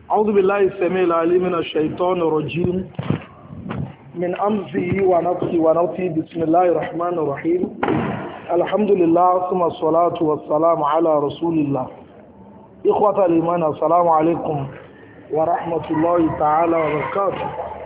أعوذ بالله السميع العليم من الشيطان الرجيم من أمزه ونفسه ونفسه بسم الله الرحمن الرحيم الحمد لله ثم الصلاة والسلام على رسول الله إخوة الإيمان السلام عليكم ورحمة الله تعالى وبركاته.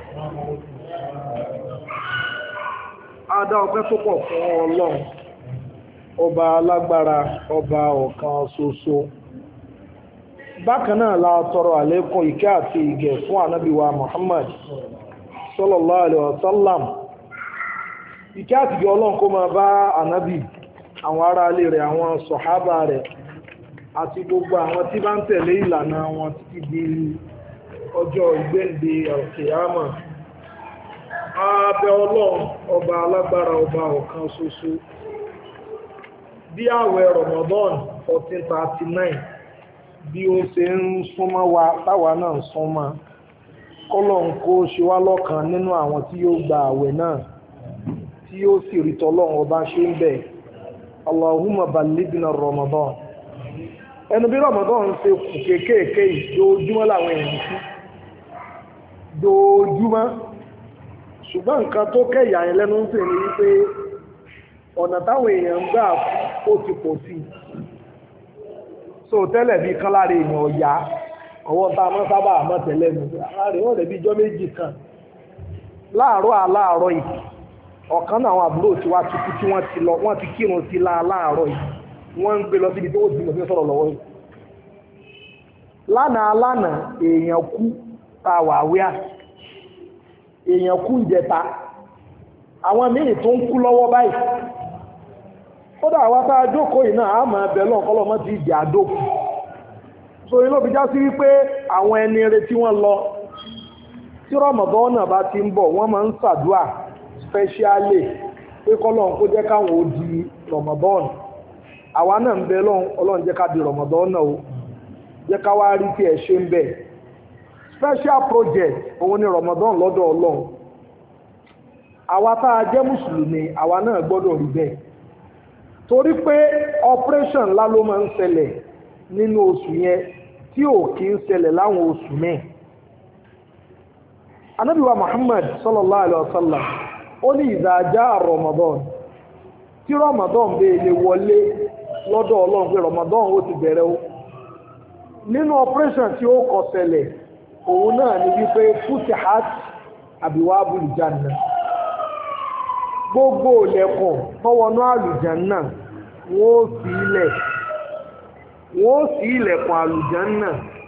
Adá ọpẹ́ tó pọ̀ fún Ọlọ́run ọba alágbára ọba ọ̀kan ṣoṣo. Bákan náà la tọrọ àlékún ìkẹ́ àti ìgẹ̀ fún ànábì wa Muhammad sallallahu alaihi wasallam. Ìkẹ́ àti ìgẹ̀ Ọlọ́run kó máa bá ànábì, àwọn ará ilé rẹ̀, àwọn sọ̀hábà rẹ̀ àti gbogbo àwọn tí bá ń tẹ̀lé ìlànà wọn títí di ọjọ́ ìgbéǹde al-Qiyamah. A bẹ̀ Ọlọ́run ọba alágbára ọba ọ̀kan ṣoṣo. Bí ààwẹ̀ Ramadan 1439 bí ó ṣe ń súnmọ́ wa táwa náà súnmọ́, kọ́lọ́n kó ṣe wá lọ́kàn nínú àwọn tí yóò gba ààwẹ̀ náà tí yóò sì rí tọ́lọ́run ọba ṣe ń bẹ̀. Allahumma ballighna Ramadan. Ẹnu bí Ramadan ṣe kù kéékèèké yìí dojúmọ́ làwọn èèyàn sí dojúmọ́, ṣùgbọ́n nǹkan tó kẹ̀yà yẹn lẹ́nu ń pè ní wípé ọ̀nà táwọn èèyàn ń gbà ó ti pọ̀ sí i. So tẹ́lẹ̀ bí kán láre èèyàn ọ̀yá ọwọ́ tá a mọ́ sábà mọ́ tẹ́lẹ̀ nù láàrin wọ́n rẹ̀ bí ijọ́ méjì kan láàárọ̀ aláàárọ̀ yìí ọ̀kan náà àwọn àbúrò tí wá tukú tí wọ́n ti lọ wọ́n ti kírun sí láàárọ̀ yìí wọ́n ń gbé lọ síbi tí ó ti mọ̀ sí sọ̀rọ̀ lọ́wọ́ yìí. Lánàá èèyàn kú tá a wà wíà èèyàn kú ìjẹta àwọn míì tó ń kú lọ́wọ́ báyìí. Kódà àwọn tá a jókòó yìí náà á máa bẹ̀ lọ́n kọ́lọ́mọ́ ti ìjà àdókù. So inú fi já sí wípé àwọn ẹni rere tí wọ́n lọ tí Ramadan náà bá ti ń bọ̀ wọ́n máa ń ṣàdúà spẹ́ṣíálì pé kọ́lọ́n kó jẹ́ káwọn ó di Ramadan. Àwa náà ń bẹ̀ lọ́n Ọlọ́run jẹ́ ká di Ramadan náà o, jẹ́ ká wá rí tí ẹ̀ ṣe ń bẹ̀. Special project òun ni Ramadan lọ́dọ̀ Ọlọ́run. Àwa tá a jẹ́ mùsùlùmí àwa náà gbọ́dọ̀ rí bẹ́ẹ̀. Torí pé operation ńlá ló máa ń ṣẹlẹ̀ nínú oṣù yẹn tí ò kí ń ṣẹlẹ̀ láwọn oṣù míì. Ànábì wa Muhammad sallallahu alaihi wasallam ó ní idha jaa Ramadan, tí Ramadan bẹ́ẹ̀ lè wọlé lọ́dọ̀ Ọlọ́run pé Ramadan ó ti bẹ̀rẹ̀ o. Nínú operation tí ó kọ́ ṣẹlẹ̀ òun náà ni wípé futihat abwabul janna, gbogbo ilẹ̀kùn tọ́wọ́nú àlùjánnà wọ́n ó ṣí ilẹ̀kùn àlùjánnà.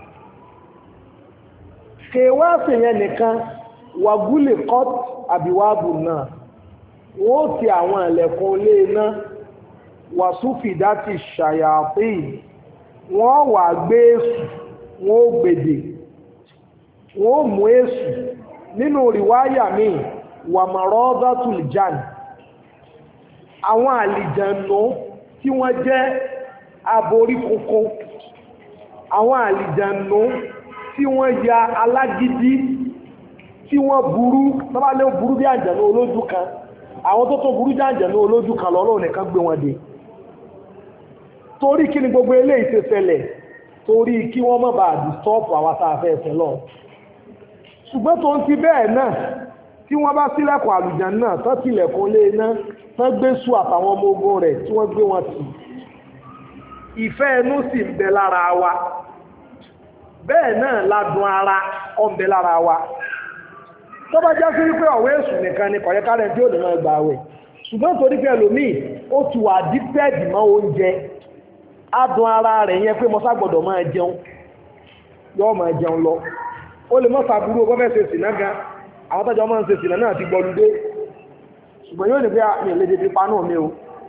kèwàá fìyẹn nìkan wàgúlè kọ́t àbíwábù náà wọ́n ó ti àwọn ilẹ̀kùn ilé iná wàsúfìdá ti ṣàyàpé wọ́n wà gbé èṣù wọ́n ó gbèdè wọ́n ó mú èṣù. Nínú rìwáyà míì wàmọ̀rọ́dọ́tùl jan, àwọn àlìjànú tí wọ́n jẹ́ aborí kókó, àwọn àlìjànú tí wọ́n ya alágídí, tí wọ́n burú tọ́bálẹ́ burú bí àjànú olójú kan, àwọn tó tó burú bí àjànú olójú kan lọ́lọ́run nìkan gbé wọn dé. Torí kí ni gbogbo eléyìí ṣe ṣẹlẹ̀? Torí kí wọ́n má bàa dìstọ́pù àwọn sáfẹ́ ẹ̀sẹ̀ lọ. Ṣùgbọ́n tó ń ti bẹ́ẹ̀ náà tí wọ́n bá sílẹ̀kùn àlùjánnà náà tán tilẹ̀kùn lé iná tán gbé sú àtàwọn ọmọ ogun rẹ̀ tí wọ́n gbé wọn tì. Ìfẹ́ ẹnu sì ń bẹ lára wa, bẹ́ẹ̀ náà ládùn ara ó ń bẹ lára wa. Tó bá já sí wípé ọ̀wọ́ èṣù nìkan ni kọ̀yẹ́ kárẹ̀ tí ó lè máa gbà wẹ̀, ṣùgbọ́n torí pé ẹlòmíì ó ti wà addicted mọ́ oúnjẹ, adùn ara rẹ̀ yẹn pé mo sá gbọ́dọ̀ máa jẹun yóò máa jẹun lọ. Ó lè mọ́ sàbúrú ọgbọ́n fẹ́ ṣe sìnà gan, àwọn tọ́jọ́ máa ń ṣe sìnà náà ti gbọ́lúdé, ṣùgbọ́n yóò ní pé àmì ìlédè pípa náà ní o.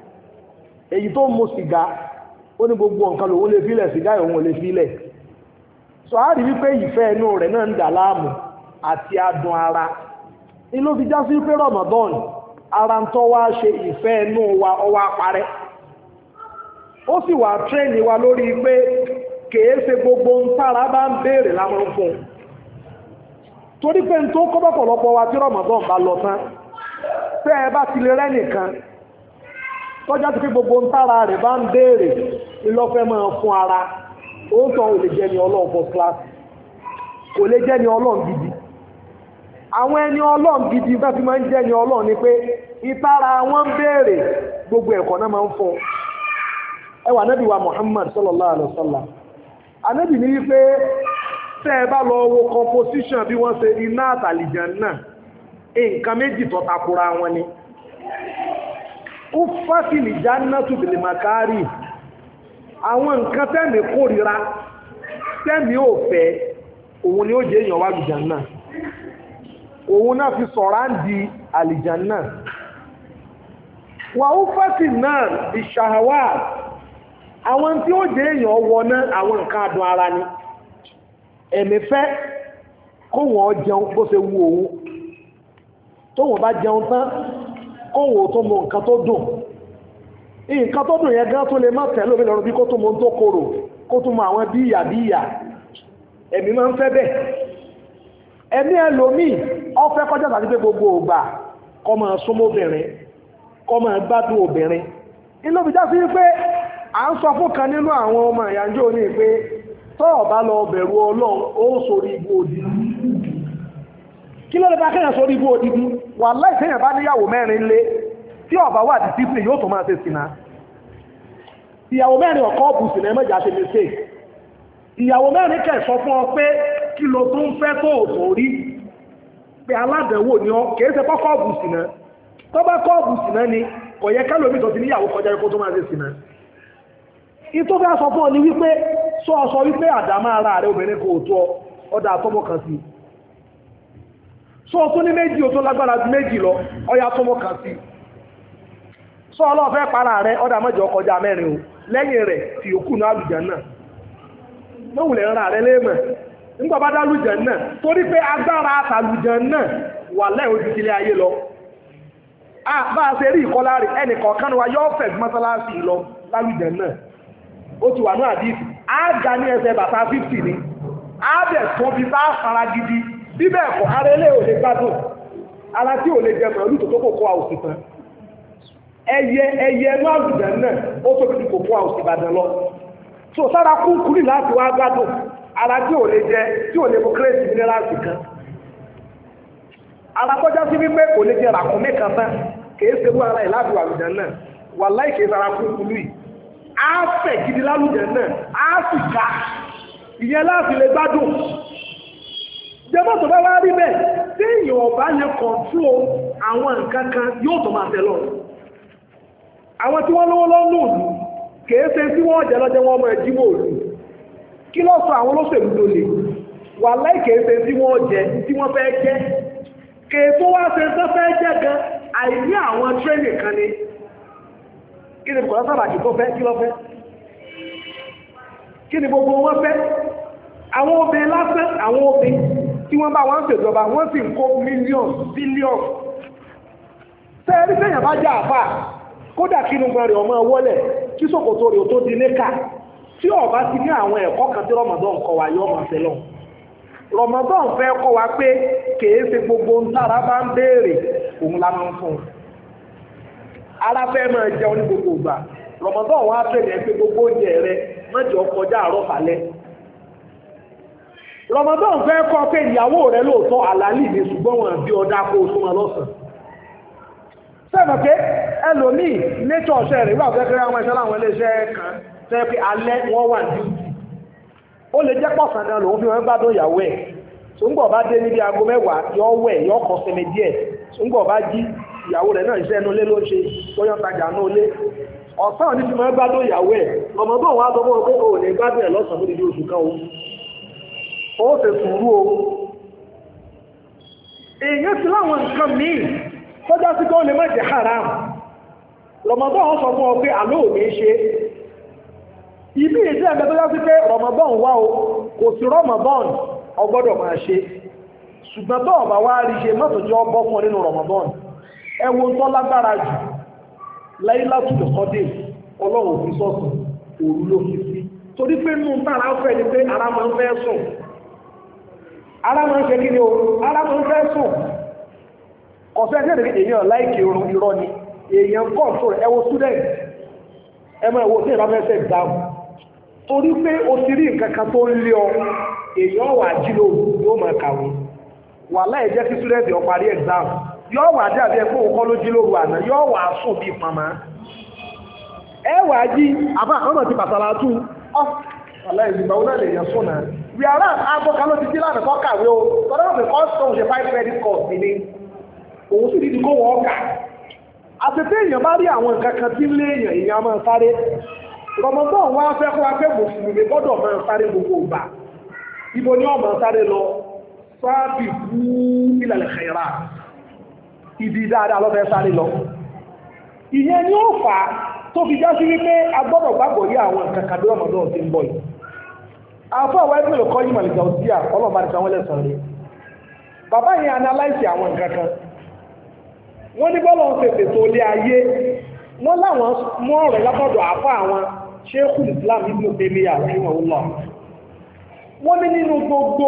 Èyí tó mú sìgá ó ní gbogbo nǹkan lòun lè fílẹ̀, sìgá òun lè fílẹ̀. Sọ á rí wípé ìfẹ́ inú rẹ̀ náà ń dà láàmú àti adùn ara. Ní ló fi já sí pé Ramadan ara ń tọ́ wá ṣe ìfẹ́ inú wa ọwá parẹ́. Ó sì wà tírẹ́nì wa lórí pé kèé ṣe gbogbo ń tára bá ń béèrè láwọn fún un. Torí pé tó kọ́ bọ́pọ̀lọpọ̀ wa tí Ramadan bá lọ tán, tẹ́ ẹ bá ti lè rẹ́nìkan tọ́já ti pé gbogbo ń tára rẹ̀ bá ń béèrè ìlọ́fẹ́ máa fún ara, ó ń tọ́ ò lè jẹ́ ní Ọlọ́run first class. kò lè jẹ́ ni ọlọ́run gidi àwọn ẹni ọlọ́run gidi bá fi máa ń jẹ́ ni ọlọ́run ni pé ìtara wọn ń béèrè gbogbo ẹ̀kọ́ náà máa ń fún ẹwà Ànábì wa Muhammad sallallahu alaihi wasallam Ànábì ní wípé tẹ́ ẹ bá lọ wo composition bí wọ́n ṣe iná àtàlìjànnà nǹkan méjì tó takora wọn ni ó fásitì jannatu bil makari àwọn nǹkan tẹ́mi kórìíra tẹ́mi ò fẹ́ òun ni ó jẹ́ èèyàn wá àlìjànnà òun náà fi sọ̀rọ̀ ń di àlìjànnà wà ó fásitì náà di ṣàhàwà àwọn tí ó jẹ́ èèyàn wọ náà àwọn nǹkan adùn ara ni ẹ̀mí fẹ́ kó wọ́n jẹun bó ṣe wù òun tó wọ́n bá jẹun tán kó wọ́n tó mọ nǹkan tó dùn nǹkan tó dùn yẹn gan tó lè má tẹ̀lé omi lọ́rùn bí kó tó mọ tó korò kó tó mọ àwọn bí ìyà ẹ̀mí máa ń fẹ́ bẹ́ẹ̀ ẹ̀mí ẹlòmíì ọ̀fẹ́ kọjá tàbí pé gbogbo ògbà kó máa súnmọ́ obìnrin kó máa gbádùn obìnrin inú fi já sí pé à ń sọ fún kan nínú àwọn ọmọ ìyànjọ́ ní pé tọ́ọ̀ bá lọ bẹ̀rù Ọlọ́run ó sórí ibú odidi kí ló lè bá kẹ́yàn sórí ibú odidi wà láìsẹ́yàn bá níyàwó mẹ́rin lé tí ọba wà discipline yóò tó máa ṣe sínà ìyàwó mẹ́rin ọ̀kọ́ ọ̀bù sínà ẹmọ́jà ṣe mistake ìyàwó mẹ́rin kẹ́ sọ fún ọ pé kí lo tó ń fẹ́ tó òtò rí pé aládẹ̀wò ni ọ kìí ṣe kọ́kọ́ ọ̀bù sínà tó bá kọ́ ọ̀bù sínà ni kò yẹ kálómi tó ti níyàwó kọjá ikú tó máa ṣe sínà ìtò fẹ́ sọ fún ọ ní wípé sọ wípé àdámá ara rẹ̀ obìnrin kò tó ọdá àtọ́mọ́ kan sí sọ tó ní méjì o tó lágbára ju méjì lọ ọya àtọ́mọ́ kan sí sọ ọlọ́fẹ́ para rẹ̀ ọdá mẹ́jọ kọjá mẹ́rin o lẹ́yìn rẹ̀ tí ó kùnà àlùjánnà mọ́wùlẹ̀ ń ra rẹ̀ léèmọ̀ nígbà bá dálùjánnà torí pé agbára àtàlùjánnà wà lẹ́ ojú sílé ayé lọ bá a ṣe rí ìkọlá rẹ̀ ẹnìkọ̀ọ̀kan wa yọ́ fẹ̀ mọ́sálásí lọ lálùjánnà ó ti wà ní àdífì ága ní ẹsẹ̀ bàtà 50 ní ábẹ̀ tó bí bá fara gidi bíbẹ̀ ẹ̀kọ́ ara ilé ò lè gbádùn ara tí ò lè jẹ màálù tó tó kòkó àwòsì tán ẹyẹ ẹnu àlùjẹ náà ó tó bí kòkó àwòsì Ìbàdàn lọ tó sára kúnkúrì láti wá gbádùn ara tí ò lè jẹ tí ò lè mú kírèsì mínírààsì kan ara kọjá sí wípé kò lè jẹ ràkúnmí kan tán kìí ṣe bú ara ẹ̀ láti wà àlùjẹ náà wà láì kìí sára kúnkúrì yìí á fẹ̀ gidi lálùjẹ náà á sì ká ìyẹn láti lè gbádùn jẹmọ́ tó bá wá rí bẹ́ẹ̀ tí èèyàn ọ̀bá lè kọ̀ntró àwọn nǹkan kan yóò tó máa tẹ̀lọ àwọn tí wọ́n lówó lọ́nà òlù kèése tí wọ́n jẹ́ lọ́jẹ́ wọ́n mọ̀ ẹjíwò òlù kí ló sọ àwọn olóṣèlú tó lè wà láì kèése tí wọ́n jẹ tí wọ́n fẹ́ jẹ́ kèése wá ṣe tó fẹ́ jẹ́ gan àìní àwọn trénì kan ni kí ni bùkọ́lá sábàjì tó fẹ́ kí ló fẹ́ kí ni gbogbo wọn fẹ́ àwọn obìnrin lásán àwọn obìnrin tí wọ́n bá wọ́n ṣèjọba wọ́n sì ń kó mílíọ̀nù bílíọ̀nù tẹ́ẹ̀rí tẹ́yàn bá jẹ́ àfà kódà kí inú gbọ́n rẹ̀ ọmọ wọlẹ̀ kí ṣòkòtò rẹ̀ tó di léka tí ọba ti ní àwọn ẹ̀kọ́ kan tí Ramadan kọ́ wa yọ ọmọ fẹ́ lọ Ramadan fẹ́ kọ́ wa pé kèé ṣe gbogbo ń tára bá ń béèrè òun la máa ń fún un ara fẹ́ máa jẹun ní gbogbo ìgbà Ramadan wọn á tẹ̀lé pé gbogbo oúnjẹ rẹ mọ́jọ kọjá àárọ̀ falẹ̀ Ramadan fẹ́ kọ́ pé ìyàwó rẹ̀ lóòótọ́ àlàálì ní ṣùgbọ́n wọn bí ọdá kó súnmọ́ lọ́sàn sẹ́bọ̀ pé ẹlòmíì létọ̀ ọ̀ṣẹ́ rẹ̀ wà fẹ́kẹ́rẹ́ àwọn ẹ̀ṣẹ́ láwọn iléeṣẹ́ kan tẹ́ pé alẹ́ wọ́n wà ní ìdí ó lè jẹ́ pọ̀sán náà lòun fi wọ́n gbádùn ìyàwó ẹ̀ ṣùgbọ́n bá dé níbi aago mẹ́wàá yọ wẹ̀ yọ kọ́ sinmi díẹ̀ ṣùgbọ́n bá jí ìyàwó rẹ̀ náà iṣẹ́ inú ilé ló ń ṣe bóyá tajà náà lé ọ̀sán ní fi wọ́n gbádùn ìyàwó ẹ̀ Ramadan wọn á sọ fún wọn pé o ò ní gbádùn ẹ̀ lọ́sàn-án lórí oṣù kan ó ṣe sùúrù o èèyàn ti láwọn nǹkan míì tọ́já sí kó lè má jẹ́ haram Ramadan wọ́n sọ fún ọ pé àlọ́ ò ní ṣe ibi ìdí ẹ̀mẹ́ tọ́já sí pé Ramadan wá o kò sí Ramadan ọgbọ́dọ̀ máa ṣe ṣùgbọ́n tó ọ̀bà wá rí ṣe mọ́tò jẹ́ ọbọ̀ fún ọ nínú Ramadan ẹwọ tó lágbára jù Laylatul Qadr Ọlọ́run fi sọ́sùn òru ló fi sí torí pé nù tààrà fẹ́ ni pé ara máa ń fẹ́ sùn ara máa ń ṣe kí ni o ara máa ń fẹ́ sùn ọ̀fẹ́ ṣe èdè èèyàn láìkè orun irọ́ ni èèyàn kọ́ọ̀tù rẹ̀ ẹwọ student ẹmọ ẹwọ tí ìrànfẹ́sẹ̀ exam torí pé o ti rí nǹkan kan tó ń lé ọ èèyàn wà jí lóru yóò máa kàwé wà láì jẹ́ kí student ó parí exam yóò wà dé àbí ẹ̀kọ́ òkọ́ ló jí lóru àná yóò wà sùn bí pàmà ẹ wà jí àbá àkọ́nà ti pàtàlà tú ọ́ wà láì ìgbà wọn náà lè yàn sùn náà we are not agbọ́ká ló ti jí lánàá kọ́ kàwé o tọ́lá wọn fi kọ́ sọ̀rọ̀ ṣe 5 credit course ní òun sì dídí kó wọ́n kà àtẹ̀tẹ̀ èèyàn bá rí àwọn nǹkan kan tí ń lé èèyàn máa sáré Ramadan wá fẹ́ kó wá fẹ́ mùsùlùmí gbọ́dọ̀ máa sáré gbogbo ìgbà ibo ni ọmọ sáré lọ sáàbì fún ìlàlẹ̀ kẹ̀yàrá ibi dáadáa lọ́fẹ́ sáré lọ ìyẹn ni ó fà tó fi já sí wípé agbọ́dọ̀ gbàgbọ́ yí àwọn nǹkan kan bí Ramadan ti ń bọ̀ yìí àfọ́ àwọn ẹgbẹ́ ìlúkọ́ yìí màlìkà òsì à ọlọ́mọ àti àwọn ẹlẹ́sàn rẹ̀ bàbá yẹn analyze àwọn nǹkan kan wọ́n ní bọ́lọ̀ ń fèsì tó lé ayé wọ́n láwọn mú ọ̀rọ̀ látọ̀dọ̀ àfọ́ àwọn Sheikhul Islam Ibn Taymiyyah rahimahullah wọ́n ní nínú gbogbo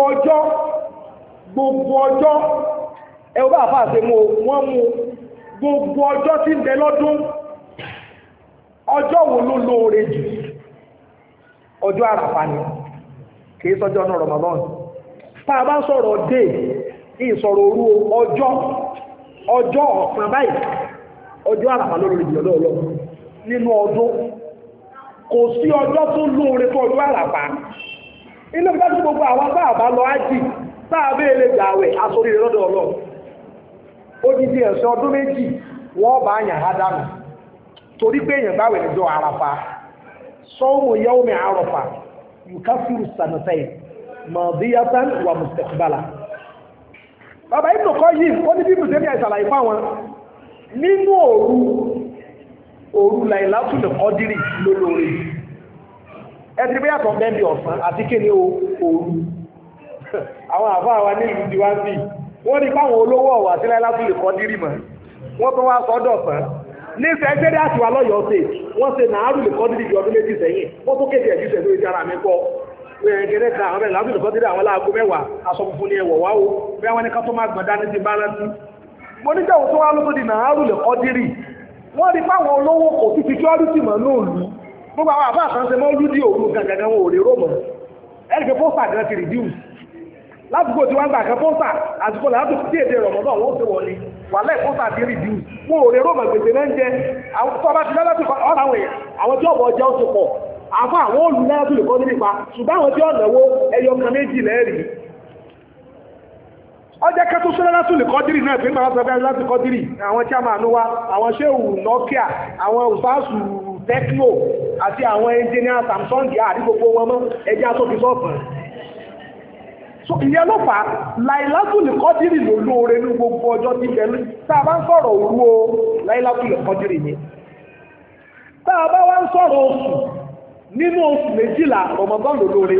ọjọ́ ẹwọ́ bá àfáà ṣe mú wọ́n mú gbogbo ọjọ́ tí ń bẹ lọ́dún ọjọ́ wo ló lóore jù ọjọ́ àràfà ni kìí sọjọ́ náà Ramadan tá a bá ń sọ̀rọ̀ dé ìsọ̀rọ̀ òru ọjọ́ ọ̀sán báyìí ọjọ́ àràfà lórí ìjọdọ̀ ọlọ́run nínú ọdún kò sí ọjọ́ tó lóore tó ọjọ́ àràfà inú bí dájú gbogbo àwọn sáàbá lọ ájì sáàbé ilé gbàwẹ̀ asorí lọ́dọ̀ ọlọ́run ó di di ẹ̀sẹ̀ ọdún méjì wọ́n bá yàn á dànù torí pé èèyàn gbàwẹ̀ níjọ́ àràfà sọ́ọ̀mù yawmi àràfà yukafiru sanatayn madiyatan wa mustaqbala bàbá Ibn Qayyim ó ní bí mùsùlùmí àìsàlàyé fáwọn nínú òru Laylatul Qadri lólórí ẹ̀tìrí bí yàtọ̀ bẹ́ẹ̀bí ọ̀sán àti kí ní òru àwọn àfáà wa ní ìlú diwansi wọ́n ní fáwọn olówó ọ̀wà sí Laylatul Qadri mọ̀ wọ́n tó wá sọ́dọ̀ sán ní sẹ́gbẹ́rẹ́ àti wà lọ́yọ̀ọ́ sí wọ́n ṣe Laylatul Qadri di ọdún méjì sẹ́yìn wọ́n tó kéde ẹ̀jú sẹ́lú ìjára mi kọ́ gẹ́gẹ́ kan àwọn Laylatul Qadri àwọn láago mẹ́wàá aṣọ funfun ní ẹwọ̀ wá o bí wọ́n ní ká tó má gbọ̀n dání ti bá rántí mo ní jẹ́wọ́ tó wá ló tó di Laylatul Qadri wọ́n rí fáwọn olówó kò sí security mọ̀ náà lù gbogbo àwọn àbá àkànṣe mọ́ lúdí òru gàgàgà wọn ò lè rómọ̀ ẹ̀rìkẹ́ pósà gan ti reduce látùgbò tí wọ́n gbà kan pósà àtìkò láti tí èdè Ramadan wọ́n ti wọlé wà lẹ́ pósà ti reduce wọn ò lè rómọ̀ gbèsè náà ń jẹ àwọn tó bá ti lẹ́ láti ọ̀rọ̀ àwọn èèyàn àwọn tí ọ̀bọ̀ ọjọ́ ti pọ̀ àfọ àwọn olù náà tó lè kọ́ nípa ṣùgbọ́n àwọn tí ọ̀nàwó ẹyọ kan méjì lẹ́rìí ọjọ́ kẹtù sọ́lá láti lè kọ́dírì náà pé máa sọ́gbẹ́ láti kọ́dírì àwọn tí a máa núwá àwọn ṣéhù Nokia àwọn òsáàsù Tecno àti àwọn engineer Samsung àti gbogbo wọn mọ́ ẹjẹ́ àtòkì sọ́ọ̀fàn so ìyẹn ló fà Laylatul Qadri ló lóore ní gbogbo ọjọ́ tí bẹ̀rẹ̀ tá a bá ń sọ̀rọ̀ òru o Laylatul Qadri ni tá a bá wá ń sọ̀rọ̀ oṣù nínú oṣù méjìlá Ramadan ló lóore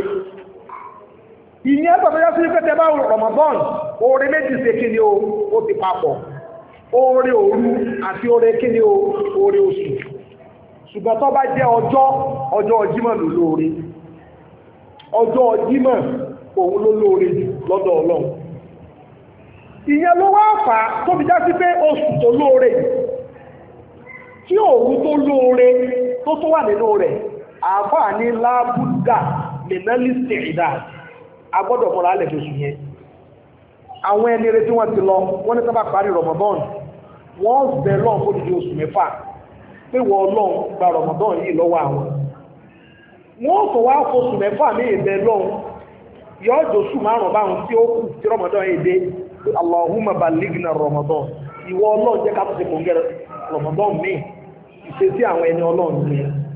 ìyẹn tọ́tọ́ yá sí pé tẹ́ bá Ramadan oore méjì ṣe kí ni ó ti papọ̀ oore òru àti oore kí ni oore oṣù ṣùgbọ́n tó bá jẹ́ ọjọ́ Jímọ̀ ló lóore ọjọ́ Jímọ̀ òun ló lóore lọ́dọ̀ Ọlọ́run ìyẹn ló wá fà á tó fi já sí pé oṣù tó lóore tí òru tó lóore tó wà nínú rẹ̀ àfáà ní lábúdà mìnálìsì ìdá agbọ́dọ̀ mọ́ra alẹ́ lóṣù yẹn àwọn ẹni rẹ̀ tí wọ́n ti lọ wọ́n ní sábà parí Ramadan wọ́n bẹ̀ lọ́n fún ìdí oṣù mẹ́fà pé wọ́n lọ́n gba Ramadan yìí lọ́wọ́ àwọn wọ́n tó wá fóṣù mẹ́fà ní ìbẹ̀ lọ́n yọ́ jòṣù márùn báhùn tí ó kù tí Ramadan yìí dé Allahumma baligna Ramadan ìwọ Ọlọ́run jẹ́ ká tó ṣe kòǹgẹ́ Ramadan míì ìṣesí àwọn ẹni Ọlọ́run ní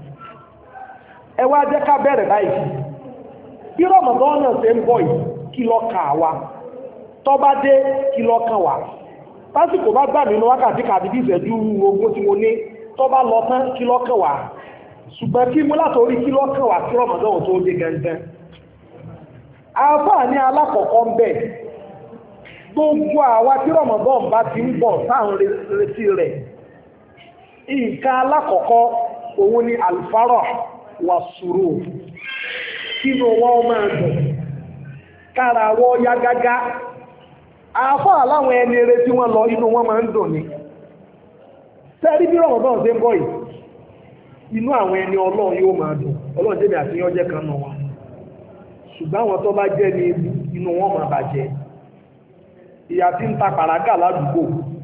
ẹ wá jẹ́ ká bẹ̀rẹ̀ báyìí bí Ramadan náà ṣe ń bọ̀ yìí kí ló kà wá tó bá dé kí ló kàn wá lásìkò bá gbà nínú wákàtí kàbí bí ìṣẹ́jú ogún tí mo ní tó bá lọ tán kí ló kàn wá ṣùgbọ́n kí mú látòrí kí ló kàn wá kí Ramadan tó dé gẹ́gẹ́ àfáà ní alákọ̀ọ́kọ́ ń bẹ̀ gbogbo àwa tí Ramadan bá ti ń bọ̀ sáàrùn retí rẹ̀ nǹkan alákọ̀ọ́kọ́ òun ni alfarah wà sùúrù kínú wọn máa dùn kára wọ́n yá gágá àfáà láwọn ẹni eré tí wọ́n lọ inú wọn máa ń dùn ní tẹ́rí bí Ramadan ṣe ń bọ̀ yìí inú àwọn ẹni Ọlọ́run yóò máa dùn Ọlọ́run jẹ́mi àti yọ́jẹ́ kan nù wọn ṣùgbọ́n àwọn tó bá jẹ́ ní inú wọn máa bàjẹ́. Ìyá tí ń ta pàrágà ládùúgbò,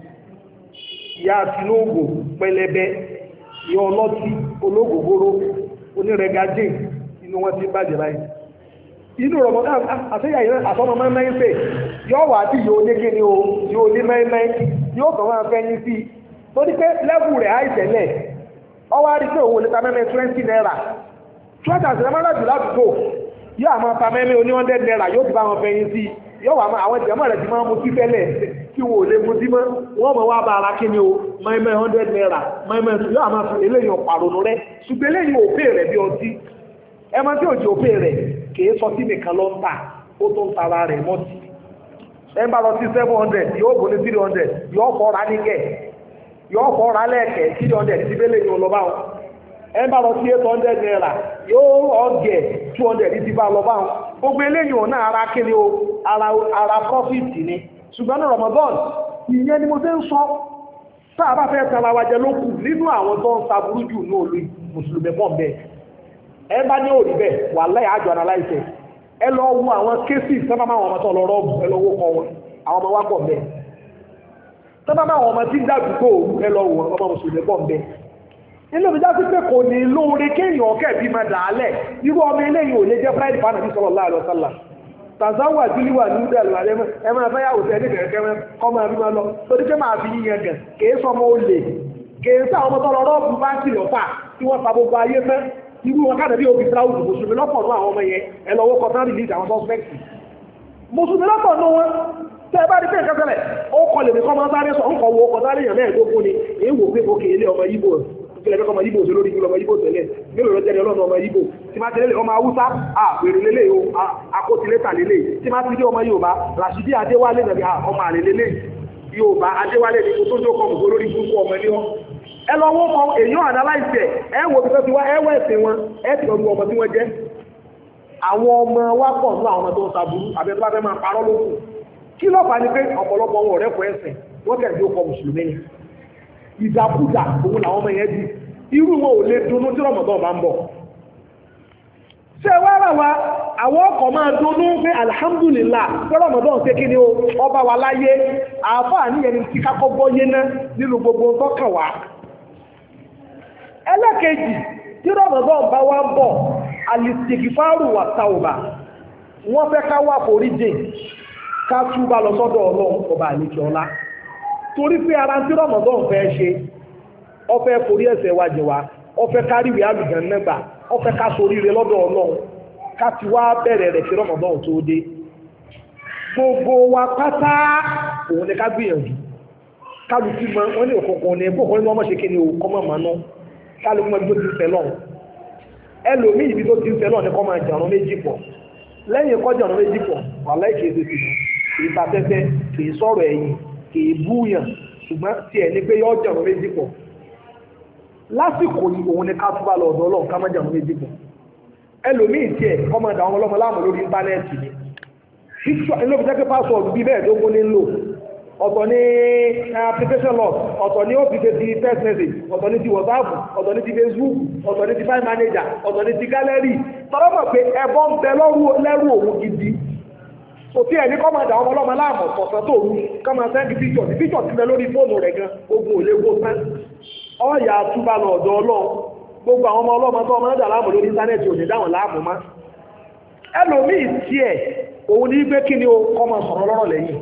ìyá tinúgbò pẹlẹbẹ, ìyá ọlọ́tí olóògógóró onírẹ̀gájì inú wọn ti bàjẹ́ báyìí. Inú rọ̀mọ́dá àtẹ́yà ìrẹ́ àtọ́nà mẹ́rin pé yóò wà tí yóò ní kíni o yóò ní mẹ́rin yóò kàn máa fẹ́ ní sí tó ní pé lẹ́bù rẹ̀ àìtẹ̀lẹ̀ ọwá rí pé òun lè ta mẹ́rin 20 naira 20 àti ẹmọ́rẹ́ jù ládùúgbò yóò àmọ́ ta mẹ́rin oní 100 naira yóò ti bá wọn fẹ́ ní sí yóò wà àwọn ìjẹmọ́ rẹ̀ ti máa mú sí tẹ́lẹ̀ kí wọ́n ò lè mú sí mọ́ wọ́n mọ̀ wá bá ara kíni o mẹ́rin 100 naira mẹ́rin yóò àmọ́ fún eléyìí ọ̀pàrọ̀nù rẹ̀ ṣùgbọ́n eléyìí òpè rẹ̀ bí ọtí ẹmọ tí òjì òpè rẹ̀ kìí sọ sí nìkan lọ ń tà ó tó ń tara rẹ̀ mọ́tí ẹ bá lọ sí 700 yóò bò ní 300 yóò fọ́ ra nígẹ̀ yóò fọ́ ra lẹ́ẹ̀kẹ́ 300 ti bẹ́lẹ̀ yóò lọ bá wọn ẹ bá lọ sí 800 naira yóò ọgẹ̀ 200 ti bá lọ bá wọn gbogbo eléyìí ò náà ara kíni o ara profit ni ṣùgbọ́n ní Ramadan ìyẹn ni mo fẹ́ ń sọ tá a bá fẹ́ tara wa jẹ lókù nínú àwọn tó ń sa burú jù ní olú mùsùlùmí pọ̀ bẹ́ẹ̀ ẹ bá ní òrí bẹ́ẹ̀ wà láì àjọ analyze ẹ lọ wo àwọn kéésì sábà máa wọn ọmọ tó lọ rọ́ọ̀bù ẹ lọ wó kọ wọn àwọn ọmọ wa pọ̀ bẹ́ẹ̀ sábà máa wọn ọmọ tí ń dàdúgbò ẹ lọ wọ ọmọ mùsùlùmí pọ̀ bẹ́ẹ̀ nínú ìjà sí pé kò ní lóore kéèyàn kẹ́ẹ̀bí máa dà á lẹ̀ irú ọmọ eléyìí ò lè jẹ́ friday fan àbí sallallahu alaihi wasallam tàzáwà júlíwà ní ìdàlù àlẹ́ ẹ máa fẹ́ yàwó sẹ́ni kẹ̀kẹ́ kọ́ máa bí máa lọ torí pé máa fi yíyan gàn kèé sọmọ olè kèé sí àwọn ọmọ tó lọ rọ́ọ̀bù báńkì lọ́fà tí wọ́n fa gbogbo ayé fẹ́ irú wọn káàdà bí òbí fúláwùdù mùsùlùmí lọ́pọ̀ ní àwọn ọmọ yẹn ẹlọ́wọ́ kọtán rìlíìsì àwọn sọ́spẹ́kì mùsùlùmí lọ́pọ̀ ní wọn tẹ́ bá rí pé nǹkan ṣẹlẹ̀ ó kọ lè ní kọ́ máa sáré sọ ń kọ wo kọtán ríyàn mẹ́ẹ̀ẹ́dógún ni èyí wò pé òkè ilé ọmọ yíbò ìpínlẹ̀ pé ọmọ yíbò sí lórí ìlú ọmọ yíbò tẹ́lẹ̀ mélòó lọ jẹ́rẹ̀ ọlọ́nà ọmọ yíbò tí máa tẹ́lẹ̀ ọmọ haúsá àpèrè lélẹ̀ o akótilétà lélẹ̀ tí máa ti dé ọmọ Yorùbá Rashidi Adéwálé nàbí ọmọ àlè lélẹ̀ Yorùbá Adéwálé ní kó tó jókòó mùsùlùmí lórí gbogbo ọmọ ní wọn ẹlọ́wọ́ kan èyàn àdáláìsẹ̀ ẹwọ́ bí tó ti wá ẹwọ́ ẹ̀sìn wọn ẹ̀sìn ọdún ọmọ tí wọ́n jẹ́ àwọn ọmọ wá pọ̀ ní àwọn ọmọ tó ń sàbúrú àbẹ́tọ́ bá fẹ́ máa parọ́ lókù kí lọ́pàá ní pé ọ̀pọ̀lọpọ̀ wọn ọ̀rẹ́ fún ẹ̀sìn wọ́n kẹ̀ sí ọkọ̀ mùsùlùmí ni ìdàkúdà òun làwọn ọmọ yẹn di irú wọn ò lè dunnú tí Ramadan bá ń bọ̀ ṣé wá rà wá àwọn ọkọ̀ máa dunnú pé alhamdulillah pé Ramadan ṣe kí ni o ọba wa láyé àáfàá níyẹn ni kíkà kọ́ gbọ́ yé ná nínú gbogbo tọ́kàn wá ẹlẹ́kejì tí Ramadan bá wá ń bọ̀ alìsìkìfàárù wà tàùbà wọ́n fẹ́ ká wà foríjìn ká túbà lọ sọ́dọ̀ Ọlọ́run ọba àlejò ọlá torí pé ara tí Ramadan fẹ́ ṣe ó fẹ́ forí ẹ̀ṣẹ̀ wa jì wá ó fẹ́ ká ríwé àlùjàn nẹ́gbà ó fẹ́ ká soríire lọ́dọ̀ Ọlọ́run ká ti wá bẹ̀rẹ̀ rẹ̀ kí Ramadan tó dé gbogbo wa pátá òun ni ká gbìyànjú kálukú mọ wọn ní òkùnkùn ní ẹgbẹ́ òkùnkùn ní wọ́n ṣe kí ni òkọ́mọ̀ mọ́ náà kálukú mọ́ ibi tó ti ń fẹ́ lọ́run ẹlòmí ibi tó ti ń fẹ́ lọ́run ní kọ́ máa jàrún méjì pọ̀ lẹ́yìn kọ́ jàrún méjì pọ̀ wà láì kìí ṣe sínú kìí ta tẹ́tẹ́ kìí sọ̀rọ̀ ẹ̀yìn kìí búyàn ṣùgbọ́n tí ẹ̀ ní pé yọ́ jàrún méjì pọ̀ lásìkò yìí òun ni ká túbà lọ ọ̀dọ̀ Ọlọ́run ká má jàrún méjì pọ̀ ẹlòmí tí ẹ̀ kọ́ máa dà wọn ọlọ́mọ láàmú lórí íńtánẹ́ẹ̀tì ni inú fi jẹ́ pé pásọ̀ọ̀dù bíi bẹ́ẹ̀ dógún ní lò ọ̀tọ̀ ní application log ọ̀tọ̀ ní òfìsẹ́ ti text message ọ̀tọ̀ ní ti WhatsApp ọ̀tọ̀ ní ti Facebook ọ̀tọ̀ ní ti file manager ọ̀tọ̀ ní ti gallery tọ́lọ́mọ̀ pé ẹbọ ń bẹ lẹ́rù òun gidi kò tí ẹni kọ́ máa dà ọmọ ọlọ́mọ láàmú ọ̀sán tó rú kọ́ máa sẹ́ndì picture ti bẹ lórí fóònù rẹ̀ gan ogun ò lè wó sán ọ̀yà túbà lọ ọ̀dọ̀ Ọlọ́run gbogbo àwọn ọmọ ọlọ́mọ tó ọmọ náà dà láàmú lórí íńtánẹ́ẹ̀tì ò ní dáwọn láàmú má ẹlòmíì tiẹ̀ òun ní gbé kí ni ó kọ́ máa sọ̀rọ̀ lọ́rọ̀ lẹ́yìn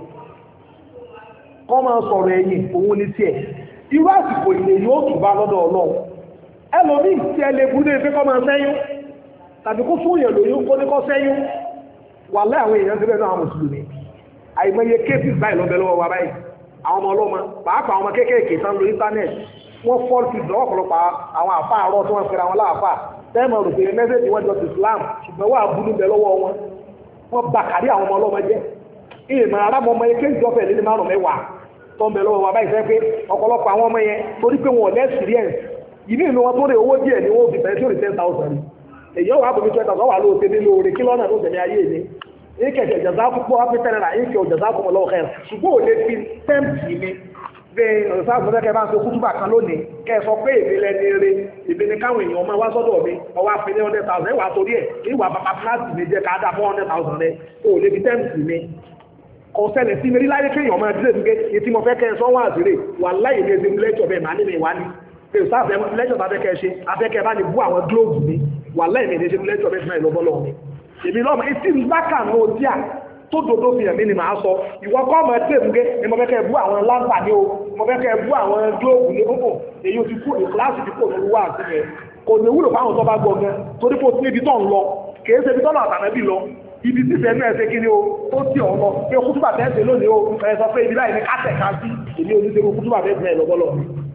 kọ́ máa sọ̀rọ̀ ẹ̀yìn òun ní tí ẹ̀ irú àsìkò ilé yóò túbá lọ́dọ̀ Ọlọ́run ẹlòmí tí ẹ lè bú ní ẹgbẹ́ kọ́ máa sẹ́yún tàbí kó fún èèyàn lóyún kó ní kọ́ sẹ́yún wà láì àwọn èèyàn síbẹ̀ náà mùsùlùmí àìmọye kéèsì báyìí lọ́bẹ̀ lọ́wọ́ wa báyìí àwọn ọmọ ọlọ́mọ pàápàá àwọn ọmọ kéékèèké tán lo íńtánẹ́ẹ̀tì wọ́n fọ́ọ̀lù fi dọ̀ ọ̀pọ̀lọpọ̀ àwọn àfa àárọ̀ tí wọ́n fẹ́ra wọn láàfà tẹ́ẹ̀mọ̀ rò pé mẹ́sẹ̀jì wọn jọ ti Islam ṣùgbọ́n wà búrú bẹ lọ́wọ́ wọn wọ́n bá kárí àwọn ọmọ ọlọ́mọ jẹ́ ìmọ̀ arábọ̀ ọmọ yẹn kéjì ọ̀fẹ́ lé márùn mẹ́wàá tó ń bẹ lọ́wọ́ wa báyìí fẹ́ pé ọ̀pọ̀lọpọ̀ àwọn ọmọ yẹn torí pé wọn ò ní experience ìní ìlú wọn tó rí owó díẹ̀ ni wọ́n fi bẹ̀rẹ̀ tí ó rí 10,000 èyí ó wà bọ̀ bí 20,000 wà lóòótọ́ nínú oore kí lọ́nà tó tẹ̀lé ayé mi ìkẹ̀kẹ̀ jẹ̀dá púpọ̀ áfíríkà náírà ìkẹ̀ òjẹ̀dá púpọ̀ lọ́wọ́ kẹrà ṣùgbọ́n ò lè fi tẹ́ǹtì mi bẹ́ẹ̀ ọ̀sáàfù fẹ́ kẹ́ bá ń ṣe kútùbà kan lónìí kẹ́ sọ pé èmi lẹ́ni eré èmi ni káwọn èèyàn máa wá sọ́dọ̀ mi ọwọ́ àfẹ́lẹ́ 100,000 ẹwà torí ẹ̀ ìwà bàbá fúláàtì mi jẹ́ ká dá 100,000 rẹ̀ ó lè fi tẹ́ǹtì mi kò ṣẹlẹ̀ sí mi rí láyé kéèyàn máa dílé nígbé etí mo fẹ́ kẹ́ sọ wọ́n àṣírí wà láyé ní ẹsẹ̀ lẹ́jọ́ bẹ́ẹ̀ máa nínú ìwá ní pé ọ̀sáàfù lẹ́jọ́ bá fẹ́ kẹ́ ṣe afẹ́kẹ́ bá ní bú àwọn gílóòbù mi wà láyé ní ẹsẹ̀ lẹ́jọ́ bẹ́ẹ̀ máa lọ́bọ́ lọ́wọ́ mi èmi lọ́mọ etí ń bá kà náà díà tó dòdó fi ẹ̀mí ni màá sọ ìwọ kọ́ ọmọ ẹtí èmúgé ni mo fẹ́ kẹ́ bú àwọn láńpà ní o mo fẹ́ kẹ́ bú àwọn gílóòbù ní gbogbo èyí ti kú ní kíláàsì tí kò ní wá àti rẹ̀ kò ní wúlò fáwọn tó bá gbọ́ gan torí kò sí ibi tó ń lọ kìí ṣe ibi tó lọ àtànẹ́bì lọ ibi tí ìfẹ́ náà ṣe kí ni o tó tí ọ̀ lọ pé kútùbà tẹ́sẹ̀ lónìí o ẹ sọ pé ibi báyìí ní kátẹ̀ ká sí èmi oníṣègùn kútùbà tẹ́sẹ̀ lọ́gọ́lọ́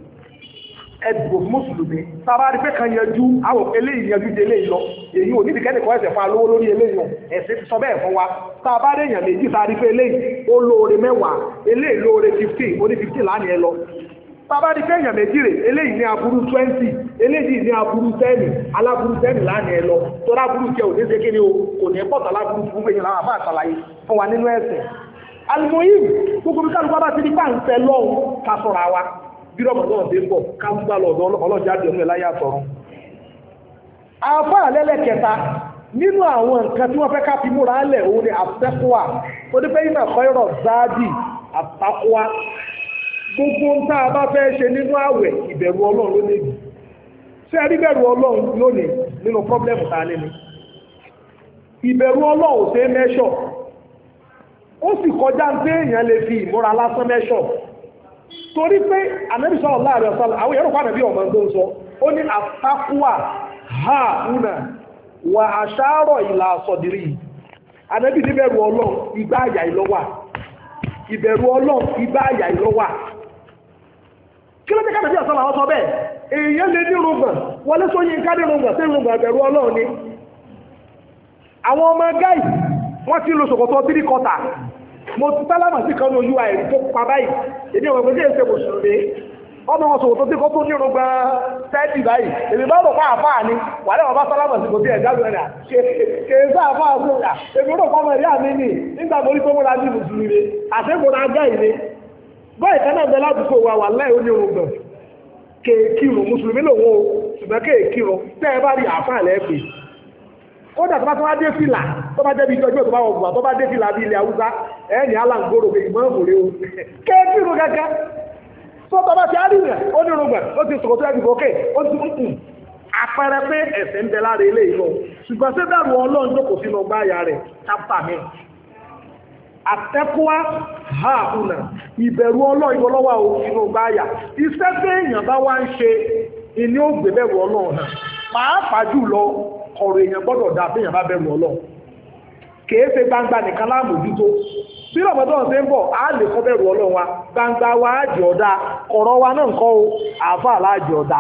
ẹdùgbò mùsùlùmí sábà rí pé kan yẹjú àwọn eléyìí yẹjú dé eléyìí lọ èyí ò níbi kẹ́nìkan ẹ̀sẹ̀ fún alówó lórí eléyìí lọ ẹ̀sìn ti sọ bẹ́ẹ̀ fún wa sábà rí èèyàn méjì sáré pé eléyìí ó lóore 10 eléyìí lóore 15 ó ní 15 lánìí ẹ lọ sábà rí pé èèyàn méjì rè eléyìí ní aburú 20 eléyìí ní aburú 10 aláburú 10 lánìí ẹ lọ tó láburú jẹ òní ṣe kíni o kò ní pọ̀tà láburú fún èèyàn láwọn àbá àtàlàyé fún wa nínú ẹ̀sìn alimoyim gbogbo bí kálukú bá ti di pàǹfẹ́ lọ́hùn ká sọ̀rọ̀ àwa bí rọ̀mọ̀dọ́n ti ń bọ̀ káńgbà lọ́dọ̀ ọlọ́jáde ọmọ ẹ̀láyà sọ̀rọ̀. àfá àlẹ́lẹ́kẹta nínú àwọn nǹkan tí wọ́n fẹ́ ká fi múra lẹ̀ òun ni àtẹ́kùwà tó ní pé iná kọ́ìrọ̀ záàdì àtàkùwà gbogbo ń tá a bá fẹ́ ṣe nínú àwẹ̀ ìbẹ̀rù ọlọ́run ló lè jù ṣé ẹ rí bẹ̀rù ọlọ́run lónìí nínú pọ́blẹ́mù tá a ní ni ìbẹ̀rù ọlọ́run ṣe mẹ́ṣọ̀ ó sì kọjá ń pé èèyàn lè fi ìmúra lásán mẹ́ṣọ̀ torí pé ànábì sallallahu alaihi wasallam àwọn èèyàn pàdé bí ọmọ tó ń sọ ó ní àtàkùwà ha una wà àṣàrọ̀ ìlà sọ̀dìrí ànábì ní bẹ̀rù ọlọ́run igbá àyà ìlọ́wà ìbẹ̀rù ọlọ́run igbá àyà ìlọ́wà kí ló jẹ́ káàkiri ọ̀sán làwọn sọ bẹ́ẹ̀ èèyàn lè ní rògbọ̀n wọlé sóyìn ká ní rògbọ̀n sí rògbọ̀n ìbẹ̀rù ọlọ́run ni àwọn ọmọ gáì wọ́n ti lo ṣòkòtò 3 quarter mo ti sálámà sí kan ní ojú àìrí tó pa báyìí èdè ọmọ ìgbésẹ̀ ìṣẹ́ mùsùlùmí ọmọ wọn sọ̀rọ̀ tó tí kó tó ní ọgbà sẹ́ẹ̀dì báyìí èmi bá rò fún àfáà ní wà lẹ́wọ̀n bá sálámà sí kò tí ẹ̀dá lọ́nà kèéfà àfáà fún ìyà èmi rò fún ọmọ ẹ̀rí àmì ní nígbà mo rí tó múra bí mùsùlùmí àtẹ́kùn agá ìlé bọ́ọ̀ ìtẹ́ náà bẹ ládùúgbò wa wà láì oní orùngbọ̀n kéèkìrùn mùsùlùmí lòun o ṣùgbọ́n kéèkìrùn tẹ́ ẹ bá rí àfáà lẹ́ẹ̀pẹ̀ kódà tó bá tó bá dé fìlà tó bá jẹ́ bí ìjọjú tó bá wọ̀gbà tó bá dé fìlà bí ilẹ̀ haúsá ẹni aláǹgbòrò pé ìmọ̀ òmùrè o kéèkìrùn gẹ́gẹ́ tó bá bá ti àríyàn ó ní orùngbọ̀n ó ti sọ̀kọ̀ tó ẹgbẹ̀ òkè ó ti kùn àpẹẹrẹ pé ẹ̀sẹ̀ ń bẹ lára ilé ìlọ ṣùgbọ́n sí bẹ̀rù ọlọ́run jókòó sínú ọgbà àyà rẹ̀ chápítà mi àtẹ́kùwá ha una ìbẹ̀rù ọlọ́run ìwọlọ́wà inú ọgbà àyà iṣẹ́ tí èèyàn bá wá ń ṣe ìní ó gbé bẹ̀rù ọlọ́run náà pàápàá jùlọ ọ̀rọ̀ èèyàn gbọ́dọ̀ dá bí èèyàn bá bẹ̀rù ọlọ́run kìí ṣe gbangba nìkan láàmójútó bí ọmọdún ṣe ń bọ̀ á lè kọ́ bẹ̀rù ọlọ́run wa gbangba wa á jẹ́ ọ̀dá ọ̀rọ̀ wa náà kọ́ àáfàá láàjẹ́ ọ̀dá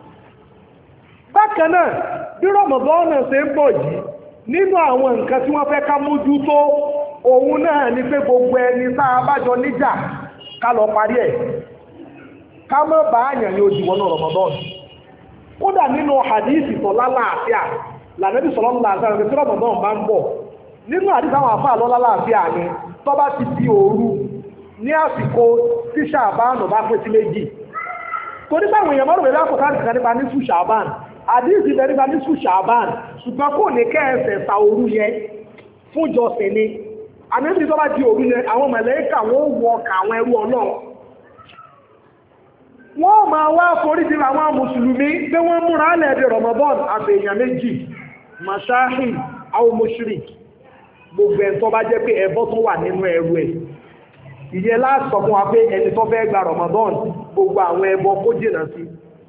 bákan náà bí ọmọdún ṣe ń bọ̀ yìí nínú àwọn nǹkan tí wọ́n fẹ́ ká mójútó òun náà ni pé gbogbo ẹni tá a bá jọ níjà ká lọ parí ẹ̀ ká mọ́ bá àyàn ní ojú wọnú Ramadan kódà nínú hadith tó lálàáfíà lànàbí sallallahu alaihi wasallam tí Ramadan bá ń bọ̀ nínú hadith àwọn àfáà lọ lálàáfíà ni tó bá ti di òru ní àsìkò tí Ṣàbáànù bá pín sí méjì torí báwọn èèyàn mọ́rùn mẹ́lá kò káàkiri nípa ní sùn Ṣàbáànù hadith ibẹ̀ nípa ní sùn Ṣàbáànù ṣùgbọ́n kò ní kẹ́ẹ̀sẹ̀ sa òru yẹn fún jọsìn ni àmì tó bá di òru yẹn àwọn màláíkà wọ́n wọ àwọn ẹrú Ọlọ́run wọ́n máa wá forí sí àwọn mùsùlùmí pé wọ́n múra lẹ́ẹ̀dẹ̀ Ramadan àbèèyàn méjì masáhì àwọn mushrik gbogbo ẹ̀ tó bá jẹ́ pé ẹbọ tó wà nínú ẹrù ẹ̀ ìyẹn láàsọ fún wa pé ẹni tó fẹ́ gba Ramadan gbogbo àwọn ẹbọ kó jìnà sí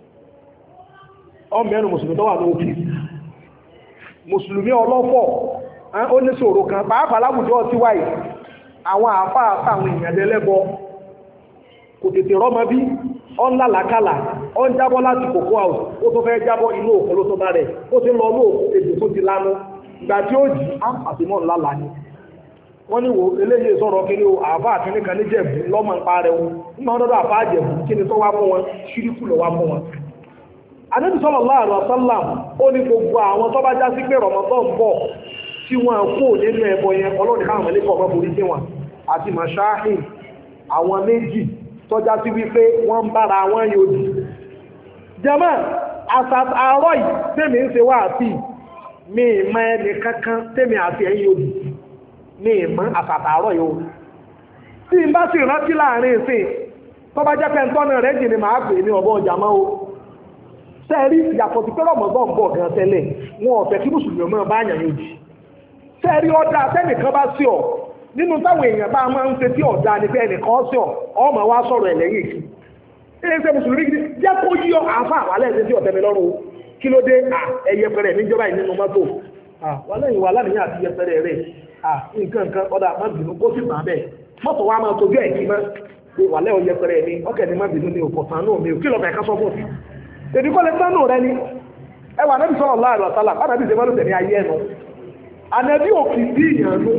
ọmọ ẹnu mùsùlùmí tó wà ní ọ́fíìsì mùsùlùmí ọlọ́fọ̀ ó ní ṣòro kan pàápàá láwùjọ ti wáyé àwọn àáfàá àtàwọn èèyàn lẹ́lẹ́bọ kò tètè rọ́mọ bí ọ́n lálàkálà ọ́n jábọ́ láti kòkó house ó tó fẹ́ jábọ́ inú òkú ló tó bá rẹ̀ ó ti lọ ní òkú èdè tó ti lánú ìgbà tí ó jì àpàtìmọ́ ńlá ni wọ́n ní wo eléyìí sọ̀rọ̀ kí ni o àfá àkíní kan ní jẹ̀bù lọ́mọ ń parẹ́ wọn nígbà wọn dọ́dọ̀ àfá jẹ̀bù kí ni tó wá fún wọn ṣíríkù lọ wá fún wọn. Ànábì sallallahu alaihi wasallam ó ní gbogbo àwọn tó bá já sí pé Ramadan ń bọ̀ tí wọ́n kó nínú ẹbọ yẹn ọlọ́run káwọn mọ̀lẹ́kọ̀ ọ̀pọ̀ forí sí wọn àti màṣáhìn àwọn méjì tọ́já sí wípé wọ́n ń bára wọn yòdì jẹ́mọ́ àárọ̀ yìí tèmi ń ṣe wá àti mi ìmọ̀ ẹni kankan tèmi àti ẹ̀yìn yòdì mi ìmọ̀ àṣàtàárọ̀ yìí o tí n bá sì rántí láàrin ìsìn tó bá jẹ́ pé ń tọ́nà rẹ̀ jì ni màá pè ní ọ̀bọ̀ ọjà mọ́ o sẹ́ẹ̀rí ìyàtọ̀ sí pé rọ̀mọ̀dọ́n bọ̀ gan tẹ́lẹ̀ wọn ò fẹ́ kí mùsùlùmí ọmọ bá yàn yòdì sẹ́ẹ̀rí ọ̀dà tẹ́nìkan bá sí ọ nínú táwọn èèyàn bá máa ń ṣe tí ọ̀dà ni pé ẹnìkan sí ọ ọmọ wa sọ̀rọ̀ ẹ̀lẹ́yìn kí ẹ̀ṣẹ̀ mùsùlùmí gidi jẹ́ kó yí ọ àáfà wàlẹ́ ẹ̀ṣẹ̀ tí ọ̀tẹ̀mí lọ́rùn kí ló dé ẹ̀yẹpẹrẹ níjọba ìnínú mọ́tò wàlẹ́ ìwà láníyàn àti yẹpẹrẹ rẹ̀ nǹkan ọ̀dà má bínú kó sì máa bẹ̀ mọ́tò wa máa tójú ẹ̀kí mọ́ wàlẹ́ ọ̀yẹpẹrẹ mi ọ̀kẹ́ ni má bínú ní òkò sànú mi ò kí lọ́ọ̀bẹ̀ ká sọ fún mi èdè kọ́lẹ̀ sánú rẹ ni ẹwà anábì sọ̀rọ̀ láàrin ọ̀sálà anábì ṣe mọ́lù tẹ̀lé ayé ẹnu anábì òkì sí ìyànú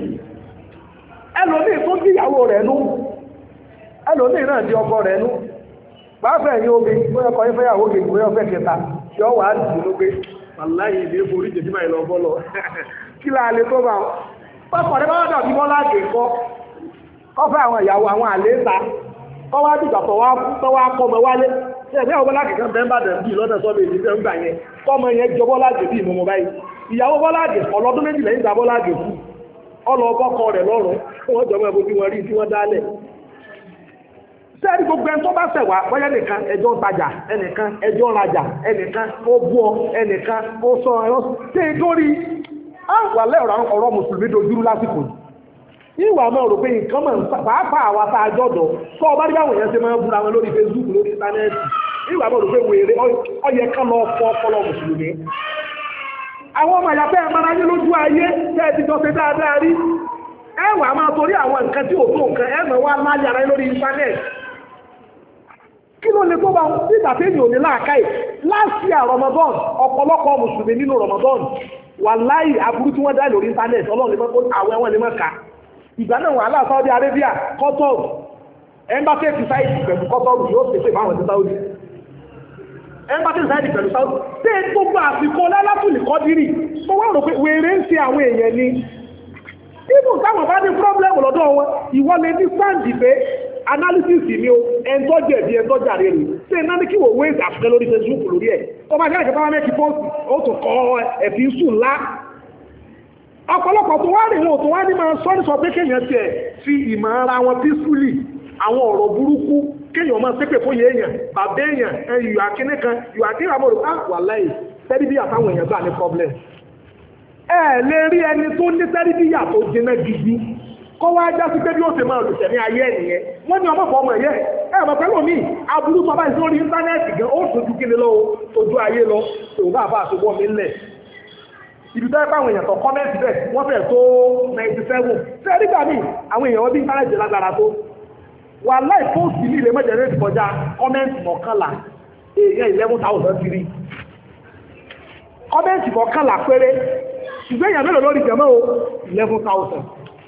ẹlòmíì tó dí ìyàwó rẹ̀ nú ẹlòmíì náà di ọkọ rẹ̀ nú báfẹ́ ẹ̀yìn omi bóyá kọ́ ifẹ́ ìyàwó kejì bóyá ọfẹ́ kẹta tí ó wà á dìde ló gbé aláyé ilé borí jẹ̀dí máa lọ bọ́lọ̀ kí láà lè tó bá wọn pápọ̀ rẹ̀ bá wọ́n dàbí bọ́lá àgè kọ́ kọ́fẹ́ àwọn ìyàwó àwọn àlééta kọ́ wá dìgbà tó wá kọ́ mọ wálé ẹgbẹ́ àwọn bọ́lá kìkan bẹ́ẹ̀ bá dẹ̀ bí lọ́dẹ̀ sọ́bẹ̀ èdè tẹ́ ń gbà yẹn kọ́mọ yẹn jọ bọ́lá àgè bí ìmọ̀mọ̀ báyìí ìyàwó bọ́lá àgè ọlọ́dún méjì lẹ́yìn ìgbà bọ́lá àgè fún ọlọ́ọ̀kọ́ rẹ̀ lọ́rùn wọ́n jọ mọ́ ẹbí wọn rí tí wọ́n dálẹ̀ sẹ́ẹ̀rí gbogbo ẹni tó bá ṣẹ̀wá bọ́yá nìkan ẹjọ́ ń tajà ẹnìkan ẹjọ́ ń rajà ẹnìkan ó bú ọ ẹnìkan ó sọ ẹ̀rọ tí è dórí àwàlẹ́ ọ̀rọ̀ mùsùlùmí dojúrú lásìkò ìwà máa rò pé nǹkan mọ̀ pàápàá àwa tá a jọ̀dọ̀ tó ọba rí báwọn èèyàn ṣe máa ń búra wọn lórí Facebook lórí íńtánẹ́ẹ̀tì ìwà máa rò pé wèrè ọyẹ ká lọ fọ́ ọpọlọ mùsùlùmí àwọn ọmọ ìyàfẹ́ ẹ̀mọ́ra yín lójú ayé tẹ́ ẹ ti jọ ṣe dáadáa rí ẹwà máa torí àwọn nǹkan tí ò tó nǹkan ẹ̀mọ̀ wá láyàrá lórí íńtánẹ́ẹ̀tì kí ló lè tó bá nígbà tí èyí ò ní láàkáì láti Ramadan ọ̀pọ̀lọpọ̀ mùsùlùmí nínú Ramadan wà láì aburú tí wọ́n dá lórí íńtánẹ́ẹ̀tì ọlọ́run lè mọ́ àwọn ẹ̀wọ̀n lè mọ́ ká ìgbà náà wà láà Saudi Arabia kọ́tọ̀rù ẹmbásí ti sáìdì pẹ̀lú kọ́tọ̀rù yóò ṣe pé báwọn ti Saudi ẹmbásí ti sáìdì pẹ̀lú Saudi tí gbogbo àsìkò lálátùlì kọ́dírì tó wá rò pé wèrè ń ṣe àwọn èèyàn ni ibù táwọn bá ní pọ́blẹ́mù lọ́dọ̀ wọn ìwọ lè ní sáǹdì pé analysis ni o ẹ̀ńtọ́ jẹ̀bi ẹ̀ńtọ́ jàre rè ṣé iná ní kí wò wé àfikẹ́ lórí Facebook lórí ẹ̀ tó bá jẹ́ ìjọba mẹ́kì pọ́ọ̀sì ó tún kọ́ ẹ̀fí sùn ńlá ọ̀pọ̀lọpọ̀ tó wá rìn wọn tó wá ní máa sọ́ní sọ pé kéèyàn tiẹ̀ fi ìmọ̀ ara wọn peacefully àwọn ọ̀rọ̀ burúkú kéèyàn máa ṣépè fún èèyàn bàbá èèyàn ìyọ̀ àkíní kan ìyọ̀ àkíní àmọ́ rò wà láì tẹ́lifíyà táwọn èèyàn gbà ní problem ẹ lè rí ẹni tó ní tẹ́lifíyà tó jiná gidi kọ́ wá já sí pé bí ó ṣe máa lùsẹ̀ ní ayé ẹ̀nìyẹn wọ́n ní ọmọ fọ́ ọmọ ẹ̀yẹ ẹ̀ mọ̀ pẹ́lú mi aburú sọ báyìí sórí íńtánẹ́ẹ̀tì gan ó sojú kí ni lọ ojú ayé lọ tòun bá bá àṣọwọ́ mi ńlẹ̀ ibi tó yẹ káwọn èèyàn tó kọ́mẹ́ǹtì bẹ́ẹ̀ wọ́n fẹ́ tó 97 ṣé nígbà míì àwọn èèyàn wọ́n bí íńtánẹ́ẹ̀tì lágbára tó wà láì póòsì ní ilé mẹ́jẹ̀rẹ́ ti kọjá kọ́mẹ́ǹtì mọ̀kànlá èèyàn 11,000 kiri kọ́mẹ́ǹtì mọ̀kànlá péré ṣùgbọ́n èèyàn mélòó lórí jẹ́mọ́ 11,000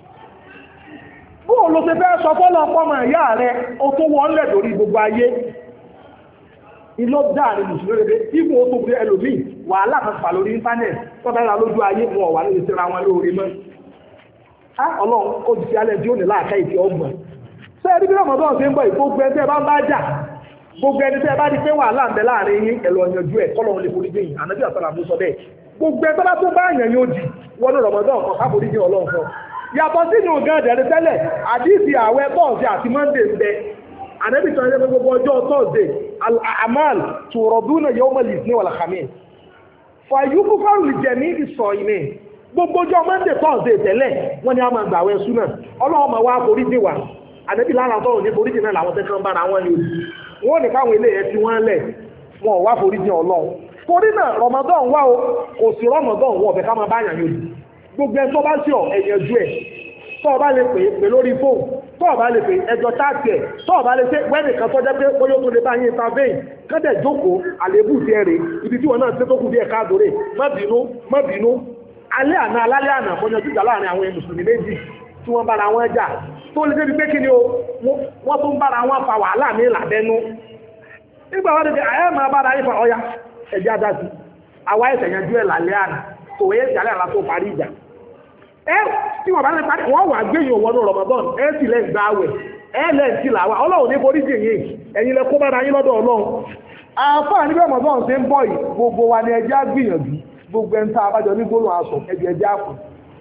bóò ló ṣe fẹ́ sọ fọ́lọ́ ọpọ́mọ ìyá rẹ̀ o tó wọ́n lẹ̀ lórí gbogbo ayé ilé dáàrin mùsùlùmí rẹ̀ ibò ó tó gbé ẹlòmíì wàhálà kan fà lórí íńtánẹ̀tì tọ́bẹ̀rẹ̀ lójú ayé wọn wà lórí síra wọn lórí mọ́ ọlọ́run ó jù sí alẹ́ tí ó ní láàká ìtì ọgbọ̀n ṣé ẹni bí Ramadan ṣe ń bọ̀ gbogbo ẹni tẹ́ bá ń bá jà gbogbo ẹni tẹ́ bá di pé wàhálà ń bẹ láàrin yín ẹ̀lọ́ ọ̀yànjú ẹ̀ kọ́lọ́run lè forí jẹ́yìn ànábì àsàlà mú sọ bẹ́ẹ̀ gbogbo ẹni tó bá yàn yóò jì wọnú Ramadan kan káforí jẹ́ ọlọ́run fún yàtọ̀ sínú ọ̀gán ẹ̀dẹ̀rẹ̀ tẹ́lẹ̀ àdíìsì àwẹ̀ tọ́ọ̀sì àti mọ́ndé ń bẹ ànábì sọ ẹgbẹ́ gbogbo ọjọ́ tọ́ọ̀sì al-amal turaduna yawmal ithnain wal khamis fàyúkú fárùlì jẹ ní ìsọ̀ ìmẹ̀ gbogbo ọjọ́ mọ́ndé tọ́ọ̀sì tẹ́lẹ̀ wọ́n ní a máa gbàwẹ̀ súnà ọlọ́run máa wá forí dì wá ànábì lára tọ́rọ̀ ní forí dì náà làwọn tẹ́kàn bára wọn yóò wọ́n ní káwọn ilé ẹ̀ tí wọ́n lẹ̀ wọn ò wá forí dì ọlọ́run torí náà Ramadan wá o kò sí Ramadan wọ́n ọ̀fẹ́ ká máa báyàn yóò gbogbo ẹ̀ tó bá sí ọ̀ ẹ̀yẹ̀jú ẹ̀ tó bá lè pè lórí fóònù tó bá lè pè ẹjọ́ táàkì ẹ̀ tó bá lè pé wẹ́nì kan tó jẹ́ pé bóyá tó lè bá yín intervene kọ́dẹ̀ jókòó àlébù ti ẹ̀rẹ̀ ibi tí wọ́n náà tẹ́ tó kù bí ẹ̀ka àdórè má bínú alẹ́ àná fọ́nyọ́ jíjà láàrin àwọn mùsùlùmí méjì tí wọ́n bára wọn jà tó lè débi pé kí ni o wọ́n tó ń bára wọn fa wàhálà ní ìlàbẹ́nu nígbà wọ́n dẹ̀ ayé máa bára yín fa ọya ẹ̀jẹ̀ adásí àwa ẹ̀sẹ̀ yanjú ẹ̀ lálẹ́ àná tòwé ìjàlẹ̀ àlá tó parí ìjà tí wọ́n bá lè parí wọ́n wà gbéyìn òwò ní Ramadan sì lẹ́ gbà àwẹ̀ ẹlẹ́ǹtì làwà ọlọ́run ní borí jì yìí ẹ̀yin lẹ kó bára yín lọ́dọ̀ ọlọ́run àfáà níbi ọmọdún ṣe ń bọ̀ yìí gbogbo wa ni ẹjẹ́ gbìyànjú gbogbo ẹni tá a bá jọ ní gbólóhùn aṣọ ẹjẹ́ àpò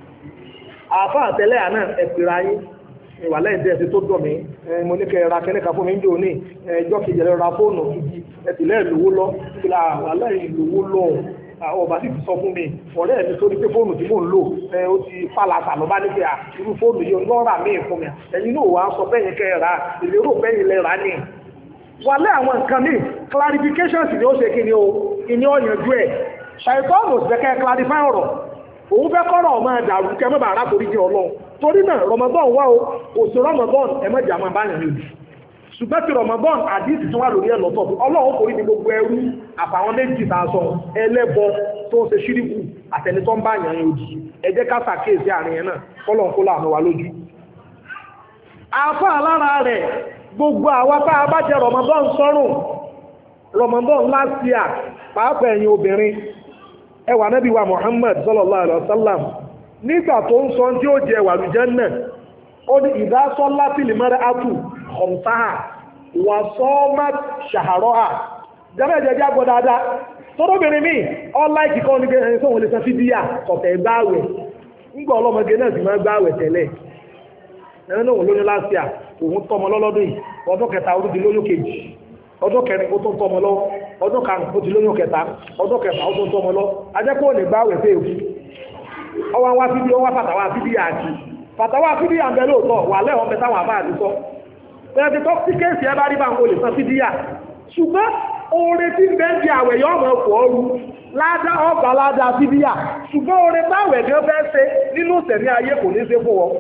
àfáà tẹ́lẹ̀ àná ẹ̀pìrà yín ìwà lẹ́yìn tí ẹ ti tó dọ̀ mí mo ní kẹ́ ra kẹ́lẹ́ka fún mi ń jò ní ẹjọ́ kejì ẹ̀rọ ra fóònù gidi ẹ̀tìlẹ́ ìlówó lọ ìlà àlẹ́ ìlówó lọ àwọn ọba sì ti sọ fún mi ọ̀rẹ́ mi tó ní pé fóònù tí mò ń lò ó ti fàlàtà ló bá ní pé irú fóònù yìí lọ́ọ̀rà míì fún mi ẹ̀yin náà wàá sọ bẹ́yìn kẹ́ ẹ̀ rà ìlérò bẹ́yìn lẹ́ rà ní. wà lẹ́ àwọn nǹkan míì clarifications ni ó ṣe kí ni o ìní ọ̀yànjú ẹ̀ ṣàìtọ́nù ṣẹ̀kẹ́ clarify ọ̀rọ̀ òun fẹ́ kọ́rọ̀ ọmọ ẹ̀dàrú kẹ́ mẹ́bàá arákòrí jẹ́ ọlọ́run torí náà Ramadan wá o òsì Ramadan ẹ̀mẹ́jà máa bá yàn lòdì ṣùgbọ́n ti Ramadan àdìsí tí wọ́n lórí ẹ̀ lọ́tọ̀ ọlọ́run kò rí ní gbogbo ẹrú àfàwọn méjì tá a sọ ẹlẹ́bọ tó ń ṣe ṣíríkù àtẹni tó ń bá yàn lòdì ẹ jẹ́ ká ṣàkíyèsí àárín yẹn náà kọ́lọ́n kó láàánú wa lójú. àfa lára rẹ̀ gbogbo àwa tá a bá jẹ Ramadan sọ́rùn Ramadan last year pàápàá ẹ̀yin obìnrin ẹwà nábì wa Muhammad sallallahu alaihi wasallam nígbà tó ń sọ tí ó jẹ wà lùjẹ́nnà ó ní ìdásọ́ láti lè mẹ́rẹ́ átù khamsaha wà sọ́ọ́mà ṣàhárọ́hà jẹ́mẹ́jẹ́jẹ́ àgbọ̀ dáadáa tọ́rọbìnrin mi ọlá ìkíkọ́ ní ẹni sóhun lè san fídíà kọ̀tẹ̀ gbáwẹ̀ ńgbà ọlọ́mọge náà sì máa gbáwẹ̀ tẹ́lẹ̀ ẹni náà lóyún láṣíà òun tọ́mọ lọ́lọ́dún yìí ọdún kẹta ó ti lóyún kejì ọdún kẹrin ó tún tọ́mọ lọ ọdún karùn-ún ó ti lóyún kẹta ọdún kẹfà ó tún tọ́mọ lọ ajẹ́kọ́ lè gbáwẹ̀ fẹ́ èkú ọwọ́ wá fídíò wá fàtàwà fídíò àti fàtàwà fídíò àbẹ̀ lóòótọ́ wà lẹ́wọ̀n mẹ́ta wà bá àdúsọ́ ẹni tó tí kéèsì ẹ bá rí bá ń kó lè san fídíò ṣùgbọ́n oore tí ń bẹ́ẹ̀ di àwẹ̀ yọ ọmọ ọkọ̀ ọrú ládá ọgbà ládá fídíò ṣùgbọ́n oore táwẹ̀ gan fẹ́ ṣe nínú ìṣẹ̀mí ayé kò ní ṣe fún wọn.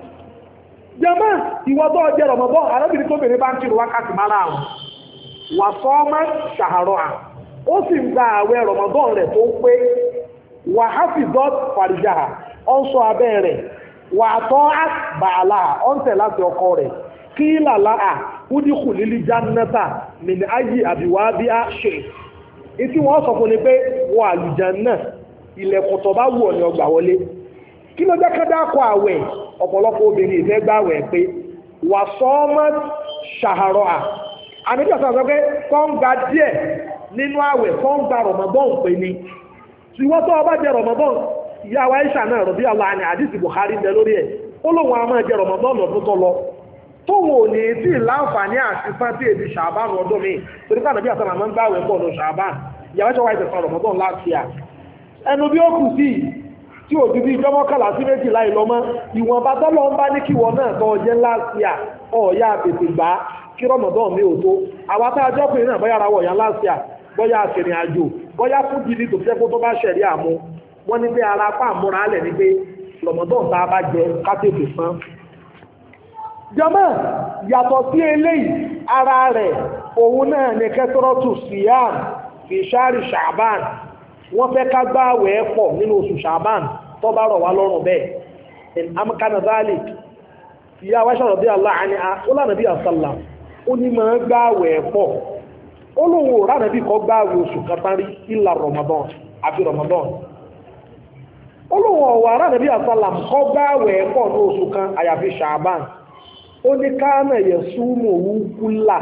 jẹ́mọ́ ìwọ tó jẹ́ Ramadan arábìnrin tó bèrè bá ń kírun wákàtí mára àwọn wà sọ́ọ́mọ́ ṣàhárọ̀ à ó sì ń gba àwẹ̀ Ramadan rẹ̀ tó pé wà hafizat farijaha ó ń sọ abẹ́ rẹ̀ wà tọ́ bàálà ó ń tẹ̀ láti ọkọ rẹ̀ kí làlá à údíkù lílí jannata min ayyi àbíwá bí a ṣe ìtí wọ́n sọ fún ni pé wọ́n àlùjánnà ilẹ̀kùn tó bá wù ọ́ ní ọgbà wọlé kí ló jẹ́ kẹ́dá kọ àwẹ̀ ọ̀pọ̀lọpọ̀ obìnrin ìfẹ́ gbà wẹ̀ pé wà sọ́ọ́mọ́ ṣàhárọ̀ à àníjọ́ sọ pé kọ́ ń gba díẹ̀ nínú àwẹ̀ kọ́ ń gba Ramadan pé ni tí wọ́n tó ọba jẹ́ Ramadan ìyá wa Aisha náà rọ̀bí Allah ní àdìsí Bukhari ń bẹ lórí ẹ̀ ó lóun a máa jẹ́ Ramadan lọ́dún tó lọ tóun ò ní tí láǹfààní àti sáńtì èdè Ṣàbán ọdún mi torí káàdà bí àtàlà máa ń gbàwẹ̀ pọ̀ lọ Ṣàbán ìyá wa ṣọwọ́ ìtẹ̀sán Ramadan láti à ẹnu bí ó kù sí tí ò ju bí ìjọ mọ́kànlá sí méjìlá ìlọ́mọ́ ìwọ̀nba tọ́lọ́ ń bá ní kíwọ náà tọ́ jẹ́ láti à ọ̀ọ́yá tètè gbà kí Ramadan mi ò tó àwa tá a jọ́kùnrin náà bọ́yá ara wọ̀ yá láti à bọ́yá àṣìrìn àjò bọ́yá fún jíní tó fẹ́ kó tó bá ṣẹ̀rí àmú wọ́n ní pé ara pa àmúra alẹ̀ ní pé Ramadan tá a bá jẹ kátètè san. jọmọ́ yàtọ̀ sí eléyìí ara rẹ̀ òun náà ní kẹtọ́rọ́tù síyàm fi ṣáàrì Ṣàbán wọ́n fẹ́ ká gbààwẹ̀ pọ̀ nínú oṣù Ṣàbán tó bá rọ̀ wá lọ́rùn bẹ́ẹ̀ in amkana zalik ìyá wa ṣàrọ̀ bí aláàánú ó lànà bí àṣàlà ó ní máa gbààwẹ̀ pọ̀ ó lóun ò ránà bí kọ́ gbààwẹ̀ oṣù kátàrí ìlà Ramadan àfi Ramadan ó lóun ọ̀wà ránà bí àṣàlà kọ́ gbààwẹ̀ pọ̀ ní oṣù kan àyàfi Ṣàbán ó ní káánà yẹ súnmọ̀ owó kúlà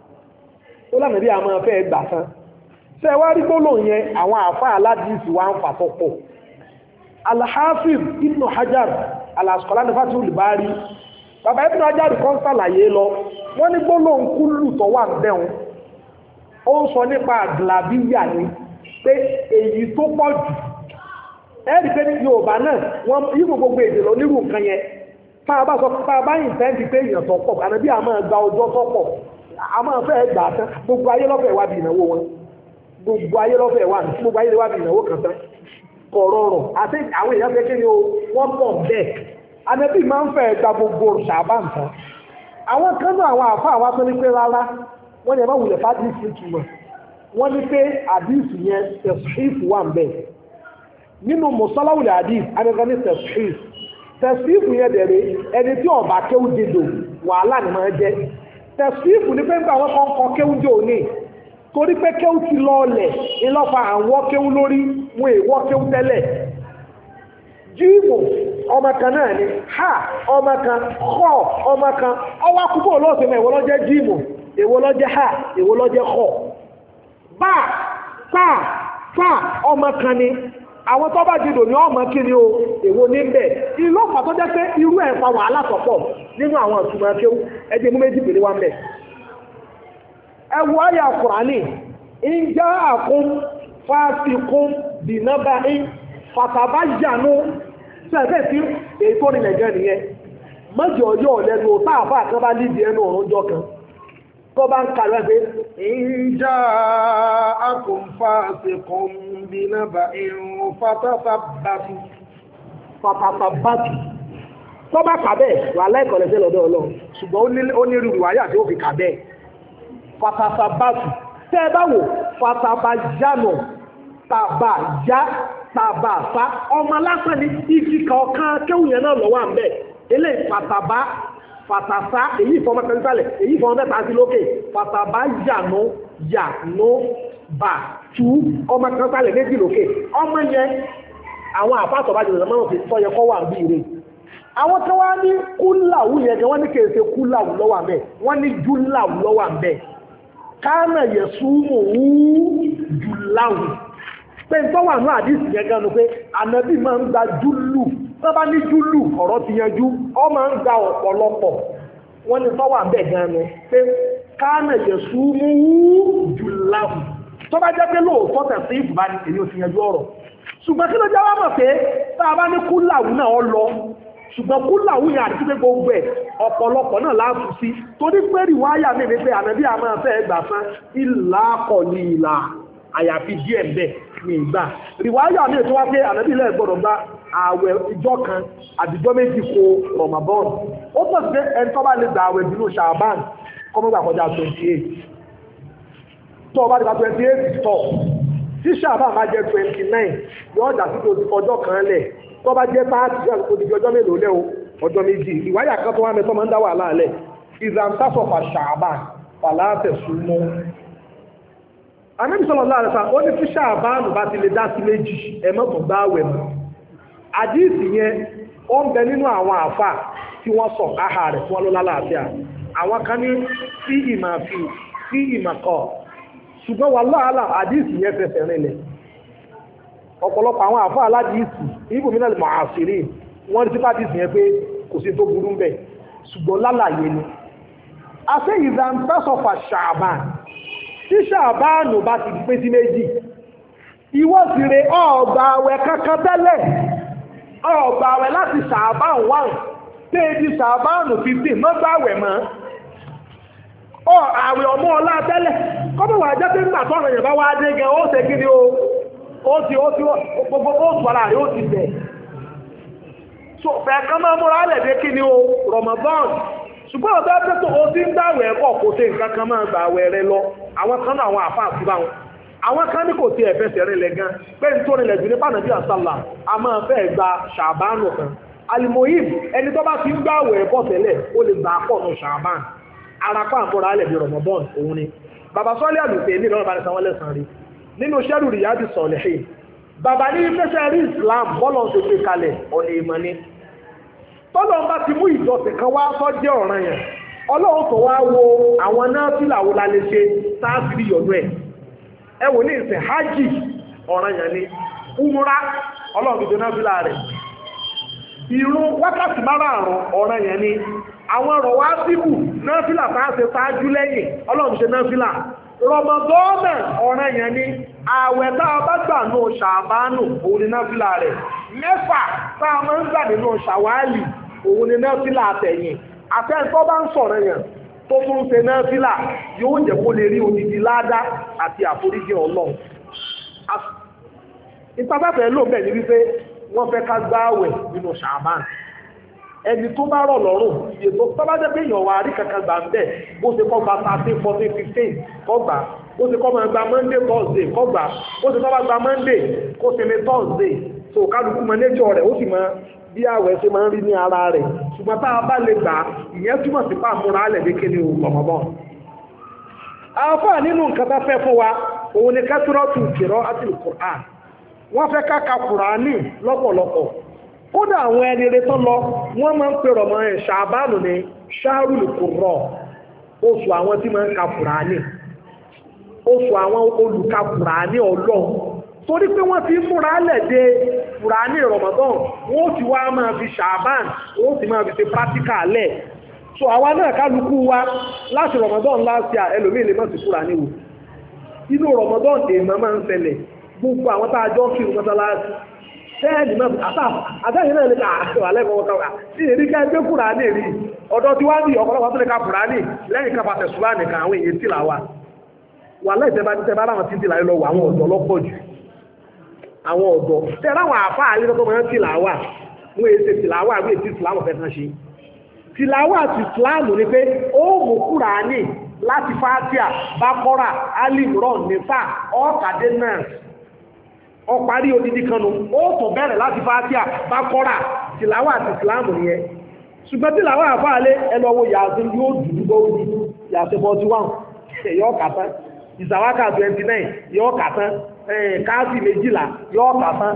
ó lànà bí àmọ́ fẹ́ gbà tán ṣe wá rí gbólóhùn yẹn àwọn àfáà aládìsí wa ń fà tọ́pọ̀ Al-Hafiz Ibn Hajar Al-Asqalani Fathul Bari bàbá Ibn Hajar kan ṣàlàyé lọ wọ́n ní gbólóhùn kúlù tó wà bẹ́hùn ó ń sọ nípa àgbàbíyà ni pé èyí tó pọ̀ jù ẹ́rì pé ní Yorùbá náà wọ́n yíò gbogbo èdè lọ nírú nǹkan yẹn máa bá sọ pé bá yìí fẹ́ di pé èèyàn tó pọ̀ ànábì àmọ́ gba ọjọ́ tó pọ̀ àmọ́ fẹ́ gbà tán gbogbo ayé lọ́fẹ̀ẹ́ wá bí ìnáwó wọn gbogbo ayé lọ́fẹ̀ẹ́ wà ní gbogbo ayé lọ́wọ́ bí ìnáwó kan tán kọ̀rọ̀rọ̀ àti àwọn èèyàn fẹ́ kéde o wọ́n pọ̀ bẹ́ẹ̀ ànábì máa ń fẹ́ gba gbogbo Ṣàbán tán àwọn kan náà àwọn àfa àwa tó ní pé rárá wọ́n ní ẹ má wulẹ̀ fádìsì túmọ̀ wọ́n ní pé àdìsì yẹn tẹ̀síìfù wà ń bẹ̀ nínú mùsọ́láwùlẹ̀ àdìsì abẹ́fẹ́ ní tẹ̀síìfù tẹ̀síìfù yẹn dẹ̀rẹ̀ ẹni tí ọba kéwù dìdò wàhálà ni máa jẹ́ tẹ̀síìfù ní pé nígbà wọn kọ́ ń kọ́ kéwù jò ní torí pé kéwù ti lọ́ọ̀lẹ̀ ńlọ́fà àwọn kéwù lórí wọn èèwọ̀ kéwù tẹ́lẹ̀ jíìmù ọmọ kan náà ni ha ọmọ kan kọ́ ọmọ kan ọwọ́ akúbọ̀ olóòsèmọ̀ èwo ló jẹ́ jíìmù èwo ló jẹ́ ha èwo ló jẹ́ kọ́ bá sáà ọmọ kan ni àwọn tó bá jìdò ní ọmọ kí ni o èwo ní bẹ̀ ìlú ọ̀pá tó jẹ́ pé irú ẹ̀ fa wàhálà tọ̀pọ̀ nínú àwọn ìtumọ̀ akéwú ẹgbẹ́ mú méjì pèlè wá mẹ́ ẹwù ayà Kùránì ń já àkún fásikún bìnàbà ń fàtàbá yànú sẹ́fẹ̀ tí èyí tó nílẹ̀ jẹ́ nìyẹn mọ́jì ọjọ́ lẹ́nu táàfà kan bá lídìí ẹnu ọ̀run jọ kan tó bá ń kàrẹ́ pé ń já àkún fásikún bìnàbà ń fàtàbàtù tó bá kà bẹ́ẹ̀ wà láìkọ̀lẹ́sẹ̀ lọ́dọ̀ Ọlọ́run ṣùgbọ́n ó ní rí ìwáyà tí ó fi kà bẹ́ẹ̀ fàtàbàtù tẹ́ ẹ bá wò fàtàbàjánù tàbàfá ọmọ lásán ní ìfìkà ọ̀kan kéwùyẹn náà lọ́wọ́ àmbẹ̀ ilé fàtàsá èyí ìfọmọ tẹ́lifálẹ̀ èyí ìfọmọ mẹ́ta sí lókè fàtàbàjánù yànú bà tú ọmọ tẹ́lifálẹ̀ méjì lókè ọmọ yẹn àwọn àpáàtọ̀ bá jẹ́ ọmọ fi tọ́yẹ kọ́ wà bí ire àwọn tó wá ní kúláwù yẹn wọ́n ní kèèṣe kúláwù lọ́wọ́ àmbẹ̀ wọ́n ní júláwù lọ́wọ́ àmbẹ̀ kánà yẹ̀súmù wú jùláwù pé tó wà ní àdísì yẹn ganu pé ànábì máa ń gba júlù tó bá ní júlù ọ̀rọ̀ ti yanjú ọ máa ń gba ọ̀pọ̀lọpọ̀ wọ́n ní tó wà ń bẹ̀ ganu pé kánà yẹ̀súmù wú jùláwù tó bá jẹ́ pé lóòótọ́ tẹ̀sí ìbùbá ni èyí ò ti yanjú ọ̀rọ̀ ṣùgbọ́n kí ló jẹ́ wá mọ̀ pé tá a bá ní kúláwù náà ọ lọ ṣùgbọ́n kúláwù yẹn àti pé gbogbo ẹ̀ ọ̀pọ̀lọpọ̀ náà láàfù sí torí pé rìwáyà mi ní pé ànábì àmọ́ fẹ́ gbà fún ìlà kọ̀lì ìlà àyàfi díẹ̀ ń bẹ̀ ní ìgbà rìwáyà mi tó wá pé ànábì ilẹ̀ gbọ́dọ̀ gba ààwẹ̀ ìjọ kan àdìjọ́ méjì kó Ramadan ó pọ̀ sí pé ẹni tó bá lè gba ààwẹ̀ nínú Ṣàbán kọ́mọ́gbà kọjá 28 tó bá dìgbà 28 tọ̀ tí Ṣàbán bá jẹ́ 29 yóò jà sí ọjọ́ kan lẹ̀ tó bá jẹ́ pàtàkì òdìdí ọjọ́ mélòó lẹ́ o ọjọ́ méjì ìwáyà kan tó wá mẹ́tọ́ máa ń dá wà láàlẹ̀ ìzàntásọ̀fà Ṣàbán pàlátẹ̀ súnmọ́ Ànábì sallallahu alaihi wasallam ó ní tí Ṣàbán bá ti lè dá sí méjì ẹmọ́tò bá wẹ̀ mọ́ àdíìsì yẹn ó ń bẹ nínú àwọn àfà tí wọ́n sọ áhà rẹ̀ fún ọlọ́lá láàfíà àwọn kan ní sí ìmàkọ́ ṣùgbọ́n wallahi àdíìsì yẹn fẹsẹ̀ rinlẹ̀ ọ̀pọ̀lọpọ̀ àwọn àfá aládìísì ibùmínà mọ̀ásìrí wọ́n rí sípá dìísì yẹn pé kò sí tó burú ń bẹ̀ ṣùgbọ́n lálàyé ni a ṣe ìzàntásọ̀fà Ṣàbán tí Ṣàbánù bá ti pé sí méjì ìwọ sì rẹ̀ ọ̀gbà àwẹ̀ kankan tẹ́lẹ̀ ọ̀gbà àwẹ̀ láti Ṣàbán 1 péjì Ṣàbánù 15 mọ́gbàwẹ̀ mọ́ àwẹ̀ ọmọ ọlá tẹ́lẹ̀ kọ́bọ̀wà jẹ́ pé nígbà tọ́rọ yẹn bá wá dé gẹ ó ṣe kí ni gbogbo ó sọ́ra rẹ̀ ó ti bẹ̀. so fẹ̀ẹ̀kan máa múra lẹ̀dẹ́ kí ni o Ramadan ṣùgbọ́n ọ̀dọ́ ẹgbẹ́ tó o ti ń dáwẹ̀ ẹ̀kọ́ kò tẹ́ nǹkan kan máa gbà àwẹ̀ rẹ lọ àwọn kan náà àwọn àfáà sí báwọn àwọn kan ní kò tí ẹ̀fẹ́sẹ̀ rẹ̀ lẹ̀ gan pé n tó rẹ̀ jù ní pàdánù àsálà a máa fẹ́ gba Ṣàbánù kan alimoyim ẹni tó bá ti ń gbàwẹ̀ ẹ̀kọ́ tẹ́lẹ̀ ó lè gbà pọ̀ nù Ṣàbán arapa àmúra lẹ̀ bí Ramadan òun ni bàbá sọ́lé àlùfẹ́ ní ìlọ́run bá ní sanwó lẹ́sàn rí nínú sẹ́rù Riyadi Salihin bàbá ní fẹ́sẹ̀ rí Islam bọ́lọ̀ ṣe gbé kalẹ̀ ọ̀nà ìmọ̀ ni tọ́lọ̀ bá ti mú ìjọsìn kan wá tó jẹ́ ọ̀ràn yẹn Ọlọ́run tó wá wo àwọn náfìlà wo la lè ṣe sáàfìrí yọ̀nú ẹ̀ ẹ wò ní ìsìn hajj ọ̀ràn yẹn ni umra Ọlọ́run tó náfìlà rẹ̀ ìrun wákàtí márààrún ọ̀ràn yẹn ni àwọn ọ̀rọ̀ wá síbù náfìlà bá ṣe ṣáájú lẹ́yìn Ọlọ́run ṣe náfìlà rọmọdọ́ọ̀nà ọ̀ràn yẹn ni ààwẹ̀ tá a bá gbà nù Ṣàbánù òun ni náfìlà rẹ̀ mẹ́fà tá a máa ń gbà nínú Ṣàwálì òun ni náfìlà àtẹ̀yìn àtẹ́ntọ́ bá ń sọ̀rọ̀ yẹn tó tún ṣe náfìlà yóò jẹ́ kó lè rí odidi ládá àti àforíjì Ọlọ́run ìpàbẹ́fẹ́ ló bẹ̀ ní wípé wọ́n fẹ́ ká gbààwẹ̀ nínú Ṣàbánù ẹni tó bá rọ̀ lọ́rùn iye tó tọ́ bá jẹ́ pé èèyàn wà rí kankan gbà ń bẹ̀ bó ṣe kọ́ gba 13 14 15 kọ́ gbà bó ṣe kọ́ máa gba Monday Thursday kọ́ gbà bó ṣe kọ́ bá gba Monday kó ṣe ní Thursday so kálukú mọ nature rẹ̀ ó sì mọ bí àwẹ̀ ṣe máa ń rí ní ara rẹ̀ ṣùgbọ́n tá a bá lè gbà ìyẹn túmọ̀ sí pàmòrà alẹ̀ ní kéde Ramadan. àfáà nínú nǹkan tá fẹ́ fún wa òun ni kẹ́tùrọ́tù kìrọ́ àti Qur'an wọ́n fẹ́ ká ka Kùránì lọ́pọ̀lọpọ̀ kódà àwọn ẹni rẹ̀ tó lọ wọ́n máa ń pè rọ̀mọ́ ẹ̀ ṣàbánù ní ṣáàrùlù kùrọ̀ oṣù àwọn tí máa ń ka Kùránì oṣù àwọn olùka Kùránì Ọlọ́run torí pé wọ́n ti múra lẹ́dẹ̀ Kùránì Ramadan wọ́n ti wá máa fi ṣàbán wọ́n ti máa fi ṣe practical lẹ̀ so àwa náà kálukú wa láti Ramadan láti ẹlòmíì lè má ti Kùránì wò inú Ramadan èèmọ̀ máa ń ṣẹlẹ̀ gbogbo àwọn tá a jọ kí mọ́sálásí tẹ́ẹ̀lì náà àtàyìn náà lè ká àṣẹwà lẹ́kọ̀ọ́ káwà sí èrí ká ẹgbẹ́ Kùránì rí ọ̀dọ̀ tí wá ní ọ̀pọ̀lọpọ̀ tó lè ká Kùránì lẹ́yìn ká pàtẹ̀ ṣùgbọ́n nìkan àwọn èyí tìlà wà wà láìsẹ́bá ní tẹ́bá láwọn tí tìlà lọ wà àwọn ọ̀dọ́ lọ́pọ̀ jù àwọn ọ̀dọ́ tẹ́lá àwọn àfá àlẹ́ tó máa ń tìlà wà wọ́n èsè tìlà wà wọ́n èsì tìlà wọ̀ fẹ́ kan ṣe tìlà wà ti Ìsìláàmù ni pé ó mú Kùránì láti Fátíà Bákọ́rà Al-Imran Nísà ọ̀kadé náà ọparí odidi kanu ó tún bẹ̀rẹ̀ láti Fátíà Bákọ́rà tìláwà àti Ìsìláàmù nìyẹn ṣùgbọ́n tìláwà àfáàlẹ́ ẹlọ́wọ́ yàtọ̀ yóò dùdú bọ́ọ̀dù yàtọ̀ 41 yóò kàtán ìsàwákà 29 yóò kàtán káàsì 12 yóò kàtán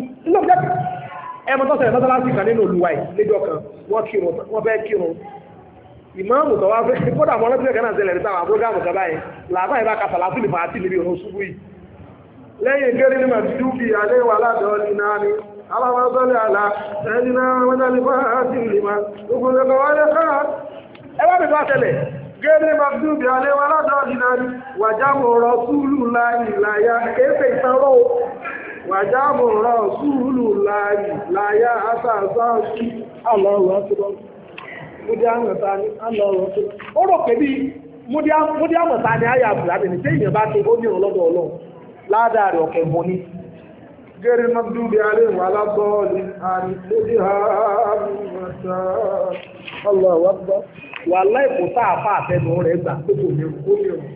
ẹmọ tọ́sẹ̀ mọ́sálásí kan nínú olúwa ìlẹ́jọ́ kan wọ́n fẹ́ kírun ìmáàmù tọ́wá fẹ́ kódà mọ́ lọ́sílẹ̀ kan náà ṣẹlẹ̀ nípa àwọn prógámù kan báyìí làbá ìbá kàtàlá sí ìfà àti ìlú òun ṣubú yìí lẹ́yìn gẹ́rí ní màdúbí aléwà ládọ́ọ̀lì náà ni aláwọ̀sọ́lẹ̀ àlá ẹni náà wọ́n dá nípa àti ìlìmá ogun lẹ́kọ̀ọ́ wáyé káà ẹwà mi bá tẹ́lẹ̀ gẹ́rí ní màdúbí aléwà ládọ́ọ̀lì náà ni wàjámù rọ̀súlù láyà kéèfè ìsanró wàjámù rọ̀súlù láyà àtàzá sí àlọ́rọ̀ múdí àmọ̀ta ni àlọ́rọ̀ ó rò pé bí múdí àmọ̀ta ni àyà àbùrà ní tí èèyàn bá tó ó ní ọlọ́dọ̀ Ọlọ́run ládàrí ọ̀kẹ́ mọ́ ní gẹ́rẹ́ mọ́bílúbí alẹ́ wà lábọ́ọ̀lì àrílẹ́dí àmìmọ̀ta ọlọ́wọ́gbọ́ wà láìpò táàfà àtẹnu rẹ̀ gbà tó kò ní ó ní ọ̀rọ̀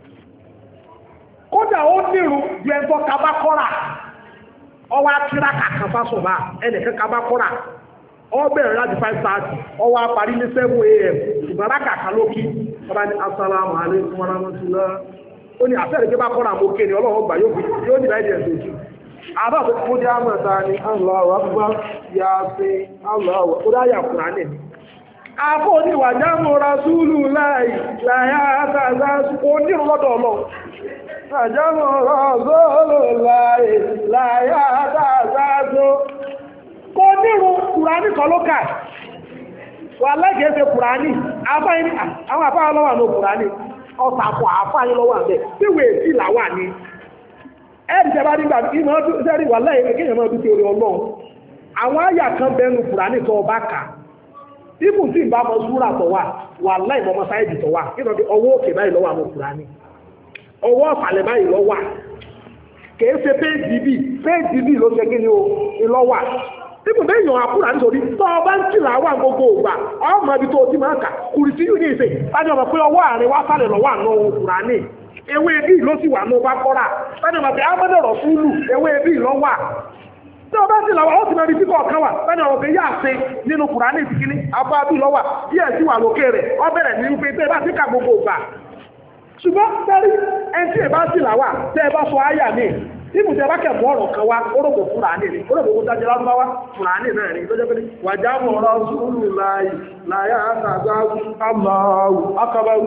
kódà ó nírun ju ẹgbọ́ kabakọ́rà ọwọ́ akíra kàkà fásọ̀bá ẹnìkan kabakọ́rà ọ bẹ̀rẹ̀ láti 5:30 ọwọ́ parí ní 7 a.m. ìbára kàkà lókì ọba ní assalamu alaikum warahmatullah ó ní àfẹ́rẹ̀ pé bá kọ́ra mọ́ kéde ọlọ́run gbà yóò ní láìdí ẹ̀sùn ojú àbábẹ̀ tó jẹ́ àmọ̀ta ni Allahu Akbar ya sí Allahu ó dáyà Kùránì ní àfọ́ oníwàjá mọ́ rasúlù láyá àtàzá onírun lọ́dọ̀ Ọlọ́run àjámọ̀ rasúlù láyá àtàzá kó nírun Kùránì kan ló kà wà lẹ́gẹ̀ẹ́sẹ̀ Kùránì àwọn àfáà lọ́wà ní Kùránì ọ̀sàpọ̀ àfáàyí lọ́wọ́ àbẹ̀ tí wèé sí làwà ní ẹ̀rì tẹ́bá nígbà tí ìmọ̀ ọdún sẹ́rì wà láì ẹgbẹ̀yàn máa dúkẹ́ orí Ọlọ́run àwọn àyà kan bẹnu Kùránì tó ọba kà ibù tí ìbá mọ súrà tó wà láì mọ́mọ́ sáìdì tó wà nítorí ọwọ́ òkè báyìí lọ́wọ́ àwọn Kùránì ọwọ́ ọ̀fàlẹ̀ báyìí lọ́wọ́ kèé ṣe péjì bí ló ṣe kí ni ó lọ́wọ́ Tíbù méyàn àkúrà nítorí tó ọba ń tìlà wà gbogbo ògbà ọmọ ibi tó ti máa kà kùrì sí yìí ní ìsẹ̀ láti ọmọ pé ọwọ́ àárín wá sálẹ̀ lọ́wọ́ àná Kùránì ewé bí ló sì wà ní ọba kọ́ra láti ọmọ pé ámọ́dọ̀rọ̀ fúlù ewé bí lọ wà tí ọba tìlà wà ó ti máa rí síkọ̀ kan wà láti ọmọ pé yáà ṣe nínú Kùránì ìsìnkíní abá bí lọ wà díẹ̀ sí wà lókè rẹ̀ ọ bẹ̀rẹ̀ ní wípé tẹ́ bá ti kà gbogbo ògbà ṣùgbọ́n tẹ́rí ẹni tí ẹ bá tìlà wà tẹ́ ẹ bá sọ áyà mi ibùsẹ̀ bá kẹ̀mọ́ ọ̀rọ̀ kan wá orógbò Fúránì rí orógbò dájẹ́ lárúbáwá Fúránì náà rí lọ́jọ́ pẹ́lú wàjámọ̀ ọ̀rọ̀ ṣúrù láyá àtàzáwú Allahu Akbar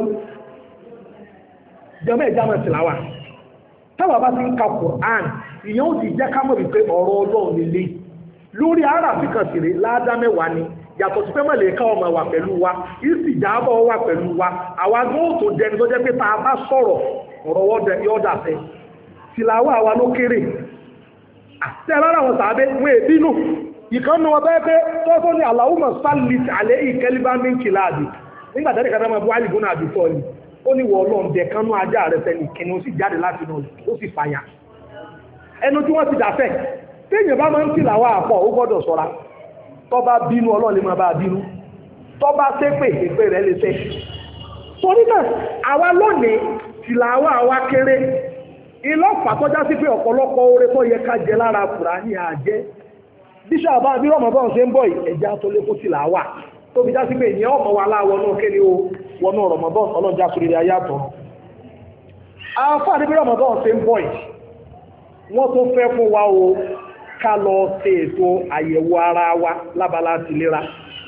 jẹmọ́ ìjámọ̀ tìláwà táwà bá ti ń ka Qur'an ìyẹn ó ti jẹ́ ká mọ̀ wípé ọ̀rọ̀ Ọlọ́run nílé lórí ara àfikàn tìrẹ ládámẹ́wàá ni yàtọ̀ sí pẹ́mọ̀ lè ká ọmọ wà pẹ̀lú wa ìsì jábọ̀ wà pẹ̀lú wa àwa gbọ́ tó jẹni tó jẹ́ pé ta bá sọ̀rọ̀ ọ̀rọ̀ wọ́dẹ yọ́dà fẹ́ tìlàwà wa ló kéré àti ẹ̀lára wọn sàábé wọ́n èbínú ìkànnù wọn bẹ́ẹ̀ pé tọ́tọ́ ní Allahumma salli alẹ́ ìkẹlíbá ní kìláàdì nígbàtẹ́rẹ̀ kẹta máa bú àlìbónà àbífọ́ ni ó ní wọ́n lọ́n dẹ̀ kánú ajá rẹ̀ sẹ́ni kìnnì ó sì jáde láti náà ó sì fàyà ẹnu tí wọ́n ti dàfẹ́ téèyàn bá máa ń tìlàwà àpọ̀ ó gbọ́dọ̀ ṣọ́ra tó bá bínú Ọlọ́run lè máa bá bínú tó bá ṣépè èpè rẹ̀ lè ṣe torí náà àwa lónìí tìlàwà wa kéré ìlọ́pàá tó já sí pé ọ̀pọ̀lọpọ̀ oore tó yẹ ká jẹ lára Kùránì àjẹ́ bíṣọ́ àbá bí Ramadan ṣe ń bọ̀ ẹ̀já tó lé kó ti là wà tó fi já sí pé ìyẹn ọmọ wa láwọ náà kéde o wọnú Ramadan ọlọ́jà sórí ayátọ̀ àfáà ní bí Ramadan ṣe ń bọ̀ wọ́n tó fẹ́ fún wa o ká lọ ṣe ètò àyẹ̀wò ara wa lábala tìlera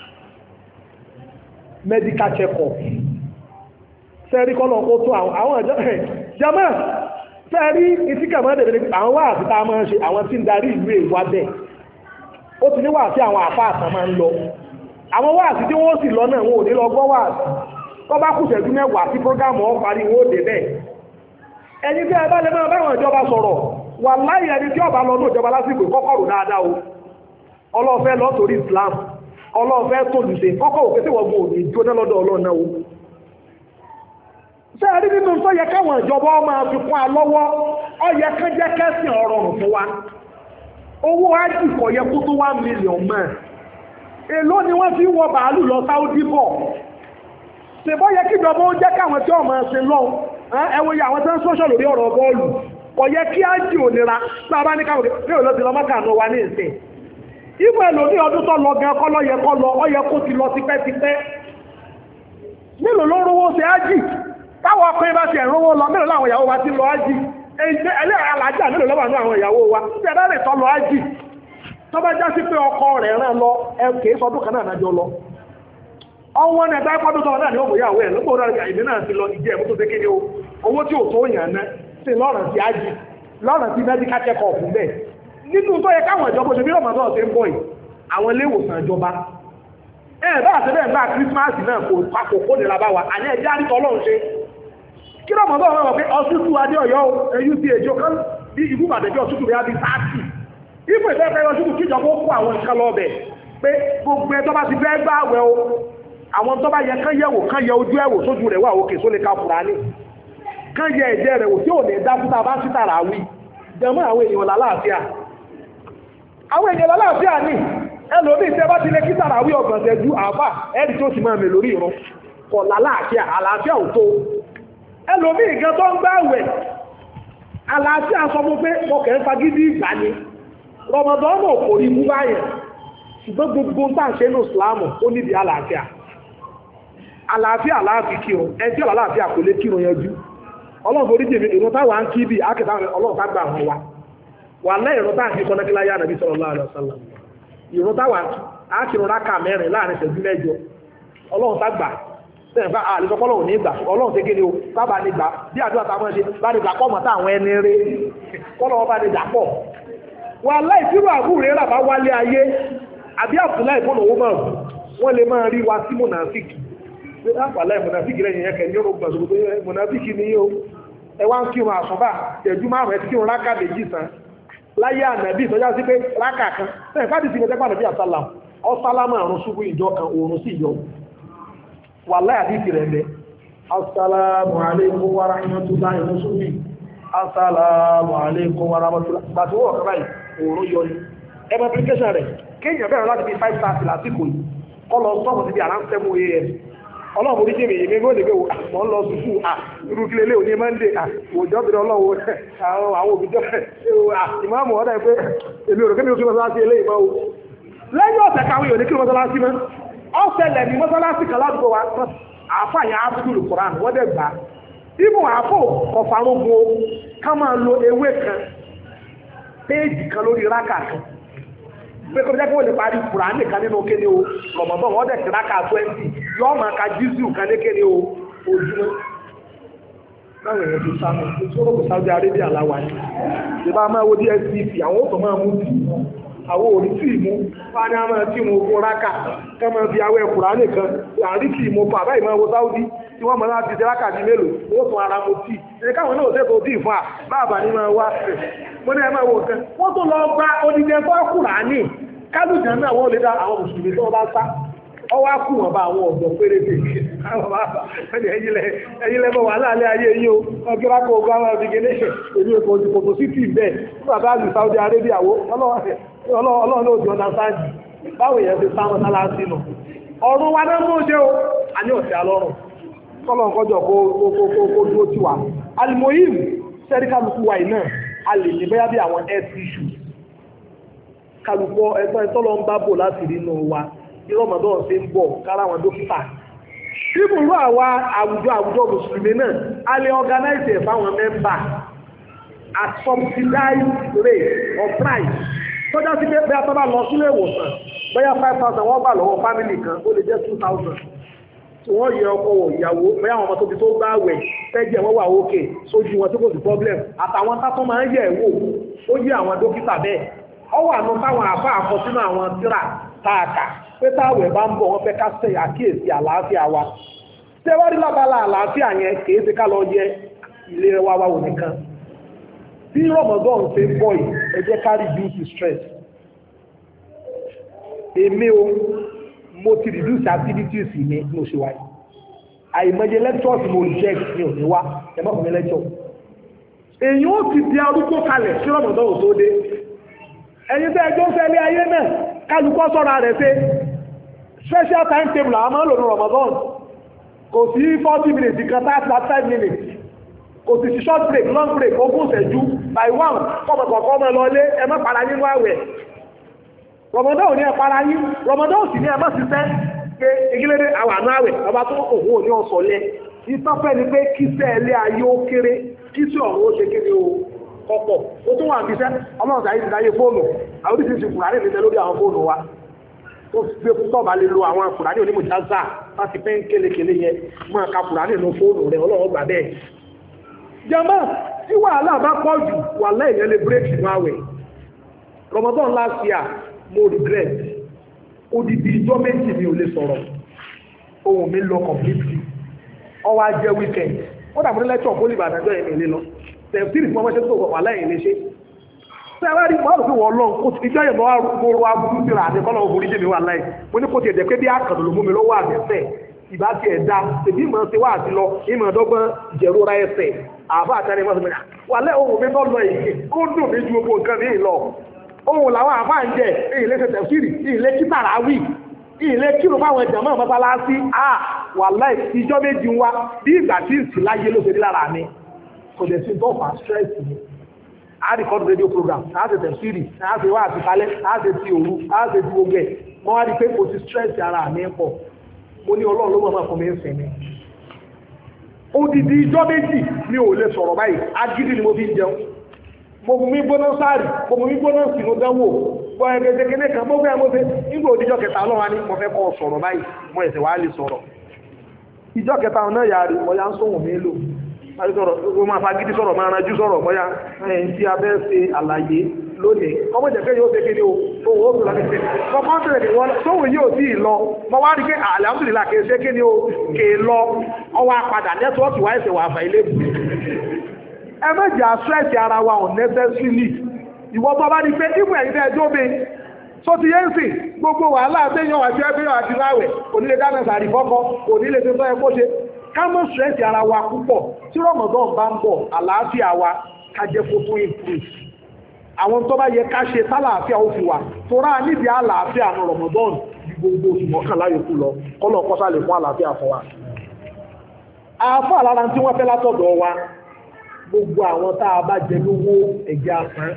medical check-up sẹ́rí kọ́lọ̀ kó tó àwọn ẹ̀jọ́ jẹ́mọ́ sẹ́rí ìsíkẹ̀mọ́ dẹ̀dẹ̀ àwọn wà àti táa máa ń ṣe àwọn tí ń darí ìlú èwà bẹ̀ ó ti ní wà sí àwọn àfá àtàn máa ń lọ àwọn wà sí tí wọ́n sì lọ náà wọn ò ní lọ gbọ́ wà sí tó bá kù ṣẹ́jú mẹ́wàá sí prógámù ọ̀ parí wọn ó dé bẹ́ẹ̀ ẹni tí ẹ bá lè máa báwọn ìjọba sọ̀rọ̀ wà láyé ẹni tí ọba lọ ní ìjọba lásìkò kọ́kọ́rù dáadáa o ọlọ́ọ̀fẹ́ lọ torí Islam ọlọ́ọ̀fẹ́ tó lùsè kọ́kọ́ òkè tí wọ́n mú òní jóná lọ́dọ̀ ọlọ́ọ̀nà o ṣe àrí nínú tó yẹ káwọn ìjọba máa fi kún alọ́wọ́ ó yẹ kán jẹ́ kẹ́sìn ọ̀rọ̀rùn fún wa owó ájì kò yẹ kó tó 1 million mọ́ èló ni wọ́n fi wọ bàálù lọ Saudi bọ̀ ṣèbọ́ yẹ kí ìjọba ó jẹ́ káwọn tí ọmọ ẹ̀sìn lọ ẹwọ yẹ àwọn tó ń sọ́ṣọ́ lórí ọ̀rọ̀ bọ́ọ̀lù kò yẹ kí ájì ò nira tí a bá ní káwọn kí ò lọ sí lọ́mọ́kà náà wà ní ìsìn ìfẹ́ lò ní ọdún tó lọ gan kọ́ lọ yẹ kọ́ lọ ọ yẹ kó ti lọ tipẹ́tipẹ́ mélòó ló rówó ṣe ájì táwọn ọkùnrin bá ti ẹ̀rọwó lọ mélòó láwọn ìyàwó wa ti lọ ájì ẹlẹ́ alájà mélòó lọ́wọ́ ní àwọn ìyàwó wa tí ẹ̀dá lè tọ́ lọ ájì tó bá já sí pé ọkọ rẹ̀ rán lọ ẹkẹ́ sọdún kan náà nájọ lọ ọwọ́ ní ẹ̀dá ìpọ́dún tó náà ní ọmọ ìyàwó ẹ̀ lọ́pọ̀ náà ìdí náà ti lọ ìjẹ́ ẹ̀mú tó ṣe kéde owó tí ò tó yàn ná sí lọ́rùn sí ájì lọ́rùn sí medical check-up bẹ́ẹ̀ nínú tó yẹ káwọn ìjọba ṣe bí ọmọ náà ṣe ń bọ̀ yìí àwọn ilé ìwòsàn ìjọba bá àti bẹ́ẹ̀ bá kírísímàsì náà kò papò kó nira bá wa àní ẹ̀jẹ̀ àríkọ́ ọlọ́run ṣe kí lọ́mọ bá wọn wọ̀ pé ọtútù adé ọ̀yọ́ uch kan bí ìbú bàdẹ̀bí ọtútù rẹ̀ bí 30 ìfò ìfẹ́ ọtútù kíjọba ó kó àwọn nǹkan lọ́bẹ̀ pé gbogbo ẹ̀ tó bá ti fẹ́ gbá àwẹ̀ o àwọn tó bá yẹ kán yẹ̀wò kán yẹ ojú ẹ̀wò sójú rẹ̀ wà òkè sólè ká Kùránì kán yẹ ẹ̀jẹ̀ rẹ̀ wò tí ò ní dá fúta bá síta rà wí jẹmọ́ àwọn èèyàn lálàáfíà ní ẹlòmí ìṣẹ́ bá ti lé kí tàràwí ọgbọ̀n ṣẹ́jú àfà ẹ̀rì tó ti máa mẹ́ lórí ìrun kọ̀ lálàáfíà àlàáfíà ò tó ẹlòmí ìgẹ́ tó ń gbààwẹ̀ àlàáfíà sọ fún pé mọ̀kẹ́ ń fagídí ìgbà ni rọmọdọ́nà kò rí mú báyẹn ṣùgbọ́n gbogbo ń tàn ṣe ní ìsìlámù ó nídìí àlàáfíà láàfi kírun ẹjọ́ àlàáfíà kò lè kírun yẹn jú ọlọ́run forí jèmi ìrun táwa ń kí bí ákẹta ọlọ́run ká gbà wọn wà lẹ́yìn ìrun táà kí kọ́nẹ́kílá yá nàbí sallallahu alaihi wasallam ìrun táwa ákìrún rákà mẹ́rin láàrin ìṣẹ́jú mẹ́jọ ọlọ́run tá gbà tẹ́ẹ̀fà àlùsọpọ́lọ́run ní ìgbà ọlọ́run tẹ́ kéde o sábà ní ìgbà bí àdúrà táwọn ṣe bá ní ìgbà pọ̀ mọ́ táwọn ẹni rí kọ́lọ́wọ́ bá ní ìgbà pọ̀ wà láì tí wà bú rẹ̀ bá wálé ayé àbí àbúlá ìbọnà owó máa wọ́n lè máa rí wa sí mọ̀nàfíkì pé àpàlá ìmọ̀nàfíkì lẹ́yìn ẹ̀kẹ́ ní ọ̀rọ̀ gbàgbọ́ pé mọ̀nàfíkì ni yóò ẹ wá ń kírun àsùnbà tẹ̀jú márùn-ún ẹ ti kírun rákà méjì tán láyé ànàbí ìtọ́já sí pé rákà kan tẹ́ẹ̀ fàdí sí mẹ́tẹ́pà nàbí àsálàm ọsálámà àrùn ṣubú ìjọ kan oòrùn sí ìjọ wà láyà bí ìfìrẹ̀ lẹ́ assalamu alaikum wa rahmatullahi wa barakatuh assalamu alaikum wa rahmatullahi bàtí wọ́n ọ̀kọ́ báyìí oòrùn yọ ní ẹgbẹ́ application rẹ̀ kéèyàn bẹ̀rẹ̀ láti bí 5:30 lásìkò yìí kọlọ sọ́pọ̀ sí bí around 7 a.m. ọlọ́run orí jẹ́mi èmi mọ́ lè gbé wọ́n lọ sùkú irú kí lélẹ́ òní monday òjò bẹ̀rẹ̀ ọlọ́run àwọn òbí jẹ́ ìmáàmù ọ̀dá pé èmi òròkè mi ò kí mọ́sálásí eléyìí mọ́ o lẹ́yìn ọ̀sẹ̀ káwọn èèyàn ní kí mọ́sálásí mọ́ ọ̀sẹ̀lẹ̀ ní mọ́sálásí kan ládùúgbò wa àfàyà ábúdùlù koran wọ́n dẹ̀ gbà ibùn àfò ọ̀fàrógbó ká máa lo ewé kan péèjì kan lórí rákà kan pé kọ́ jẹ́ kí wọ́n lè parí kùránì kan nínú kéde o rọ̀mọ̀bọ̀n wọ́n dẹ̀ sí rákà 20 yọ́ máa ka jísù kan ní kéde o ojúmọ́ láwọn èèyàn tó sáwọn ìṣòro kò Saudi Arabia láwà ní ìbá máa wo DSTV àwọn òtò máa mú sí àwọn òrí tí ìmú bá ní a máa tí mo kó rákà ká máa fi awẹ́ kùránì kan àrí tí ìmú pa àbá ìmọ̀ wo Saudi tí wọ́n mọ̀ láti ṣe rákà ní mélòó wọ́n tún ara mo tí ẹni káwọn náà ṣètò tí ìfún à báàbà ní máa wá mo ní ẹ máa wò kan wọ́n tó lọ gba odidi ẹ̀fọ́ kùránì kálùjá náà wọ́n lè dá àwọn mùsùlùmí tó bá sá ọwá kù wọ́n bá àwọn ọ̀dọ́ péréte ẹ̀yìn lẹ́bọ̀ wà láàrin ayé yìí o ọgbẹ́rákọ̀ ogun àwọn ọ̀dìgẹ́lẹ́ èdè kòtò sí tì bẹ́ẹ̀ bàbá àlù Saudi Arabia wo ọlọ́run ló di ọ̀nà sáàjì báwo èèyàn ti sáwọn sálásí nù ọ̀run wa náà mú ṣe o àní ọ̀sẹ̀ alọ́run kọ́lọ̀n kọjọ kó dúró tí wà alimoyim sẹ́rí kálukú wa iná a lè ní bẹ́yà bí àwọn health issues kálukọ́ ẹgbẹ́ tọ́lọ ń bá bò láti nínú wa ní rọmọdún ṣe ń bọ̀ kára àwọn dókítà ìbùrú àwa àwùjọ mùsùlùmí náà a lè organize fáwọn mẹ́mbà at subsidized rate or price tọ́já sí pé bẹ́ẹ̀ tó bá lọ sílé ìwòsàn bẹ́ẹ̀ 5,000 wọ́n gbà lọ́wọ́ fámìlì kan ó lè jẹ́ 2,000 tí wọ́n yẹ ọkọ wọ̀ ìyàwó bẹ́ẹ̀ àwọn ọmọ tóbi tó gbá àwẹ̀ tẹ́jẹ̀ wọ́n wà òkè sójú wọn tí kò sí problem àtàwọn tátọ́ máa ń yẹ̀ wò ó yẹ àwọn dókítà bẹ́ẹ̀ ọ wà nù táwọn àfá àkọ sínú àwọn tíra táàkà pé táwẹ̀ bá ń bọ̀ wọ́n fẹ́ ká ṣe àkíyèsí àlàáfíà wa tẹ́wárí lábala àlàáfíà yẹn kìí ṣe ká lọ yẹ ìlera wa wò nìkan bí Ramadan ṣe ń bọ̀ yìí ẹ jẹ́ ká reduce stress èmi o mo ti reduce activities mi ní oṣù wáyé àìmọye lectures mo reject ní òní wá ẹ má fún mi lecture èyí ó ti di arúgbó kalẹ̀ sí Ramadan ò tó dé ẹ̀yin tẹ́ ẹjọ́ fẹ́ lé ayé náà kálukọ́ sọ́ra rẹ̀ pé special timetable àwọn máa ń lò ní Ramadan kò sí 40 minutes kan 35 minutes kò sí short break long break ogún ìṣẹ́jú by one kọ́mọ̀kọ̀kọ́ ọmọ lọlé ẹ má para nínú àwẹ̀ Ramadan ò ní ẹ para yín Ramadan ò sì ní ẹ má ṣiṣẹ́ pé ìgílédé àwọn àánú àwẹ̀ ọba tó òun ò ní ọ̀sọ̀ lẹ ìtọ́fẹ́ ni pé kíṣẹ́ ilé ayé ó kéré kíṣẹ́ ọ̀run ó ṣe kéré o ọ̀pọ̀ ó tún wà ní iṣẹ́ ọlọ́run tàyí ìdáyé fóònù àwọn oríṣiríṣi kùránì nílẹ̀ lórí àwọn fóònù wa tó gbé tọ́ba lè lo àwọn kùránì onímọ̀jáza láti pẹ́ ń kélekèlé yẹn máa ka kùránì nínú fóònù rẹ̀ ọlọ́run gbà bẹ́ẹ̀. jàmá tí wàhálà bá pọ̀ jù wàhálà ìyẹn lè bírèkì nínú àwẹ̀ Ramadan last year mo regret odidi ijọ́ méjì mi ò lè sọ̀rọ̀ ohun mi lọ completely ọwọ́ ajẹ́ weekend ó dàbí lẹ́tọ̀ pólì ìbàdàjọ́ yẹn mi lè lọ tẹ̀síìrì fún ọmọ ṣe tó wà láyìn lè ṣe tí a bá rí mọ́ àrùn wọ́n lọ́n kó ti jẹ́ ìmọ̀ àrùn aburú sí ra àdẹ́kọ́lọ́ òbúrí jẹ́ mi wà láyìn mo ní kó ti ẹ̀jẹ̀ pé bí àkàndò ló mú mi lọ́wọ́ àdẹ́sẹ̀ ìbá ti ẹ̀dá tèbí ìmọ̀ ti wá àti lọ ìmọ̀ ọ̀dọ́gbọ́n jẹ̀rora ẹsẹ̀ àbá àtàrí mọ́ sọmọ́nà wà lẹ́ ohun mi tọ́ lọ èyí kó dùn mí ju gbogbo nǹkan ní lọ ohun làwọn àbá ń jẹ ilé ṣe tẹ̀síìrì ilé kítàrà wì ilé kírun fáwọn ẹ̀jẹ̀ mọ́ mọ́sálásí wà láì ìjọ méjì wá bí ìgbà tí ìsì láyé ló ṣe lára mi kò dẹ̀ sí bọ́ọ̀fà stress ni a record radio program a ṣe tẹ̀síìrì a ṣe wá àtìkálẹ̀ a ṣe ti òru a ṣe ti gbogbo ẹ̀ wọ́n wá rí pé kò sí stress ara mi pọ̀ mo ní ọlọ́run ló mọ̀ fún mi ń sìn mi odidi ìjọ méjì mi ò lè sọ̀rọ̀ báyìí agídí ni mo fi ń jẹun mo mú mi gbóná sáàrì mo mú mi gbóná sí mo dánwò gbọ́ ẹgbẹ́ kékeré kan mo fẹ́ mo fẹ́ nígbà òdìjọ́ kẹta ọlọ́run ni mo fẹ́ kọ́ sọ̀rọ̀ báyìí mo ẹ̀sẹ̀ wá lè sọ̀rọ̀ ìjọ kẹta ọ̀nà yàrá mo yá ń sóhùn mi lò ó máa fagídí sọ̀rọ̀ máa ranjú sọ̀rọ̀ bóyá ẹ̀yìn tí a bẹ́ ṣe àlàyé lónìí ọmọ ìjẹ̀kẹ́ yóò ṣe kí ni owó ó tùlá kẹsẹ̀ kọ́kọ́ tẹ̀lẹ̀ wọ́n tóhùn yóò sí ìlọ mọ́ wá rí pé alhamdulillah kìí ṣe kí ni ó kè lọ ọwọ́ apàdà nẹ́tíwọ́ọ̀kì wá ẹ̀sẹ̀ wà fà ilé bù ẹ méjì àṣẹ́ẹ̀tì ara wa unnecessarily ìwọ́n bọ́ bá ní pé ìwọ̀ ẹ̀yìn tẹ́ ẹjọ́ mi tó ti yẹn sì gbogbo wàhálà àtẹ́yàn àti ẹgbẹ́yàn àti láwẹ̀ onílé dáná sàrí fọ́kọ́ onílé tó tọ́ ẹkọ́ ṣe kámọ́ stress ara wa púpọ̀ tí Ramadan bá ń bọ̀ àlàáfíà wa kájẹ́ kó tún improve àwọn tó bá yẹ ká ṣe tálàáfíà ó fi wà tó rá níbi àlàáfíà ní Ramadan bí gbogbo oṣù mọ́kànlá yòókù lọ kọ́lọ̀ kọ́sà lè fún àlàáfíà fún wa àfọ́ àlára tí wọ́n fẹ́ látọ̀dọ̀ wa gbogbo àwọn tá a bá jẹ lówó ẹ̀jẹ̀ àsán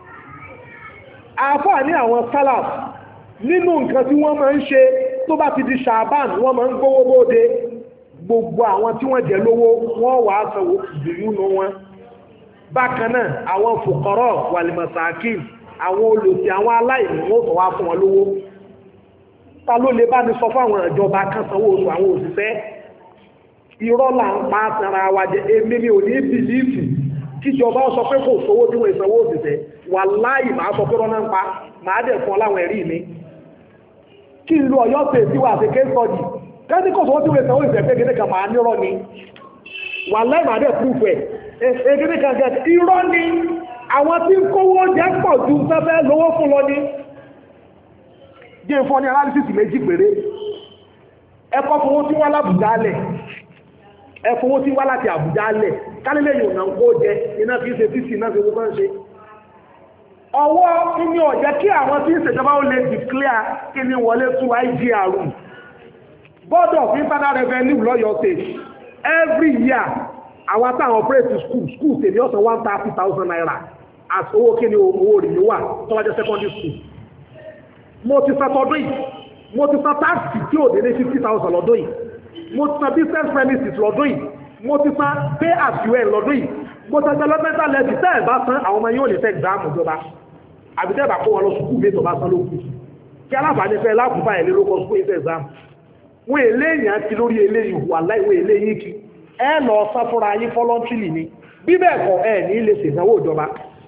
àfọ́ ní àwọn sálàf nínú nǹkan tí wọ́n máa ń ṣe tó bá ti di ṣàbán wọ́n máa ń gbówó bóde gbogbo àwọn tí wọ́n jẹ lówó wọ́n wà á sanwó ìdùnnú wọn bákan náà àwọn fòkọrọ wàlìmọ̀sáàkì àwọn olòṣì àwọn aláìní wọ́n tó wá fún wọn lówó ta ló lè bá ní sọ fún àwọn ìjọba kan sanwó oṣù àwọn òṣìṣẹ́ irọ́ là ń pa sanra wa jẹ èmi mi ò ní bìlífù kíjọba sọ pé kò sówó tí wọ́n ìsanwó òṣìṣẹ́ wà láì máa sọ pé rọ́nà ń pa máa dẹ̀ fún ọ láwọn ẹ̀rí mi kí n lo ọ̀yọ́ pè sí wà sí kéńtọ́jì kẹ́tíkọ̀ tó wọ́n tí wọ́n ìsanwó ìfẹ́ gẹ́gẹ́ kan máa nírọ́ ni wà láì máa dẹ̀ proof ẹ̀ gẹ́gẹ́ kan gẹ́gẹ́ irọ́ ni àwọn tí ń kówó jẹ́ pọ̀ ju fẹ́fẹ́ lówó fún lọ ní jẹ́ fún ní analysis méjì péré ẹkọ́ fún owó tí wọ́n lábùjá lẹ̀ ẹkọ́ owó tí wọ́n láti àbújá lẹ̀ kálílẹ̀ yóò náà kó jẹ iná fi ṣe títì náà fi wọ́n ṣe ọwọ́ ní ọ̀jẹ́ kí àwọn tí ń ṣèjọba ó lè declare kí ni wọlé tú IGR Board of Internal Revenue lọ́yọ̀ state every year àwọn àtàwọn operate school tèmi ọ̀sán 130,000 naira as owó kí ni owó renewal tó wájẹ́ secondary school mo ti san tọdún yìí mo ti san tax tí ò dé ní 50,000 lọ́dún yìí mo ti san business premises lọ́dún yìí mo ti san pay as you earn lọ́dún yìí mo ti san developmental levy tẹ́ ẹ̀ bá san àwọn ọmọ yóò lè fẹ́ exam ìjọba àbí tẹ́ bá kó wọn lọ sùkúù mẹ́tọ̀ bá sán lókù kí alábàáni fẹ́ láàbùbá ẹ̀ lé lóko sùkúù ìfẹ́ exam wọ́n eléyàn ti lórí eléyìí wà láì wọ́n eléyìí kí ẹ lọ sá fúnra yín fọlọ́ntìlì ni bí bẹ́ẹ̀ kọ́ ẹ ní ilé ṣèṣánwó ìjọba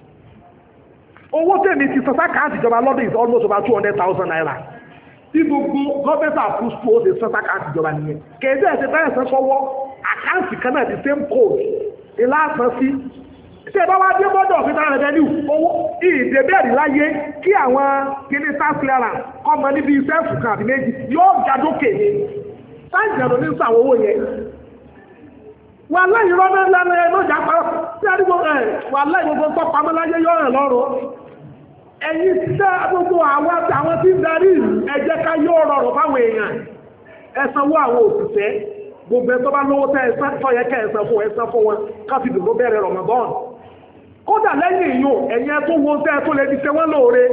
owó tèmi ti sọ́sá káàdì ìjọba lọ́dún is almost over 200,000 naira tí gbogbo gọ́ọ̀mẹ́ntì àpòsù ó ṣe sọ́sá káàdì ìjọba nìyẹn kèéjẹ́ ẹ̀ṣẹ̀ báyẹ̀ sẹ́ sọ́wọ́ àkáǹtì kan náà the same code ìlà àṣán sí ṣe bá wá dé bọ́dọ̀ fi dára rẹ̀ ní owó ìdèbẹ̀rì láyé kí àwọn kìíní tax clearance kọ́mọ níbi iṣẹ́ ẹ̀fùkan àbí méjì yóò jádókè ní sáìsì ẹ̀rọ ní sàwọn owó yẹn wà láyé rọ́nà lẹ́nu ẹ̀ lójà pa sí àdúgbò ẹ̀ wà láyé gbogbo tó pamọ́ láyé yóò rẹ̀ lọ́rùn ẹ̀yin tẹ́ gbogbo àwọn tí ń darí ẹ jẹ́ ká yóò rọrùn fáwọn èèyàn ẹ sanwó àwọn òṣìṣẹ́ gbogbo ẹ̀ tó bá lówó tọ́ yẹ kẹ́ ẹ̀sán fún wọn káfíìdì ló bẹ̀rẹ̀ Ramadan kódà lẹ́yìn ìyó ẹ̀yìn ẹ̀tún wo tẹ́ ẹ̀tún lè fi ṣe wọ́n lóore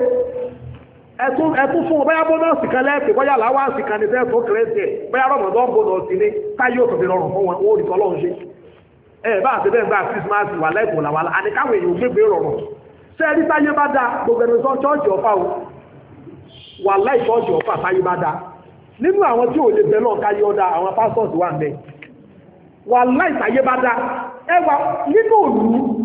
ẹ̀tún fún bóyá bónọ́ọ̀sì kan lẹ́ẹ̀tì bóyá láwáàsì kan ní tẹ́ẹ̀tún kìrẹ́sì bóyá Ramadan bónọ́ọ̀sì ní táyé òtún fi rọrùn fún wọn ó rí tọ́lọ́run ṣe ẹ̀ bá àti bẹ́ẹ̀ bá Christmas wà lẹ́kùn làwà àníkáwọ̀ èèyàn gbégbé rọrùn sẹ́ẹ̀rí táyé bá dá gbogbo ẹni sọ chọ́ọ̀chì ọ̀fà o wà láì chọ́ọ̀chì ọ̀fà táyé bá dá nínú àwọn tí ò lè bẹ́ lọ́ọ̀ káyé ọ̀dà àwọn pastors wà ń bẹ wà láì táyé bá dá ẹwà nínú òlú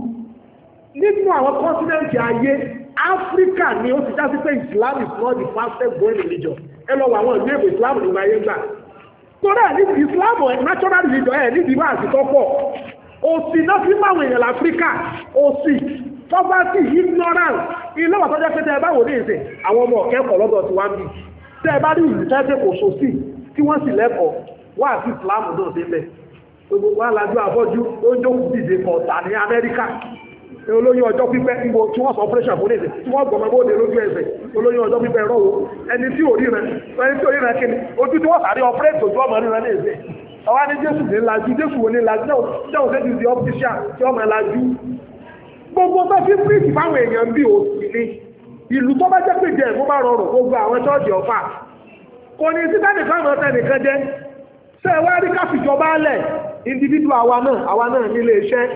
nínú àwọn kọ́ńtínẹ́ǹtì ayé Áfíríkà ni ó ti já sí pé Islam is not the fastest growing religion ẹ lọ wọ àwọn ìlú èbò Islam nínú ayé gbà kódà níbi Islam natural religion ẹ̀ níbi ìwà àtìkọ́ pọ̀ òsì náà fi máa wọ̀nyàn láfíríkà òsì poverty ignorance ilé wà tọ́jọ́ pé tẹ́ ẹ bá wò ní ìsìn àwọn ọmọ ọ̀kẹ́kọ̀ọ́ lọ́dọ̀ tí wọ́n ń bì tẹ́ ẹ bá rí ìlú tẹ́ kò sòsì tí wọ́n sì lẹ́kọ̀ọ́ wá sí Islam náà sí ilẹ̀ gbogbo wa lajú àbọ́jú ó ń jókòó dìde kọ̀ọ̀tà ní Amẹ́ríkà olóyún ọjọ́ pípẹ́ níbo tí wọ́n sọ operation fún èdè tí wọ́n gbọmọ bóde lójú ẹsẹ̀ olóyún ọjọ́ pípẹ́ rọ́wọ́ ẹni tí ò rí rẹ̀ kíni ojú tí wọ́n sáré operate ojú ọmọ rí rẹ̀ ní èsè ọwá ní Jésù ní lajú Jésù wo ní lajú jẹ́ òṣèlú di optician tí ọmọ lajú gbogbo tó fi píríkì fáwọn èèyàn bí òsì ní ìlú tó bá jẹ́ pé jẹ́ ìmú bá rọrùn gbogbo àwọn chọ́ọ̀jì ọ̀fà kò ní sí tẹ́nì fáwọn ọ̀tẹ́ nìkan jẹ́ ṣé ẹ wá rí káfíjọba lẹ̀ individual àwa náà nílé iṣẹ́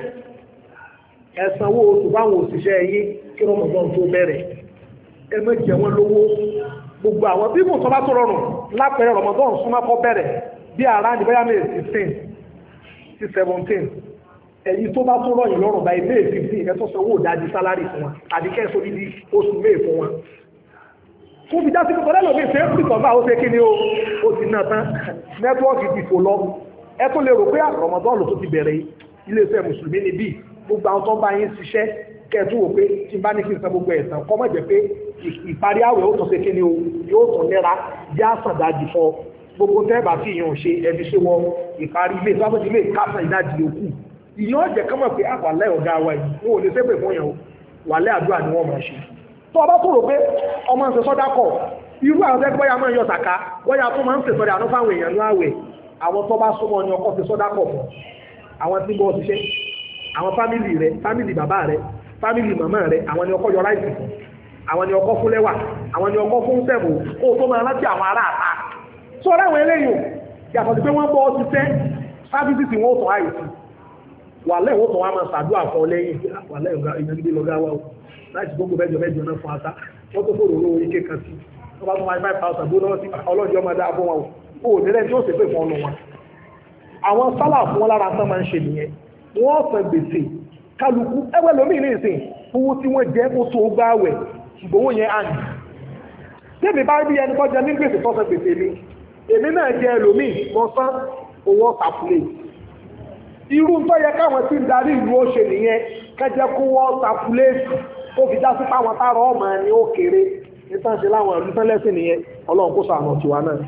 ẹ̀sánwó oṣù báwọn òṣìṣẹ́ yìí kí Ramadan tó bẹ̀rẹ̀ ẹ má jẹ wọ́n lówó gbogbo àwọn bí mo sọ bá tó rọrùn lápẹẹrẹ Ramadan súnmọ́ kọ́ bẹ̀rẹ̀ bí ara ní bẹ́yà May 16 sí 17 èyí tó bá tó rọyìn lọ́rùn báyìí May 15 ẹ tó sanwó ìdajì sálárì fún wọn àdìkẹ́ sórí di oṣù May fún wọn tó fi já sí pé tọ́lẹ́ lòmí ìfẹ́ pìtọ́ bá ó ṣe kí ni ó ti náà tán nẹ́tíwọ́ọ̀kì ti fò lọ ẹ tó lè rò pé Ramadan ló tó ti bẹ̀rẹ̀ iléeṣẹ́ mùsùlùmí ni bíi gbogbo àwọn tó ń bá yín ṣiṣẹ́ kẹ́ẹ̀tù wò pé tí n bá ní kí n san gbogbo ẹ̀sán kọ́ mọ̀ jẹ́ pé ìparí àwẹ̀ ó tún ṣe kí ni o yóò tún nira jẹ́ àsàndájì fọ gbogbo tẹ́ẹ̀bà tí ìyàn ṣe ẹbí ṣe wọ ìparí ilé tó bá ti lè kásán ìdájì yòókù ìyàn ọ̀jẹ̀ kọ́mọ̀ pé àwàlẹ́ ọ̀gá wa yìí wọn ò lè ṣépè fún yàn o wàlẹ́ àdúrà ni wọ́n máa ṣe tó o bá tó rò pé ọmọ ń ṣe sọ́dá kọ̀ irú àwọn tẹ́gbọ́ ya máa ń yọ sàká bọ́yá tó máa ń ṣe sọ́dá àánú fáwọn èèyàn ní àwẹ̀ àwọn tó bá súnmọ́ ni ọkọ̀ ṣe sọ́dá kọ̀ fún àwọn tí bọ́ ṣiṣẹ́ àwọn fámìlì rẹ̀ fámìlì bàbá rẹ̀ fámìlì màmá rẹ̀ àwọn ni ọkọ yọ ráìsì fún àwọn ni ọkọ fún lẹ́wà àwọn ni ọkọ fún sẹ́bù kó tó máa rántí àwọn ará àta tó láwọn eléyìí yàtọ̀ sí pé wọ́n bọ́ ṣiṣẹ́ sáfíìsì tí wọ́n tàn àìsí wà lẹ́wọ́ tó wọ́n máa ṣàdúrà fún lẹ́yìn wà lẹ́yìn ìyẹn lọ́gá wa láti gbogbo mẹ́jọ náà fún ata wọ́n tó fòrò owó ike kan sí wọ́n bá tún wáyé 5,000 bó lọ́wọ́ sí ọlọ́jọ́ máa dáa fún wọn o nílẹ̀ tí ó sì pè fún ọ̀nà wọn àwọn sálà fún wọn lára tán máa ń ṣe nìyẹn wọ́n san gbèsè kálukú ẹwẹ́ lómi ní ìsìn owó tí wọ́n jẹ́ kó tó gbáwẹ̀ ìgbówó yẹn àní tẹ́mi bá rí ẹni kọjá ní gbèsè tó san gbèsè mi èmi náà jẹ́ lómi mọ́ sán owó tàfúlé irú tó yẹ káwọn tí ń darí ìlú ó ṣe nìyẹn kẹjẹ kó wọ́n tàfúlé ó fi já sí páwọn tààrọ ọmọ ẹni ó kéré nítorí ṣe láwọn ìlú tán lẹ́sìn nìyẹn ọlọ́run kó ṣàánú tiwa náà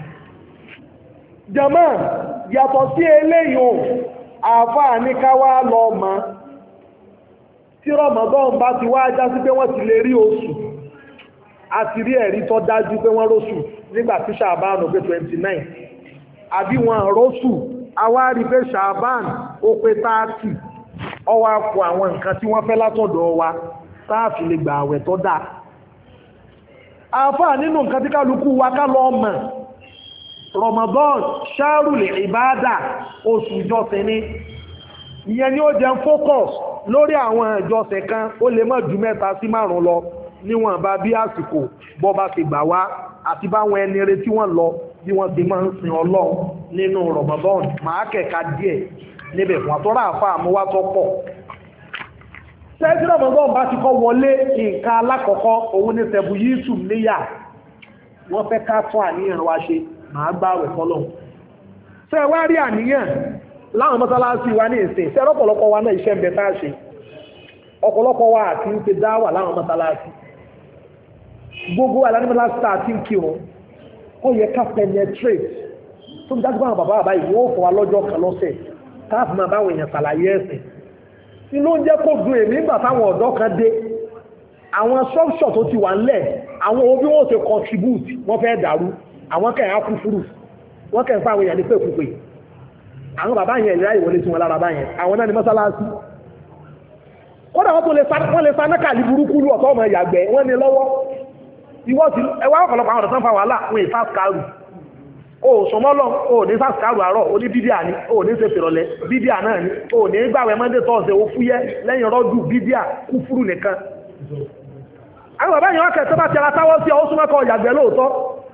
jàmá yàtọ̀ sí eléyìí àfáà ní ká wá lọ mọ́ tí Ramadan bá ti wá já sí pé wọ́n ti lè rí oṣù àti rí ẹ̀rí tó dájú pé wọ́n róṣù nígbà tí Ṣàbáàn pé 29 àbí wọn róṣù àwa rí pé Ṣàbáàn ó pé 30 ọwọ́ àpò àwọn nǹkan tí wọ́n fẹ́ látọ̀dọ̀ wa sáàfì lè gbà àwẹ̀ tó dáa àfáà nínú nǹkan tí kálukú wa ká lọ mọ̀ Ramadan ṣáàrù lè ìbádà oṣù ìjọsìn ní ìyẹn ni ó jẹ́ focus lórí àwọn ìjọsìn kan ó lè má ju 3 sí 5 lọ níwọ̀n bá bí àsìkò bọ́ bá ti gbà wá àti báwọn ẹni rere tí wọ́n lọ bí wọ́n ti máa ń sin Ọlọ́run nínú Ramadan máa kẹ̀ka díẹ̀ níbẹ̀ fún àtọ́rà àfa àmúwá tó pọ̀. Sẹ́ẹ̀tì Ramadan bá ti kọ́ wọlé nǹkan alákọ̀ọ́kọ́ òun ní sẹ̀bù yíṣù níyà wọ́n fẹ́ ká tún àníyàn wa ṣe máa gbààwẹ̀ fọ́lọ́run. Ṣé wá rí àníyàn láwọn mọ́sálásí wa ní ìsìn ṣé ọ̀pọ̀lọpọ̀ wa náà iṣẹ́ ń bẹ tá a ṣe ọ̀pọ̀lọpọ̀ wa àti ń ṣe dáwà láwọn mọ́sálásí gbogbo wa láwọn mọ́sálásí tá a ti ń kírun ó yẹ ká penetrate tó ń dájú báwọn bàbá bàbá yìí wọ́n fún wa lọ́jọ́ kan lọ́sẹ̀ káàfin máa báwọn èèyàn ṣàlàyé ẹ̀sìn tí ló ń jẹ́ kó dùn èmi nígbà táwọn ọ̀dọ́ kan dé àwọn structure tó ti wà ńlẹ̀ àwọn òbí wọn ò ṣe contribute wọ́n fẹ́ dàrú àwọn kẹ̀yà kú fúrú wọ́n kẹ̀ ń fáwọn èèyàn ní pèkúpè àwọn bàbá yẹn ìlera ìwọlé tí wọ́n lára bá yẹn àwọn náà ní mọ́sálásí kódà wọ́n tó lè sa nákàlí burúkú lù ọ̀tọ́ ọmọ ìyàgbẹ́ wọ́n ní lọ́wọ́ ìwọ́ ti ẹwà ọ̀pọ̀lọpọ̀ àwọn ọ̀dọ̀sán fa wàhálà wọn ì fásitì o sọmọ́lọ́ o ní fásitì àárọ̀ o ní bídíà ní o ní ṣe fèrọ̀lẹ́ bídíà náà ní o ní gbàwẹ̀ mọ́ndé tọ́ọ̀sẹ̀ o fúyẹ́ lẹ́yìn rọ́dù bídíà kú fúrú nìkan àwọn bàbá yẹn wọ́n kẹ́ tó bá ti ara táwọ́ sí ọ súnmọ́kọ̀ ìyàgbẹ́ lóòótọ́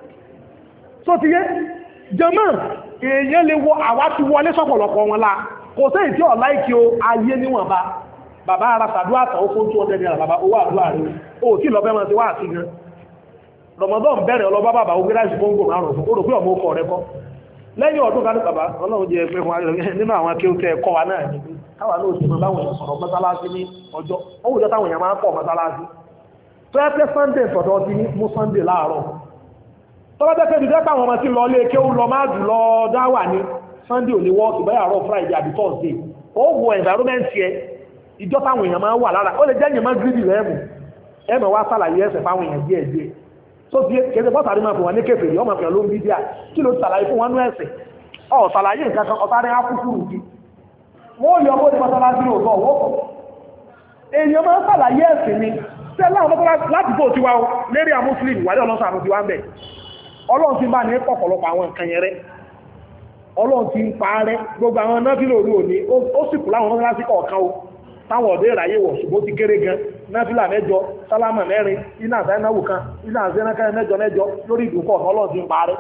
tó ti yé jẹmọ́ èèyàn lè wọ àwa ti wọlé sọ́pọ̀lọpọ̀ wọn la kò sẹ́yìn tí ọ̀lá ìkí o ayé níwọ̀n bàbá ara sàdúrà tàn ó fún 200 naira bàbá owó àdúrà rẹ̀ ó tí lọ fẹ́ mọ́ sí wá àti gan Ramadan bẹ̀rẹ̀ ọlọ́bá bàbá ó gbéra ìṣùgbọ́n gbòmù àrùn fún ó rò pé ọmọ ọkọ̀ rẹ kọ́ lẹ́yìn ọdún kan ní bàbá ọlọ́run jẹ pé fún wa nínú àwọn akéwòtẹ́ ẹ̀kọ́ wa náà ní káwa náà sì máa báwọn èèyàn sọ̀rọ̀ mọ́sálásí ní ọjọ́ ó wùjọ́ táwọn èèyàn máa ń pọ̀ mọ́sálásí tó yẹ pé Sunday sọ̀dọ̀ ti ní mú Sunday láàárọ̀ tọ́wọ́ tẹ́ fẹ́ dìde pàwọn ọmọ tí lọ lé kéwú lọ máa jù lọ dáwà ní Sunday ò lè wọ́ọ̀kì báyà rọ Friday àbí Thursday ó wo environment yẹ ìjọ táwọn èèyàn máa wà lára ó lè jẹ́ èèyàn máa gírídì lẹ́mù ẹ̀mọ̀ wá sàlàyé ẹsẹ̀ fáwọn èèyàn díẹ̀ díẹ̀ tó ti kéde bọ́sàrí máa fún wọn ní kèfèrí ọmọ fìyàn ló ń bí díà kí ló sàlàyé fún wọn ní ẹsẹ̀ ọ̀ sàlàyé nǹkan kan ọ̀sáré ákúkúrú bí wọ́n yọ bó ní mọ́sálásí òótọ́ owó kọ̀ èèyàn máa sàlàyé ẹ̀sìn ni tẹ́lá àwọn mọ́sálásí láti bó tiwa lérí à Muslim wàlẹ́ ọlọ́sàn àti tiwa ń bẹ̀ Ọlọ́run ti bá ní pọ̀pọ̀lọpọ̀ àwọn nǹkan yẹn rẹ̀ Ọlọ́run ti ń pa rẹ̀ gbogbo àwọn náfìlà òru òní ó sì kù láwọn mọ́sálásí kọ̀ọ̀kan o táwọn ọ̀dọ́ ìráyè wọ̀ ṣùgbọ́n ti kéré gan náfìlà 9 sálámà 4 iná àzánáwò kan iná àzánákẹ́ 9 lórí ìdúkọ̀ Ọlọ́run ti ń pa rẹ̀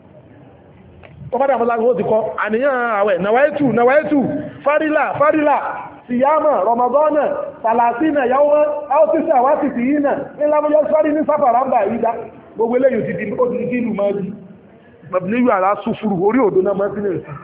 tọ́fádà mọ́sálásí ó ti kọ́ àníyàn àwẹ̀ nàwáìtù fárílà siyama Ramadana salasina yawma aw 69 ńlámọ́jọ́ sọ́rí ní sáfàràmbà ìdá gbogbo eléyìí ti di ó ti di ìlú máa di mọ̀bílẹ́yù àrá súfúrú orí òdó náà mọ́sílẹ̀ sí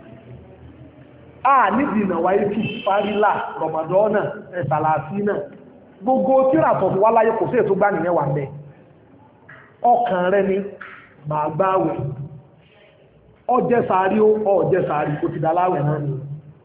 a nídìí ìnàwà ìtù fárílà Ramadana ẹ̀sàlàsínà gbogbo tíra tọ̀ wá láyé kò sí ètò gbá nìyẹn wà mẹ́ ọkàn rẹ ni màá gbáwẹ̀ ọjẹ́ sàárì ọjẹ́ sàárì kò ti dá láwẹ̀ náà ni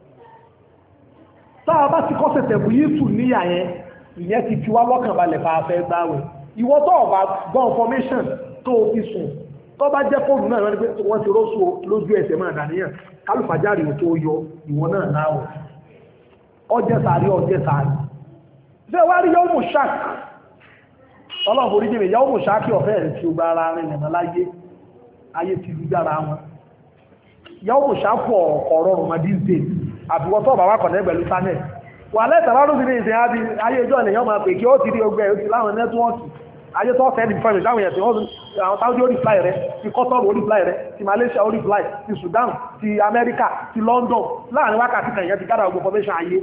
táà bá ti kọ́ sẹ̀tẹ̀ bù yìí tù níyà yẹn ìyẹn ti fi wá lọ́kàn balẹ̀ fà fẹ́ gbáwẹ̀ ìwọ tó ọba gbọ́ information tó fi sùn tó bá jẹ́ fóònù náà wọ́n ti rọ́sù lójú ẹsẹ̀ máa dàníyàn kálùfàjárì ò tó yọ ìwọ náà láwọ̀ ọjẹ́ sàárì ṣé wá rí yọ́mù ṣák ọlọ́run orí jẹ́mi yọ́mù ṣákì ọ̀fẹ́ rẹ̀ tí ó gba ara rẹ̀ nìyàn láyé ayé ti lú jára wọn yọ́mù ṣákù ọ̀rọ̀ rọ̀mọdíńtè àbúwọ́tọ̀ bàbá kọ̀nẹ́ pẹ̀lú sánẹ̀ wà lẹ́tàrá ló sì ní ìsìn àbí ayé ìjọ ènìyàn máa pè kí ó ti rí ogbẹ́ ó ti láwọn nẹ́tíwọ́ọ̀kì ayé tó fẹ́ ní fẹ́mì láwọn èèyàn tí wọ́n àwọn Saudi ó reply rẹ̀ ti Qatar ó reply rẹ̀ ti Malaysia ó reply ti Sudan ti America ti London láàrin wákàtí kan èèyàn ti gádà ogun formation ayé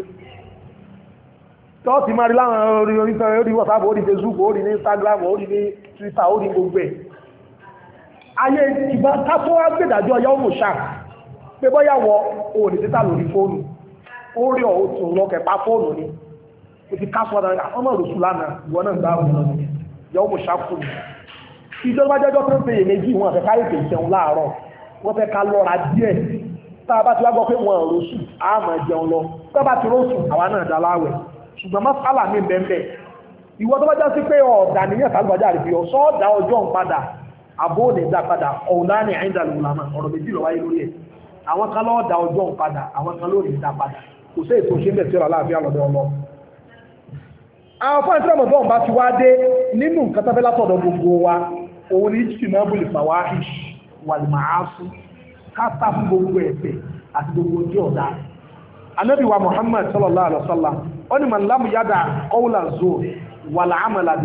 tó ti máa rí láwọn orí WhatsApp orí Facebook orí ní Instagram orí ní Twitter orí gbogbo ẹ̀ ayé ìgbà kátó wá gbèdàjọ yọ́mù ṣáà pé bọ́yá wọ òní títà lórí fóònù ó rí ọ̀hún tó lọ kẹpa fóònù ni ó ti kásọ̀ ọ̀dọ̀ ọmọ òrùsù lánàá ìwọ náà gbá òun lọ yọ mú ṣàkóso ìjọba jẹjọ tó ń pè é méjì wọn fẹ́ káyé pè jẹun láàárọ̀ wọn fẹ́ ká lọ́ra díẹ̀ tá a bá ti wá gbọ́ pé wọn òrùsù á máa jẹun lọ tó bá ti rósù àwa náà dá láwẹ̀ ṣùgbọ́n mọ́sálà mi bẹ́ẹ̀ ìwọ tó bá já sí pé ọ̀dà níyàn tàbí àrífi ọ̀sọ́ ọ̀dà ọjọ́ ń padà àbó òní dá padà ọ̀húnlá ní àìdàlùmọ̀lá ọ̀rọ̀ méjì lọ wáyé lórí ẹ̀ àwọn kan lọ́ọ́ da ọjọ́ ń padà àwọn kan lórí ìdá padà kò sí ètò ṣe tí ó láàfíà lọ́dọ̀ ọlọ́ àwọn fún ìtìrọ̀mọ̀ bọ́n bá ti wá dé nínú nǹkan tàbí látọ̀dọ̀ gbogbo wa òun ní ìjì náà bùlì fàwáhìṣ wàlìmáàsù káàtà fún gbogbo ẹ̀ṣẹ̀ àti gbogbo ojú ọ̀dá Ànábì wa Muhammad sallallahu alaihi wasallam ó ní man lam yada qawla zur wal amala bi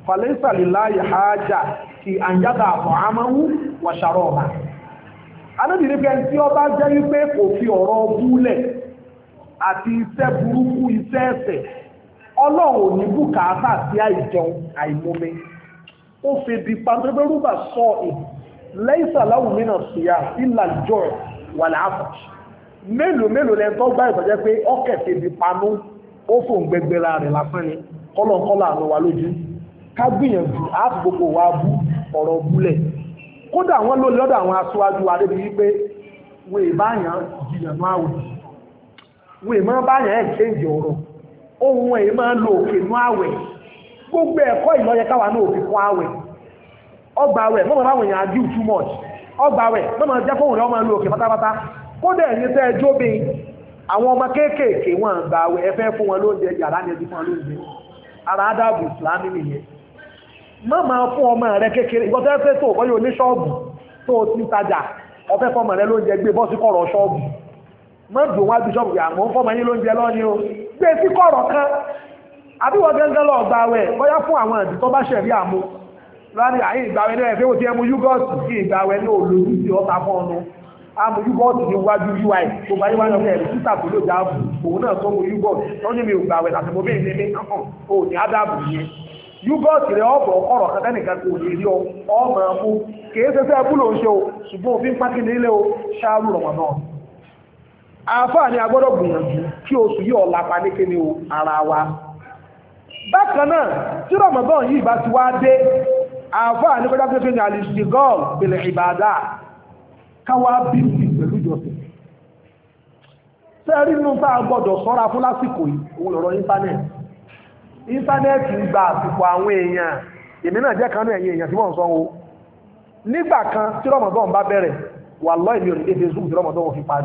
falaysa lillahi haja fi an yada ta'amahu wa sharaba Ànábì ní pé tí ó bá jẹ́ wípé kò fi ọ̀rọ̀ búlẹ̀ àti iṣẹ́ burúkú iṣẹ́ ẹ̀ṣẹ̀ Ọlọ́run ò ní bùkátà sí àìjẹun àìmọ́mi ó fi di pàtẹ́bẹ́rúbà sọ laysa lahu mina siyam illa al-ju' wal-'atash mélòó lẹ́ntọ́ gbá ìtọ́jẹ́ pé ọkẹ̀ fi di panú ó fòun gbẹgbẹ̀rẹ̀ rẹ̀ lásán ni kọ́lọ̀kọ́lọ̀ àwọn wa lójú ká gbìyànjú àti gbogbo wa bú ọ̀rọ̀ búlẹ̀ kódà wọ́n ló lọ́dọ̀ àwọn aṣáájú adébí wípé wọ́n ìbáyàn jìyànú àwẹ̀ wọ́n ìmọ̀ báyàn exchange ọ̀rọ̀ ohun ẹ̀ máa lo òkè nú àwẹ̀ gbogbo ẹ̀kọ́ ìlọ́yẹ káwà náà òfin fún àwẹ̀ ọgbà àwẹ̀ mọ́mọ́ báwọn èèyàn do too much ọgbà àwẹ̀ mọ́mọ́ jẹ́ fóhùn rẹ̀ ọmọ lo òkè pátápátá kódà ẹ̀yìn tẹ́ ẹjọ́ bí àwọn ọmọ kéékèèké wọn gbà àwẹ̀ ẹfẹ́ fún wọn lóúnjẹ yàrá ní ẹjú fún wọn lóúnjẹ ara adáàbò ìsìlámì nìyẹn má máa fún ọmọ rẹ kékeré ìgbọ́tẹ́ fẹ́ tó ọ̀pọ̀ yóò ní ṣọ́ọ̀bù tó ti tajà ọfẹ́ fọmọ rẹ lóúnjẹ gbé bọ́ sí kọ̀rọ̀ ṣọ́ọ̀bù má dùn wá bí ṣọ́ọ̀bù yà mọ́ fọmọ yín lóúnjẹ lọ́ni o gbé sí kọ̀rọ̀ kan àbíwọ̀ gẹ́gẹ́ lọ gbà wẹ̀ bóyá fún àwọn ẹ̀dì tó bá ṣẹ̀rí àmú láàrin àyín ìgbàwẹ̀ ní ẹ̀fẹ́ òtí ẹmu yúgọ́ọ̀tì sí ìgbàwẹ̀ ní olóòrùn tí ó ta fún ọnu àmú yúgọ́ọ̀tì ní wájú ui tó bá yíwájú ọ̀fẹ́ ẹ̀rí títà tó ló jáàbù òun náà tó mú yúgọ́ọ̀tì tó ní mi ò gbàwẹ̀ láti mo bí ní ò ní ádàbù yẹn yúgọ́ọ̀tì rẹ̀ ọ̀bọ̀ ọ̀rọ̀ kẹtẹ́nìkan kò lè rí ọmọ mú kìí ṣe fẹ́ búlò ń ṣe o ṣùgbọ́n òfin pákí nílé o ṣáàrù Ramadan àfáà ni a gbọ́dọ̀ gbìyànjú kí oṣù yìí ọ̀la pa ní kíni o ara wa bákan náà tí Ramadan yìí bá ti wá dé àfáà ní kọjá pé ní alìsìgọ́l bèèrè ìbàdà káwà bíbí pẹ̀lú ìjọsìn sẹ́rí nínú tá a gbọ́dọ̀ sọ́ra fún lásìkò yìí òun lọ̀rọ̀ íńtánẹ́ẹ̀tì ń gba àsìkò àwọn èèyàn èmi náà jẹ́ kanú ẹ̀yìn èèyàn tí wọ́n sọ o nígbà kan tí Ramadan bá bẹ̀rẹ̀ wallahi mi ò ní Facebook tí Ramadan wọn fi parí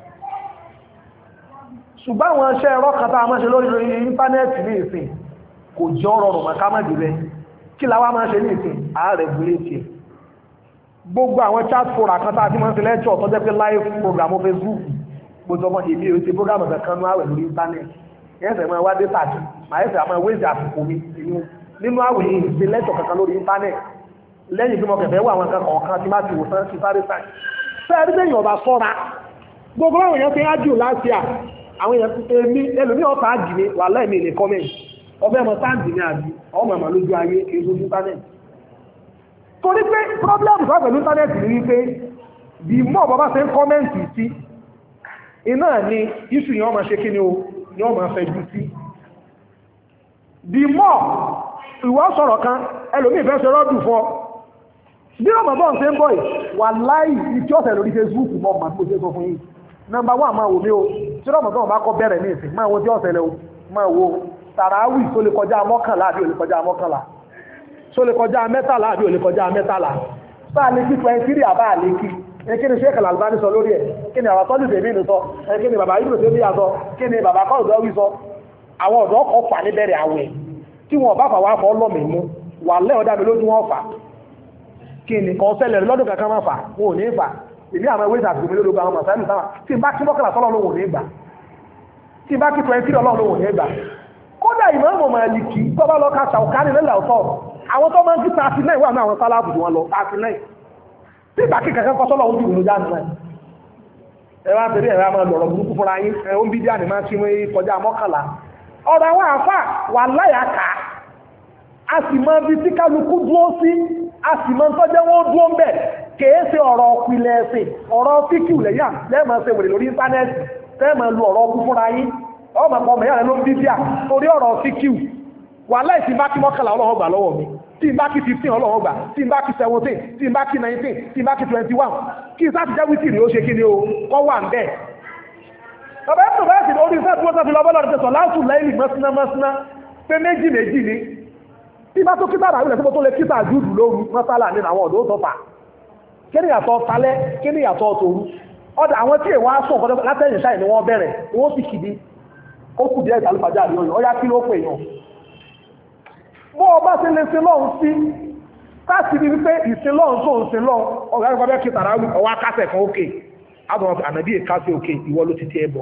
ṣùgbọ́n àwọn iṣẹ́ ẹ̀rọ kan tá a máa ṣe lórí íńtánẹ́ẹ̀tì ní ìsìn kò jọ rọrùn mọ́ ká má jùlẹ̀ kí láwá máa ṣe ní ìsìn ààrẹ gúlétì gbogbo àwọn chat forum kan tá a ti máa ń ṣe lẹ́tọ̀ tó jẹ́ pé live program ó Facebook gbogbo ọmọ èmi ò ti program kankan ní àwẹ̀ lórí íńtánẹ́ẹ̀tì ẹ̀ẹ́sẹ̀ máa wá dé tàbí máa ẹ̀sẹ̀ àmọ́ ìwé ìjà àsìkò mi nínú àwẹ̀ yìí ṣe lẹ́tọ̀ kankan lórí íńtánẹ́ẹ̀tì lẹ́yìn tí mo kẹfẹ́ wọ àwọn kankan ọ̀kan tí má ti wò sán ti sáré sáì fẹ́ẹ́ rí ọba sọ́ra gbogbo àwọn èèyàn ti ájù láti àwọn èèyàn èmi ẹlòmí ọ̀tá àjì ní wà láìmí ilẹ̀ kọ́mẹ̀ntì ọbẹ̀ ọmọ sáàjì ní àbí ọmọ ẹ̀mà lójú ayé èso íńtánẹ́ẹ̀tì torí pé problem tó pẹ̀lú íńtánẹ́ẹ̀tì ní wípé bí mọ́ bàbá ṣe ń kọ́mẹ̀ntì sí iná ni iṣu yẹn ọmọ ṣe kí ni o ni ọmọ fẹjú sí bí mọ́ ìwọ sọ̀rọ̀ kan ẹlòmí ìfẹ́ ṣe rọ́dù fọ́ bí ọmọ bọ́ọ̀ ṣe ń bọ̀ wà láì ìtí ọ̀sẹ̀ lórí Facebook mọ́ màá tó ṣe sọ fún yìí nọmba 1 máa wò mí o tí Ramadan bá kọ́ bẹ̀rẹ̀ ní ìsìn máa wo tí ọ̀sẹ̀ lẹ́wọ́ máa wo tàràwì tó lè kọjá 11 àbí ò lè kọjá 11 tó lè kọjá 13 àbí ò lè kọjá 13 sáà lè kí 23 àbá àlè kí kí ni Sheikh Al-Albani sọ lórí ẹ̀ kí ni àwọn tọ́lù tèmi nù sọ kí ni bàbá ibùdó tèmi yà sọ kí ni bàbá kọ́ ọ̀dọ́ wí sọ àwọn ọ̀dọ́ kọ́ fà ní bẹ̀rẹ̀ àwẹ̀ tí wọn bá fà wá fọ́ lọ́mì mú wà lẹ́ ọ̀dá mi lójú wọn fà kí ni kan ṣẹlẹ̀ lọ́dún kankan máa fà wọn ò ní fà èmi àwọn ewé ìdàgbò mi lórí àwọn màsáìlì sáwà tí n bá kí mọ́kànlá tọ́lọ́ lóhùn ní ìgbà tí n bá kí 20 ọlọ́run lóhùn ní ìgbà kódà ìmọ̀ ọmọ Málíkì tó bá lọ ká ṣàwùkánì lẹ́lẹ̀ ọ̀tọ̀ àwọn tó máa ń kí 39 wà ní àwọn sálàbù wọn lọ 39 tí ìgbà kí kankan kọ́ sọ́lọ́ ojú ìlú jáde náà ẹ wá tẹ̀lé ẹ̀rọ àmọ́ lọ̀rọ̀ burúkú fúnra yín ẹ̀ ó ń bí díà ní máa ń kí wọ́n kọjá mọ́kànlá ọ̀rọ̀ àwọn àfà wà láyà ká a sì mọ ibi tí kálukú dúró sí a sì mọ tọ́jẹ́ wọn dúró ń bẹ̀ kèé ṣe ọ̀rọ̀ ọ̀pìlẹ̀ ẹ̀sìn ọ̀rọ̀ fíkìú lẹ́yà lẹ́ẹ̀mọ̀ ṣe wèrè lórí íńtánẹ́ẹ̀tì tẹ́ẹ̀mọ̀ lu ọ̀rọ̀ ọkú fúnra yín ọmọ ọmọ mẹ́yà rẹ̀ ló ń bí díà torí ọ̀rọ̀ fíkìú wà láì tí bá kí mọ́kànlá ọlọ́run gbà lọ́wọ́ mi tí bá kí 15 ọlọ́run gbà tí bá kí 17 tí bá kí 19 tí bá kí 21 kí sáà ti jẹ́ wítì rí ó ṣe kí ni o kọ́ wà ń bẹ̀ ọ̀bẹ̀ ẹ̀sùn bẹ́ẹ̀ sì lórí iṣẹ́ tí wọ́n fi lọ́bọ́ lọ́dún tẹ̀sán láàtù lẹ́yìn mọ́síná mọ́síná pé méjì méjì ni tí bá tó kí sáà rà tó lè kí sáà júùdù lóru mọ́sálà ní àwọn ọ̀dọ́ tó fà kíni yàtọ̀ talẹ́ kíni yàtọ̀ tòru ọ̀dà àwọn tí èwọ́n aṣọ ọ̀kọ́dọ́ látẹ̀yìn ṣáì ni wọ́n bẹ̀rẹ̀ wọ́n sì kìdí ó kù díẹ̀ ìtàlùfàjà àríyàn ọ̀yá kí ló pè yàn bọ́ ọba ṣe lè sin lọ́hùn sí káàkiri wípé ìsin lọ́hùn tó ń sin lọ́hùn ọ̀gá ìgbà bẹ́ẹ̀ kí tàrà ọwọ́ akásẹ̀ kan òkè àbọ̀n ànàbí èkásẹ̀ òkè ìwọ ló ti ti ẹbọ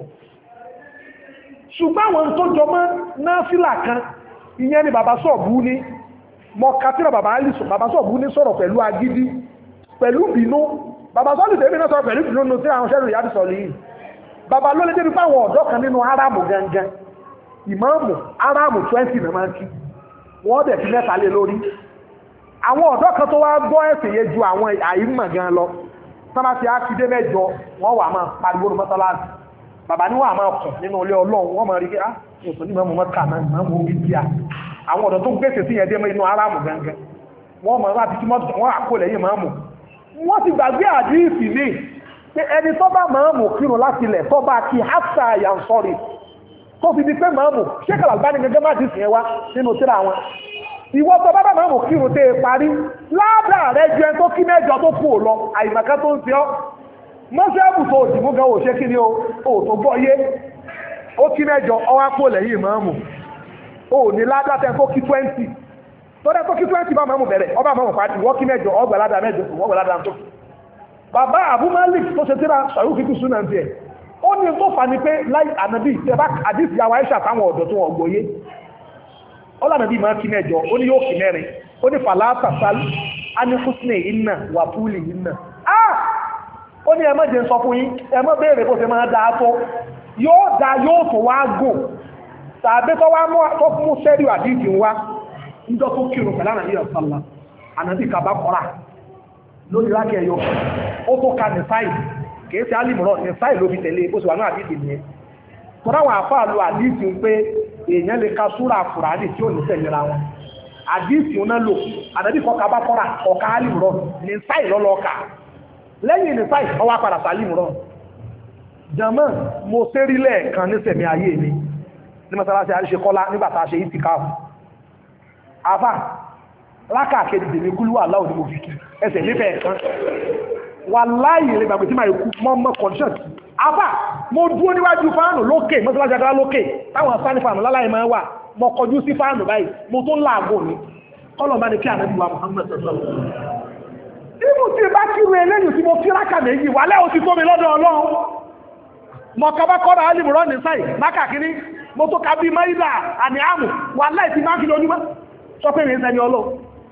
ṣùgbọ́n àwọn tó jọ mọ́ náfìlà kan ìyẹn ni bàbá sọ̀bù ní mọ katira bàbá alisu bàbá sọ̀bù ní sọ̀rọ̀ pẹ̀lú agídí pẹ̀lú bínú bàbá sọ́lù tèmi náà sọ̀rọ̀ pẹ̀lú bínú nù sí àwọn ṣẹ́rù ìyá sọ̀lù yìí bàbá ló lè débi fáwọn ọ̀dọ́ kan nínú haramu gangan ìmáàmù haramu 20 náà máa ń kí wọ́n dẹ̀ fi mẹ́ta lé lórí àwọn ọ̀dọ́ kan tó wá gbọ́ ẹ̀sìn yẹn ju àwọn àìmọ̀ gan lọ sábà ti á ti dé mẹ́jọ wọ́n wà máa pariwo ní mọ́sálásì bàbá ní wọ́n máa kùn nínú ilé ọlọ́run wọ́n máa rí kí ní mọ́mú mọ́ká náà mọ́mú orí díà àwọn ọ̀dọ́ tó gbèsè sí yẹn dé inú haramu gangan wọ́n máa láti tí wọ́n àkó lẹ́yìn mọ́mú wọ́n ti gbàgbé àdíìsì ní pé ẹni tó bá mọ́mú kírun láti ilẹ̀ tó bá kí hafsa yansori tó fi di pé mọ́mú ṣékàlà Albani gẹ́gẹ́ má ti sìn wá nínú tíra wọn ìwọ tó bá mọ́mú kírun tẹ́ parí ládàá rẹ jẹ́ tó kí mẹ́jọ tó kú ò lọ àìmọ̀ká tó ń fi ọ́ mọ́sẹ́bù tó òdìmú gan ò ṣe kí ni o tó gbọ́ yé ó kí mẹ́jọ ọwá pò lẹ́yìn mọ́mú o ní ládàá tẹ́ tó kí 20 tó dẹ́ tó kí 20 bá mọ́mú bẹ̀rẹ̀ ọba mọ́mú pàdé wọ́n kí mẹ́jọ ọgbà ládàá mẹ́jọ wọ́n gbà ládàá tó bàbá Abu Malik tó ṣe tíra ṣàrú kíkú súnà ń tiẹ̀ ó ní tó fà ní pé láì ànàbí ìṣẹ́bá àdìsí àwọn Aisha táwọn ọ̀dọ́ tó wọ́n gbọ́yé ó lànàbí máa kí mẹ́jọ ó ní yóò kí mẹ́rin ó ní fàlàtà sálí anikusne iná wà púlì iná ó ní ẹmọ́ jẹ́ sọ fún yín ẹmọ́ béèrè bó ṣe máa dáa tó yóò dá yóò tó wá gùn tàbí tó wá tó mú sẹ́ríù àdìsí wá níjọ́ tó kírun pẹ̀lú ànàbí ọ̀sánlá ànàbí kàbá kọ́ra lórí lákẹ́ ẹ̀yọ ó tó ka nìsáì kìí ṣe alìmọ̀rọ̀ nìsáì ló fi tẹ̀lé bó ṣe wà náà àdìsí nìyẹn tọ́ra àwọn àfáà lo àdìsí pé èèyàn lè ka súra Kùránì tí ò ní tẹ̀lera wọn àdìsí ọ̀nà lò àdàbí kọ́ka bá kọ́ra ọ̀ka alìmọ̀rọ̀ nìsáì lọ́lọ́ọ̀ka lẹ́yìn nìsáì ọwọ́ apàdà sí alìmọ̀rọ̀ jàmọ́ mo sérí lẹ́ẹ̀kan ní sẹ̀mí ayé mi ní mọ́sálásí àríṣe kọ́lá nígbà tá a ṣe ìtìkáàfù àfà lákàkiri dèmí kúlú wà láwọn ní mo fi kí ẹsẹ̀ nífẹ̀ẹ́ kan wà láàyè rẹ̀ gbàgbé tí máa kú mọ́ kọ̀ọ̀ṣẹ́ àfà mo dúró níwájú fáànù lókè mọ́sálásí adára lókè táwọn sáni fáànù láláì máa wà mo kọjú sí fáànù báyìí mo tó ń láàgò ní kọ́lọ̀ bá ní kí ànábì wa Muhammad tí bá kí rẹ̀ lẹ́yìn tí mo kí rákà méjì wà lẹ́ òsì tómi lọ́dọ̀ Ọlọ́run mọ̀ kọba kọ́ra alìmùrọ́ ní sáì lákàkiri mo tó ka bí máìlà àní àmù wà láì ti máa kí lójúmọ́ sọ pé rẹ̀ sẹ́ni Ọlọ́run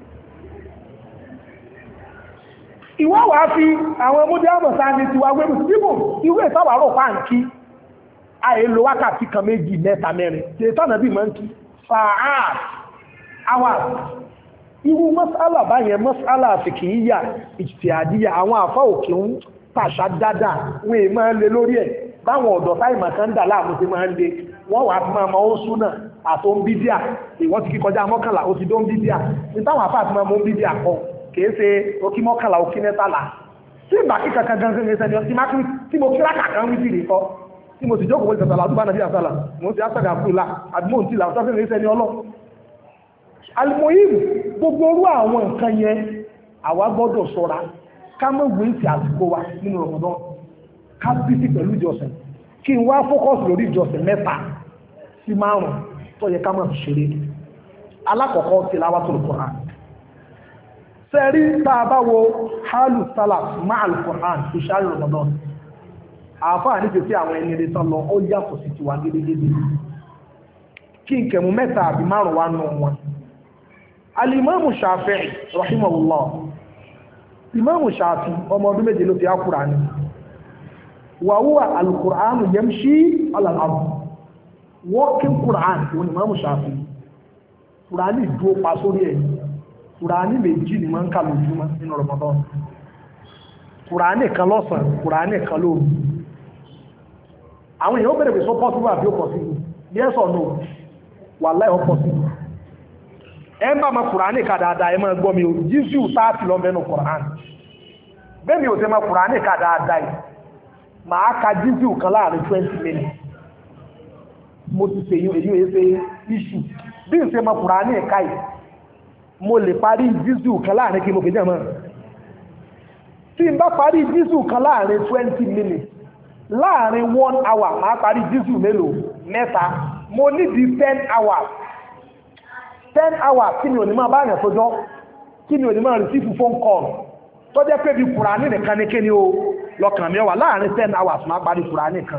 ìwọ́ wà fi àwọn ọmọdé àmọ̀sá ní tiwa wẹ́bù síbò ìwé ìtawàrò pàǹkí àìlò wákàtí kan méjì mẹ́ta mẹ́rin tí ìtànà bí máa ń kí fàáàt hours irú mọ́sálà báyẹn mọ́sálà fìkìyà ìtìyàdíyà àwọn àfá òkè ń tàṣà dáadáa wọ́n èé máa ń lè lórí ẹ̀ báwọn ọ̀dọ̀ táìmà kan dà láàmú sí máa ń lè wọ́n wà fún ọmọ ó súnà àtó ń bídíà ìwọ́n ti kíkọjá mọ́kànlá ó ti dó ń bídíà ní táwọn àfá àti ọmọ ń bídíà kan kìí ṣe okí mọ́kànlá okí mẹ́tàlá tí ìgbà kíkà kan gan gan ẹsẹ̀ ni tí mo kíra kàkan wí sí kọ́ tí mo sì jókòó wọ́n ìtàtàlá tó bá nàbí àtàlà mo ti àtàgà fúlà àdúgbò tí làwọn sọ́fẹ́ ẹsẹ̀ ni ọlọ́ alimoyim gbogbo orú àwọn nǹkan yẹn àwa gbọ́dọ̀ ṣọ́ra ká mọ̀ gbé ìtì àsìkò wa nínú Ramadan ká bísí pẹ̀lú ìjọsìn kí n wá fókọ̀sì lórí ìjọsìn 3 sí 5 tó yẹ ká mọ̀ fi ṣeré alákọ̀ọ́kọ́ tilawatul Qur'an sẹ́rí tá a bá wo hálù salaf ma'al Qur'an fi ṣáàrì Ramadan àfáà ní pèsè àwọn ẹni rẹ̀ tán lọ ó yàtọ̀ sí ti wà gédégédé kí n kẹ̀mú 3 àbí 5 wá nù wọn Al-Imam Shafi'i rahimahullah Imam Shafi'i ọmọ ọdún méje ló fi á Qur'an wa huwa al-Qur'an yamshi ala al-ard walking Qur'an wọn Imam Shafi'i Qur'an dúró pa sórí ẹ̀ Kùránì méjì ni máa ń kà lójúmọ́ nínú Ramadan Kùránì kan lọ́sàn Kùránì kan lóru àwọn èèyàn bẹ̀rẹ̀ pé sọ possible àbí ó possible yes or no wallahi ó possible ẹ má ma Kùránì ká dáadáa ẹ máa gbọ́ mi o jísù 30 lọ mẹ́nu Kùránì bẹ́ẹ̀ mi ò tẹ́ ma Kùránì ká dáadáa yìí máa ka jísù kan láàrin 20 minutes mo ti ṣe èyí ṣe issue bí n ṣe ma Kùránì ká yìí mo lè parí jísù kan láàrin kí mo fi jẹ́ mọ́ tí n bá parí jísù kan láàrin 20 minutes láàrin 1 hour máa parí jísù mélòó 3 mo nídi 10 hours 10 hours kí ni ò ní máa báyàn tó jọ kí ni ò ní máa receive phone call tó jẹ́ pé bí Kùránì nìkan ní kí ni ó lọ́kàn mi wà láàrin 10 hours máa parí Kùránì kan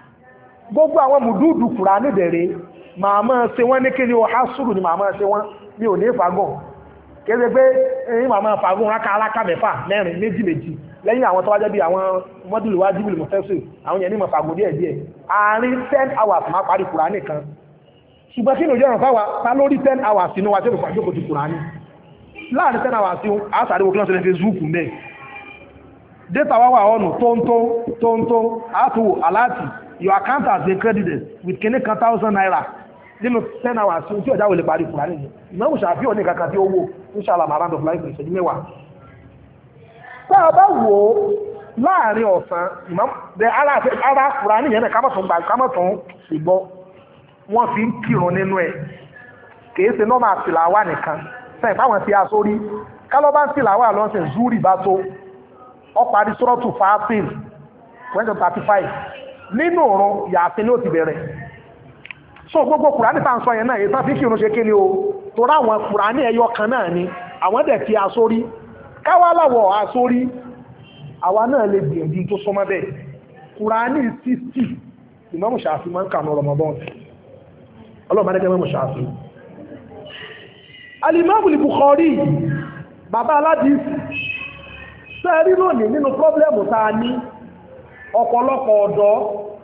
gbogbo àwọn mùdúùdù Kùránì dẹ̀rẹ̀ màá máa ṣe wọ́n ní kí ni ó hásùrù ni màá máa ṣe wọ́n mi ò ní fagùn kéde pé ẹ̀yìn màmá fagùn rákà mẹ́fà mẹ́rin méjì lẹ́yìn àwọn tó wájẹ́ bí àwọn mọ́dúlù wájú bìlì mọ̀fẹ́sù àwọn yẹn ní mọ̀ fagùn díẹ̀ àárín 10 hours máa parí Kùránì kan ṣùgbọ́n kí ní òjò ìrànfà wa ta lórí 10 hours inú wa tí ó fi pàjókòó ti Kùránì láàrin 10 hours tí a sáré wo kí wọ́n ṣe lè Facebook mẹ́ data wá wà ọ̀nà tóńtó àtúwò aláàtì your account has been credited with kìíní kan 1,000 naira nínú 10 hours tí ọjà wò lè parí Kùránì yẹn ìmọ̀ ṣàfihàn ní kankan tí ó wò inshallah ma round of life ìṣẹ́jú mẹ́wàá tá a bá wò ó láàrin ọ̀sán ara Kùránì yẹn náà kámọ̀tún ìgbọ́ wọ́n fi ń kírun nínú ẹ̀ kìí ṣe normal tìlàwà nìkan sẹ́yìn fáwọn tí a sórí kálọ́bá ń tìlàwà lọ́sẹ̀ zúrì bá tó ó parí sọ́rọ́tù fàáfíìl 2035 nínú ọ̀run yàtí ní ó ti bẹ̀rẹ̀ so gbogbo Kùránì tá ń sọ yẹn náà èyí tán fi kírun ṣe kí ni o tó ráwọn Kùránì ẹyọ kan náà ni àwọn dẹ̀ fi asórí káwáláwọ̀ asórí àwa náà lè gbìyànjú tó sọmọ́ bẹ́ẹ̀ Kùránì 60 Imam Shafi máa ń kà ní Ramadan ọlọ́mọdé gẹ́gẹ́ Imam Shafi Al-Imam Al-Bukhari bàbá aládìsí sẹ́rí lónìí nínú pọ́blẹ́mù tá a ní ọ̀pọ̀lọpọ̀ ọ̀dọ́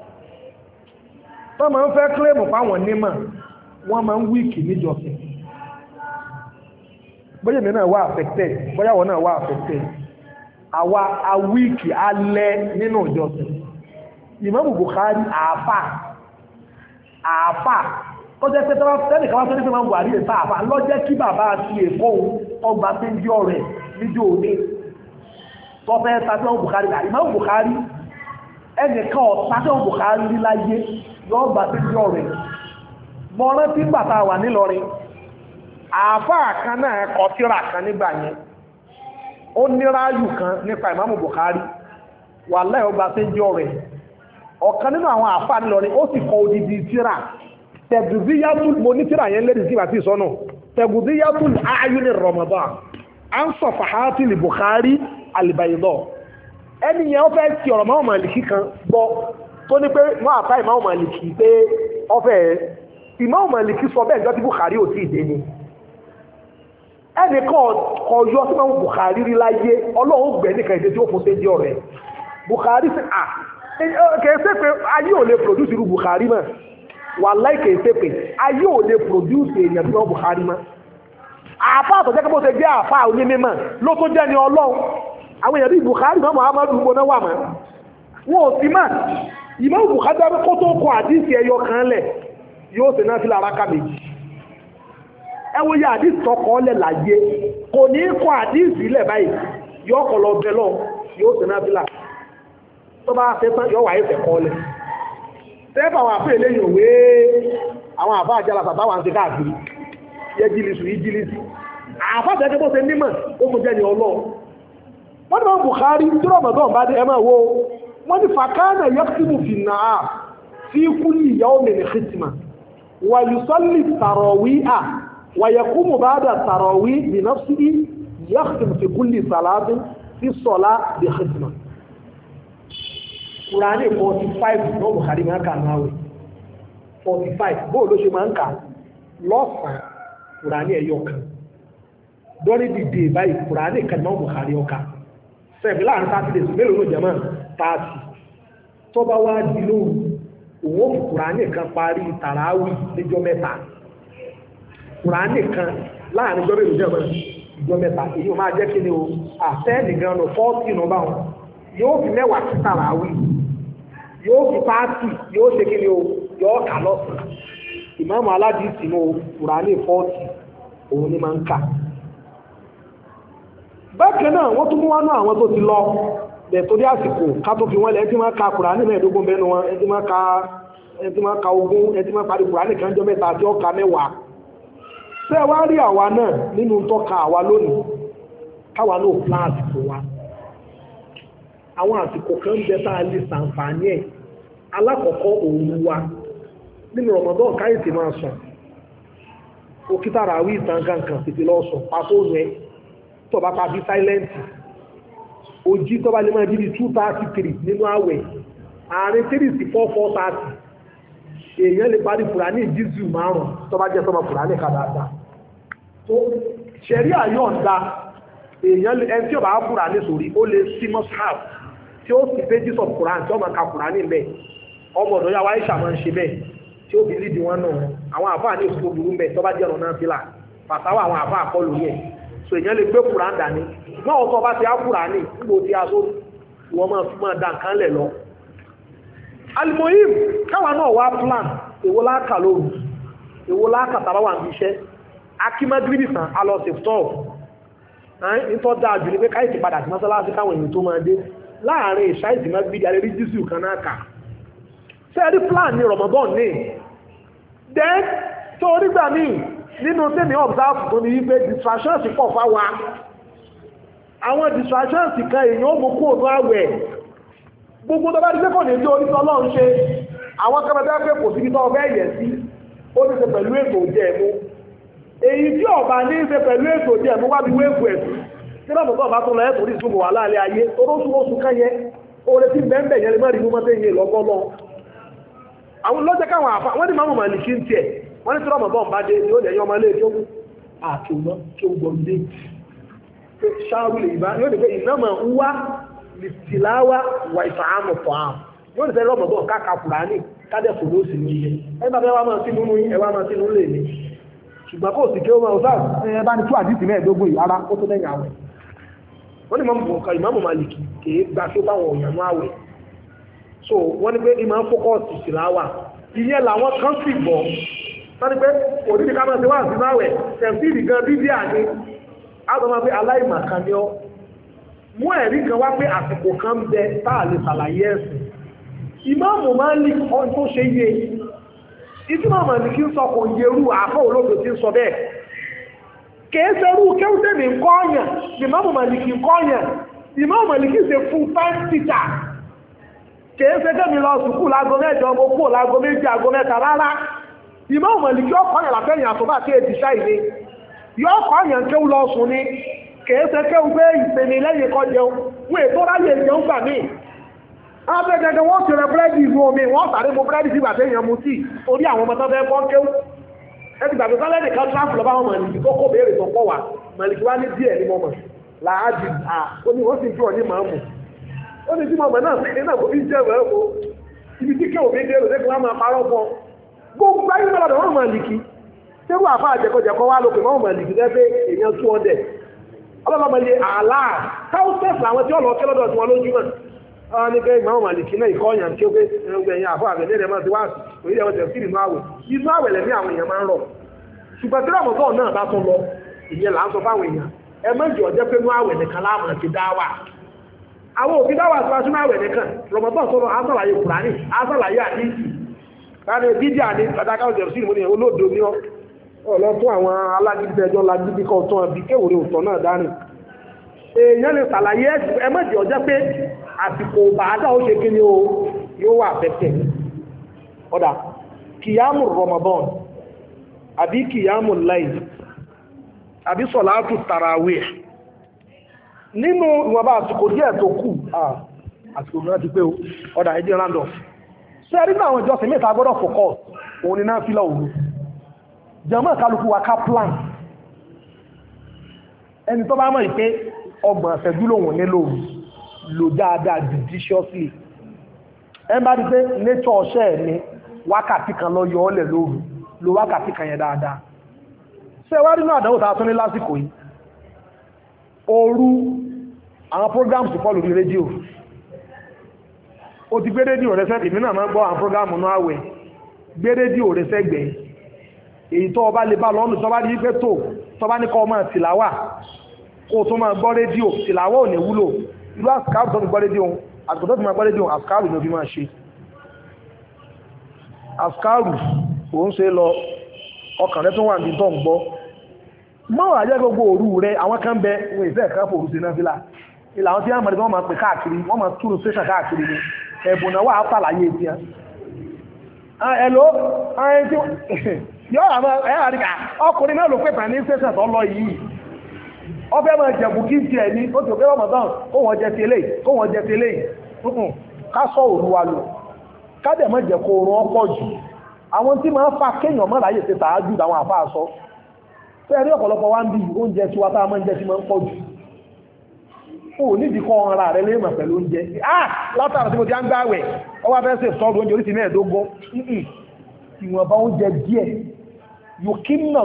tó máa ń fẹ́ kílèmù fáwọn nímọ̀ wọ́n máa ń wíìkì níjọsìn bóyá mi náà wà affected bóyá wọn náà wà affected àwa a wíìkì alẹ́ nínú ìjọsìn Imam Bukhari àáfà tó jẹ́ pé tẹ́nìkan wá tó ní fẹ́ máa ń wà rí ẹ̀ta àáfà lọ́jẹ́ kí bàbá àti èkó ọgbà tí ń jí ọ̀rẹ́ níjó òní tọ́fẹ́ tàbí Bukhari rà Imam Bukhari ẹnìkan ọ̀tàbí Bukhari rí láyé lọ́gbà tí jí ọ̀rẹ́ mọ́rán tí bàtà wà nílọrin àáfà kan náà kọ tírà kan nígbà yẹn ó níráyù kan nípa Imam Bukhari wà láì ọgbà tí jí ọ̀rẹ́ ọ̀kan nínú àwọn àfáà nílọrin ó sì kọ odidi tíra tẹ̀gùdíyàtù mo ní tíra yẹn lẹ́dí sí àti ìsọ́nà tẹ̀gùdíyàtù ayúni Ramadan an sọ fàhátì lè Bukhari alìbàyìdọ̀ ẹni yẹn ó fẹ́ ti ọ̀rọ̀ Imam Málíkì kan gbọ́ tó ní pé wọ́n àfá Imam Málíkì pé ọfẹ́ Imam Málíkì sọ bẹ́ẹ̀ jọ tí Bukhari ò tí ì dé ni ẹnì kan ọyọ́ sí Imam Bukhari rí láyé ọlọ́run gbẹ̀ nìkan ìdí tí ó fún sí ẹjọ́ rẹ̀ Bukhari sí kèése pé ayé ò lè produce irú Bukhari mọ́ wàláhì kèése pé ayé ò lè produce èèyàn bí wọ́n Bukhari mọ́ àfá àtọ̀jẹ́ kí bó ṣe jẹ́ àfá onímọ̀ ló tó jẹ́ ni ọlọ́run àwọn èèyàn bí Bukhari mọ́ Muhammadu gbóná wà mọ́ wọn ò sí mọ́ ìmọ̀ Bukhari dábẹ́ kó tó kọ àdísì ẹyọ kan lẹ̀ yóò ṣe náà sí láráká méjì ẹwọ yẹ àdísì tọkọ lẹ̀ láyé kò ní kọ àdísì lẹ̀ báyìí yóò kọ lọ bẹ lọ yóò ṣe náà sí láráká tó bá fẹ́ tán yọ wà ẹ̀fẹ̀ kọ́lẹ̀ tẹ́fà wà fún ilé ìwé àwọn àfá àjálà bàbá wà ń ṣe káàkiri yẹ jílìsù ìjílìsì àfá jẹ́ bó ṣe nímọ̀ ó mú jẹ́ ni ọlọ́ wọ́n ni wọ́n Bukhari tí Ramadan bá dé ẹmọ́ wo wọ́n ni fàkánà yaqsimu fi an-nahar fi kulli yawmin khitma wa yusalli tarawih wa yaqumu ba'da tarawih bi nafsihi yakhtimu fi kulli salatin fi salat bi khitma Kùránì 45 náà Bukhari máa ń kà náà wẹ̀ 45 bóò ló ṣe máa ń kà lọ́sàn Kùránì ẹ̀yọ kan lórí dìde báyìí Kùránì kan náà Bukhari ọkà sẹ́ẹ̀fì láàrin sátidé mélòó ló jẹ́ máa 30 tó bá wá di lóru òun ó Kùránì kan parí tàràwì níjọ́ mẹ́ta Kùránì kan láàrin ìjọ́ mélòó jẹ́ máa ìjọ́ mẹ́ta èyí máa jẹ́ kí ni o àtẹ́ẹ̀nì gan-an 40 náà báwọn yóò fi mẹ́wàá sí tàràwì yóò fi pàátì yóò ṣe kí ni o yóò kà lọ́sàn ìmáàmù aládìsí ní Kùránì 40 òun ni máa ń kà bákan náà wọ́n tún mú wánú àwọn tó ti lọ bẹ̀ tó dé àsìkò ká tó fi wọ́n lẹ́ tí máa ka Kùránì mẹ́ẹ̀ẹ́dógún bẹ́nu wọn ẹni tí máa ka ogún ẹni tí máa parí Kùránì kan jọ mẹ́ta tí ó ka mẹ́wàá ṣé wá rí àwa náà nínú tọ́ka àwa lónìí káwa náà plan àsìkò wa àwọn àsìkò kan ń bẹ tá a lè ṣàǹfààní ẹ̀ alákọ̀ọ́kọ́ òun wa nínú Ramadan káyìtì máa sùn òkítàrà àwí ìtàn kankan tètè lọ sùn pàtóònù ẹ tó bá pàbí sáílẹ́ǹtì ojí tó bá lè máa jíbi 2:33 nínú àwẹ̀ àárín 3 sí 4:30 èèyàn lè parí Kùránì jízù 5 tó bá jẹ́ sọmọ Kùránì kàdáadáa tó ṣẹ̀rí àyọ̀ǹda èèyàn ẹni tí ó bá kúrà ní sórí ó lè sí mọ́sáàf tí ó sì pages of Quran tí ó máa ka Quran níbẹ̀ ọmọ ọ̀dọ́ yà wáyé ṣàmọ́ ṣe bẹ́ẹ̀ tí ó fi lídìí wọn náà àwọn àfáà ní òṣùpọ̀ burú bẹ́ẹ̀ tó bá jẹ́ ọ̀nà náà fìlà pàtàwọ̀ àwọn àfáà kọ́ lórí ẹ̀ so èèyàn lè gbé Quran dání ṣùgbọ́n ọ̀tọ̀ bá ti á Quran ní nígbò tí a tó wọ́n máa fi máa dá nǹkan lẹ̀ lọ. alimoyim káwa náà wá plan èwo láàkà lóru èwo láàkà tàbá wà ní iṣẹ́ akímẹ́gírìbì sàn á lọ sí stọọf nítorí dáa jù ní pé káyìí ti padà sí mọ́sálásí káwọn èèyàn tó máa dé láàárín ìṣáìsì mẹ́gbìdì alẹ́rí jísù kan náà kà sẹ́ẹ̀rí plan ní Ramadan ní then tó orígbà míì nínú tẹ́mi observe tó ní wípé distractions pọ̀ fáwa àwọn distractions kan èèyàn ó mú kó òtún àwẹ̀ gbogbo tó bá di pé kò ní tí orí tọ́ lọ́n ṣe àwọn kẹfẹ́tẹ́ pé kò síbi tó ọbẹ̀ yẹ̀ sí ó ní ṣe pẹ̀lú ètò jẹ́ ẹ̀mú èyí tí ọba ní ṣe pẹ̀lú ètò jẹ́ ẹ̀mú wá bí wéèkù ẹ̀sùn tí lọ́mọ̀ tó bá tó lọ ẹ̀tọ́ orí ìṣúgbò wà láàrin ayé oróṣùwòṣù kẹ́yẹ oore tí bẹ́ẹ̀ yẹn lè mẹ́rin mú mọ́tẹ́ yẹn lọ́gọ́lọ́ àwọn lọ́jẹ́ káwọn àfá wọ́n ní máa mọ̀ ní kí n tiẹ̀ wọ́n ní tí lọ́mọ̀ bọ́ bá dé ní ó lẹ́yìn ọmọ ilé tó kú àtòmọ́ kí ó gbọ́ dé ṣáàrù lè bá yóò ní pé ìnámọ̀ ń wá lìtìláwá wà ìfàámù fàám yóò ní sẹ́yìn lọ́mọ̀ bọ́ káàkà Kùránì kádẹ̀ kò ló sì ní iye ẹ bá fẹ́ wá máa sínú yín ẹ wá máa sínú lè ní ṣùgbọ́n kò sì kí ó máa ọ̀sá ẹ bá ní tú àdìsí mẹ́ẹ̀ẹ́dógún yìí ara ó tó lẹ́yìn àwẹ̀ wọ́n ní Ìmáàmù Málíkì kìí gba tó báwọn òyìnbó àwẹ̀ so wọ́n ní pé ìmọ̀ fókọ́ọ̀sì tìláwà ìyẹn làwọn kan sì gbọ́ wọ́n ní pé òdìdí ká máa ṣe wá sínú àwẹ̀ tẹ̀síìlì gan bíbí àní àwọn ọmọ pé aláìmọ̀kan ni ọ́ mú ẹ̀rí kan wá pé àsìkò kan ń bẹ táà lè ṣàlàyé ẹ̀sìn Ìmáàmù Málíkì ọ̀n tó ṣe yé ìtumọ̀ Málíkì ń sọ kò yẹrù àfọ́ olóògbé tí ń sọ bẹ́ẹ̀ kèéṣerú kéwútẹ́mì kọ́ọ̀yàn Ìmáàmù Málíkì kọ́ọ̀yàn Ìmáàmù Málíkì ṣe full time teacher kèéṣe kẹ́mi lọ sùkú láago mẹ́jọ mo kú láago méjì aago mẹ́ta rárá Ìmáàmù Málíkì ọkọ̀ọ̀yàn látẹ̀yìn àtúbà tí èdè ṣáì ni yóò kọ́ọ̀yàn kéwú lọ sùn ni kèéṣe kéwú pé ìsinmi lẹ́yìn kọ́ jẹun wọ́n ètò ráyè jẹun gbà míì abẹ́gẹ́gẹ́ wọ́n ti rẹ búrẹ́dì ìlú omi wọ́n sáré mo búrẹ́dì sí ìgbàtẹ́ èèyàn mú tí orí àwọn ọmọ tán fẹ́ kọ́ kéwú ẹti gbàgbé sálẹ́ nìkan tráfù lọ bá wọn Málíkì tó kó béèrè tó pọ̀ wá Málíkì wá ní díẹ̀ ní mọ́mọ́ làájì ó ní wọ́n sì jù ọ ní màámù ó ní tí mọ́mọ́ náà sí náà kò fi jẹ́ ẹ̀rọ ẹ̀kọ́ ibi tí kéwò mi dérò lẹ́kùn á máa parọ́ fún ọ gbogbo ayé náà lọ́dọ̀ wọn Málíkì tẹ́rù àfa àjẹkọjẹkọ wá lókè mọ́ Málíkì lẹ́fẹ́ èèyàn 200 ọlọ́mọlẹ́ àlá thousands làwọn tí ó lọ kẹ́ lọ́dọ̀ tí wọ́n lójú náà àwọn ní pé Ìmáàmù Málíkì náà ìkọ́yàn tí ó pé ẹgbẹ̀yìn àfọ́ àgbẹ̀lẹ́ rẹ̀ máa ti wá sí orílẹ̀ ọ̀tẹ̀ sí inú àwẹ̀ lẹ́mí àwọn èèyàn máa ń rọ̀ ṣùgbọ́n tí Ramadan náà bá tún lọ ìyẹn là ń sọ fáwọn èèyàn ẹ méjì ọjọ́ pé inú àwẹ̀ nìkan láàmù ti dá wà àwọn òbí dá wà síwájú inú àwẹ̀ nìkan Ramadan sọ̀rọ̀ asàlàyé Kùránì asàlàyé àdíìsì káàdé bídí àní kàdákà ọ̀jẹ̀ sí ìmúni olóòdó ní ọ̀lọ́ fún àwọn alágídí ẹjọ́ lágídí kan tán àbí kéwòrè òtọ́ náà dání èèyàn lè ṣàlàyé ẹ méjì ọjọ́ pé àsìkò bàádà ó ṣe kí ni ó yóò wà fẹ́fẹ́ ọ̀dà kìyàmù Ramadan àbí kìyàmù láìl àbí sọ̀látù tàràwíì nínú ìwọ̀nba àsìkò díẹ̀ tó kù àsìkò náà ti pé ọ̀dà ẹjẹ́ randolph ṣe rí náà àwọn ìjọsìn mẹ́ta gbọ́dọ̀ focus òun ni náà fílà òru jẹ́mọ́ kálukú wa ká plan ẹni tó bá mọ̀ ìpé ọgbọ̀n ìṣẹ́jú lòun nílò lò dáadáa judiciously ẹ bá rí pé nature ọ̀ṣẹ́ ní wákàtí kan lọ yọ ọ́lẹ̀ lóru lo wákàtí kan yẹn dáadáa ṣe wá rí náà àdánwò tàà tún ní lásìkò yìí òru àwọn programs pọ̀ lórí rédíò ó ti gbé rédíò rẹ̀ sẹ́gbẹ̀ẹ́ ìmínà máa gbọ́ àwọn program náà àwẹ̀ gbé rédíò rẹ̀ sẹ́gbẹ̀ẹ́ èyí tó ọba lè bá lọ́nù tó bá rí pé tó bá ní kọ́ ọmọ tìláwà kó tó máa gbọ́ rédíò tìláwà ò ní wúlò irú àsìkárù tó fi gbọ́ rédíò àsìkò tó fi máa gbọ́ rédíò àsìkárù ló fi máa ṣe àsìkárù ò ń ṣe lọ ọkàn rẹ tó wà ní tó ń gbọ́ mọ́ àjẹ́ gbogbo òru rẹ àwọn kan bẹ wọn ìfẹ́ ẹ̀kan fòrú sí náà fílà ilà àwọn tí wọ́n mọ̀ ní wọ́n máa pè káàkiri wọ́n máa túrò station káàkiri ni ẹ̀bùn náà wà á pàlàyé ti hàn ẹ̀lò yọ́ àwọn ẹ̀yàríkà ọkùnrin náà ló pẹ̀pẹ̀ ní station tó lọ yìí ọfẹ́ máa jẹ̀bù kí n tiẹ̀ ní ó ti òkè Ramadan kó wọ́n jẹ tẹ́lẹ̀ kó wọ́n jẹ tẹ́lẹ̀ ká sọ òru wa lò ká dẹ̀ mọ́ jẹ́ kó rán ọ̀pọ̀ jù àwọn tí máa ń fa kéèyàn mọ́ láyé ti tààjú àwọn àfáà sọ fẹ́ẹ̀rí ọ̀pọ̀lọpọ̀ wá ń bí oúnjẹ tí wá táa máa ń jẹ́ sí máa ń pọ̀ jù ó nídìí kọ́ ara rẹ̀ léèmọ̀ pẹ̀lú oúnjẹ látara tí mo ti á ń gbáwẹ̀ ọwá fẹ́ sè sọ́ọ̀rọ̀ oúnjẹ oríṣi mẹ́ẹ̀ẹ́dógún ìwọ̀nba oúnjẹ díẹ̀ yòkínà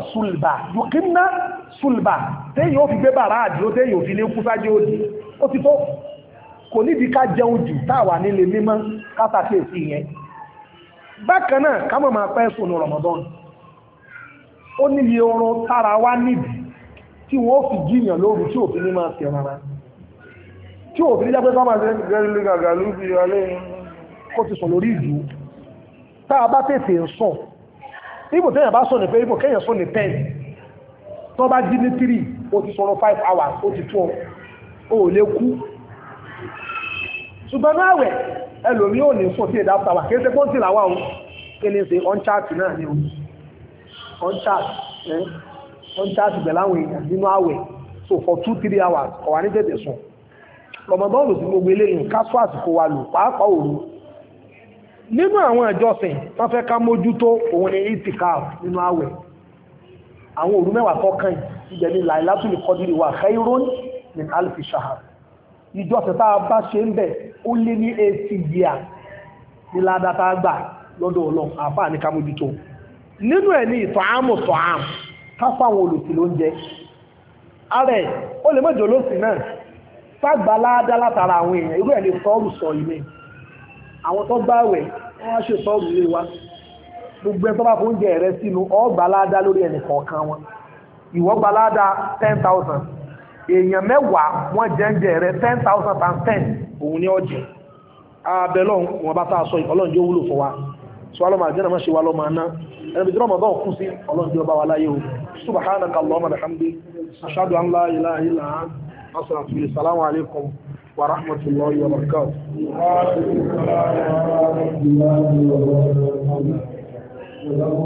sulba téèyàn ó fi gbé bàrá àdúró téèyàn ò fi ní kú sájé òdì ó ti tó kò nídìí ká jẹun jù táwà nílé mímọ́ kátàkìsì yẹn bákan náà ká mọ̀ máa pẹ́ sùn ní Ramadan ó níye oorun tára wá nídìí tí wọ́n fi jíyàn lóru tí òfin ní máa tẹ̀ rárá tí òfin ní jẹ́ pé ká máa ṣe gẹ́gẹ́ gàgà lóbi alẹ́ kó ti sùn lórí ìdú tá a bá tètè ń sùn ibò tẹ́yàn bá sùn ní pé ibò kéèyàn sùn ní 10 tó bá jí ní 3 ó ti sọ̀rọ̀ 5 hours ó ti tó ó lè kú ṣùgbọ́n náà wẹ̀ ẹlòmí ò ní sùn tí èdè after wà kéèsè pọ́ntì làwà ó kí ni ṣe on-chat náà ni ó on-chat bẹ̀láwọn èèyàn nínú àwẹ̀ so for 2-3 hours ọ̀wà ní tètè sùn Ramadan lò sí gbogbo eléyìn kásù àsìkò wa lò pàápàá òru nínú àwọn ìjọsìn wọ́n fẹ́ ká mójútó òun ni itikaf nínú àwẹ̀ àwọn òru mẹ́wàá tọ́kàn ìgbẹ̀ ní Lailatul Qadri wà khairun min alfi shahr ìjọsìn tá a bá ṣe ń bẹ̀ ó lé ní 80 years ní ládátá gbà lọ́dọ̀ Ọlọ́run àfáà ní ká mójútó nínú ẹ̀ ní ìtọ̀ámù tọ̀ámù káfáwọn olùsìn ló ń jẹ ààrẹ ó lè mọ́jọ lóṣì náà fàgbà ládá látara àwọn èèyàn irú ẹ̀ lè sọ́ọ̀rù sọ ilé àwọn tó gbáwẹ̀ wọ́n á ṣe sọ́ọ̀rù ilé wa gbogbo ẹ̀ tó bá fóúnjẹ rẹ sínú ọgbà ládá lórí ẹnì kọ̀ọ̀kan wọn ìwọ gbà ládá 10,000 èèyàn mẹ́wàá wọ́n jẹ́ǹjẹ́ rẹ 10,000 times 10 òun ní ọjẹ́ abẹ́lọ́ wọn bá tàà sọ Ọlọ́run jẹ́ wúlò fún wa sọ alọ́mà àjẹ́nà má ṣe wá lọ́mà náà ẹni bí Ramadan kú sí Ọlọ́run jẹ́ ọba wa láyé o subhanaka Allahumma wa bihamdik ashhadu an la ilaha illa anta astaghfiruka assalamu alaikum wa rahmatullahi wa barakatuh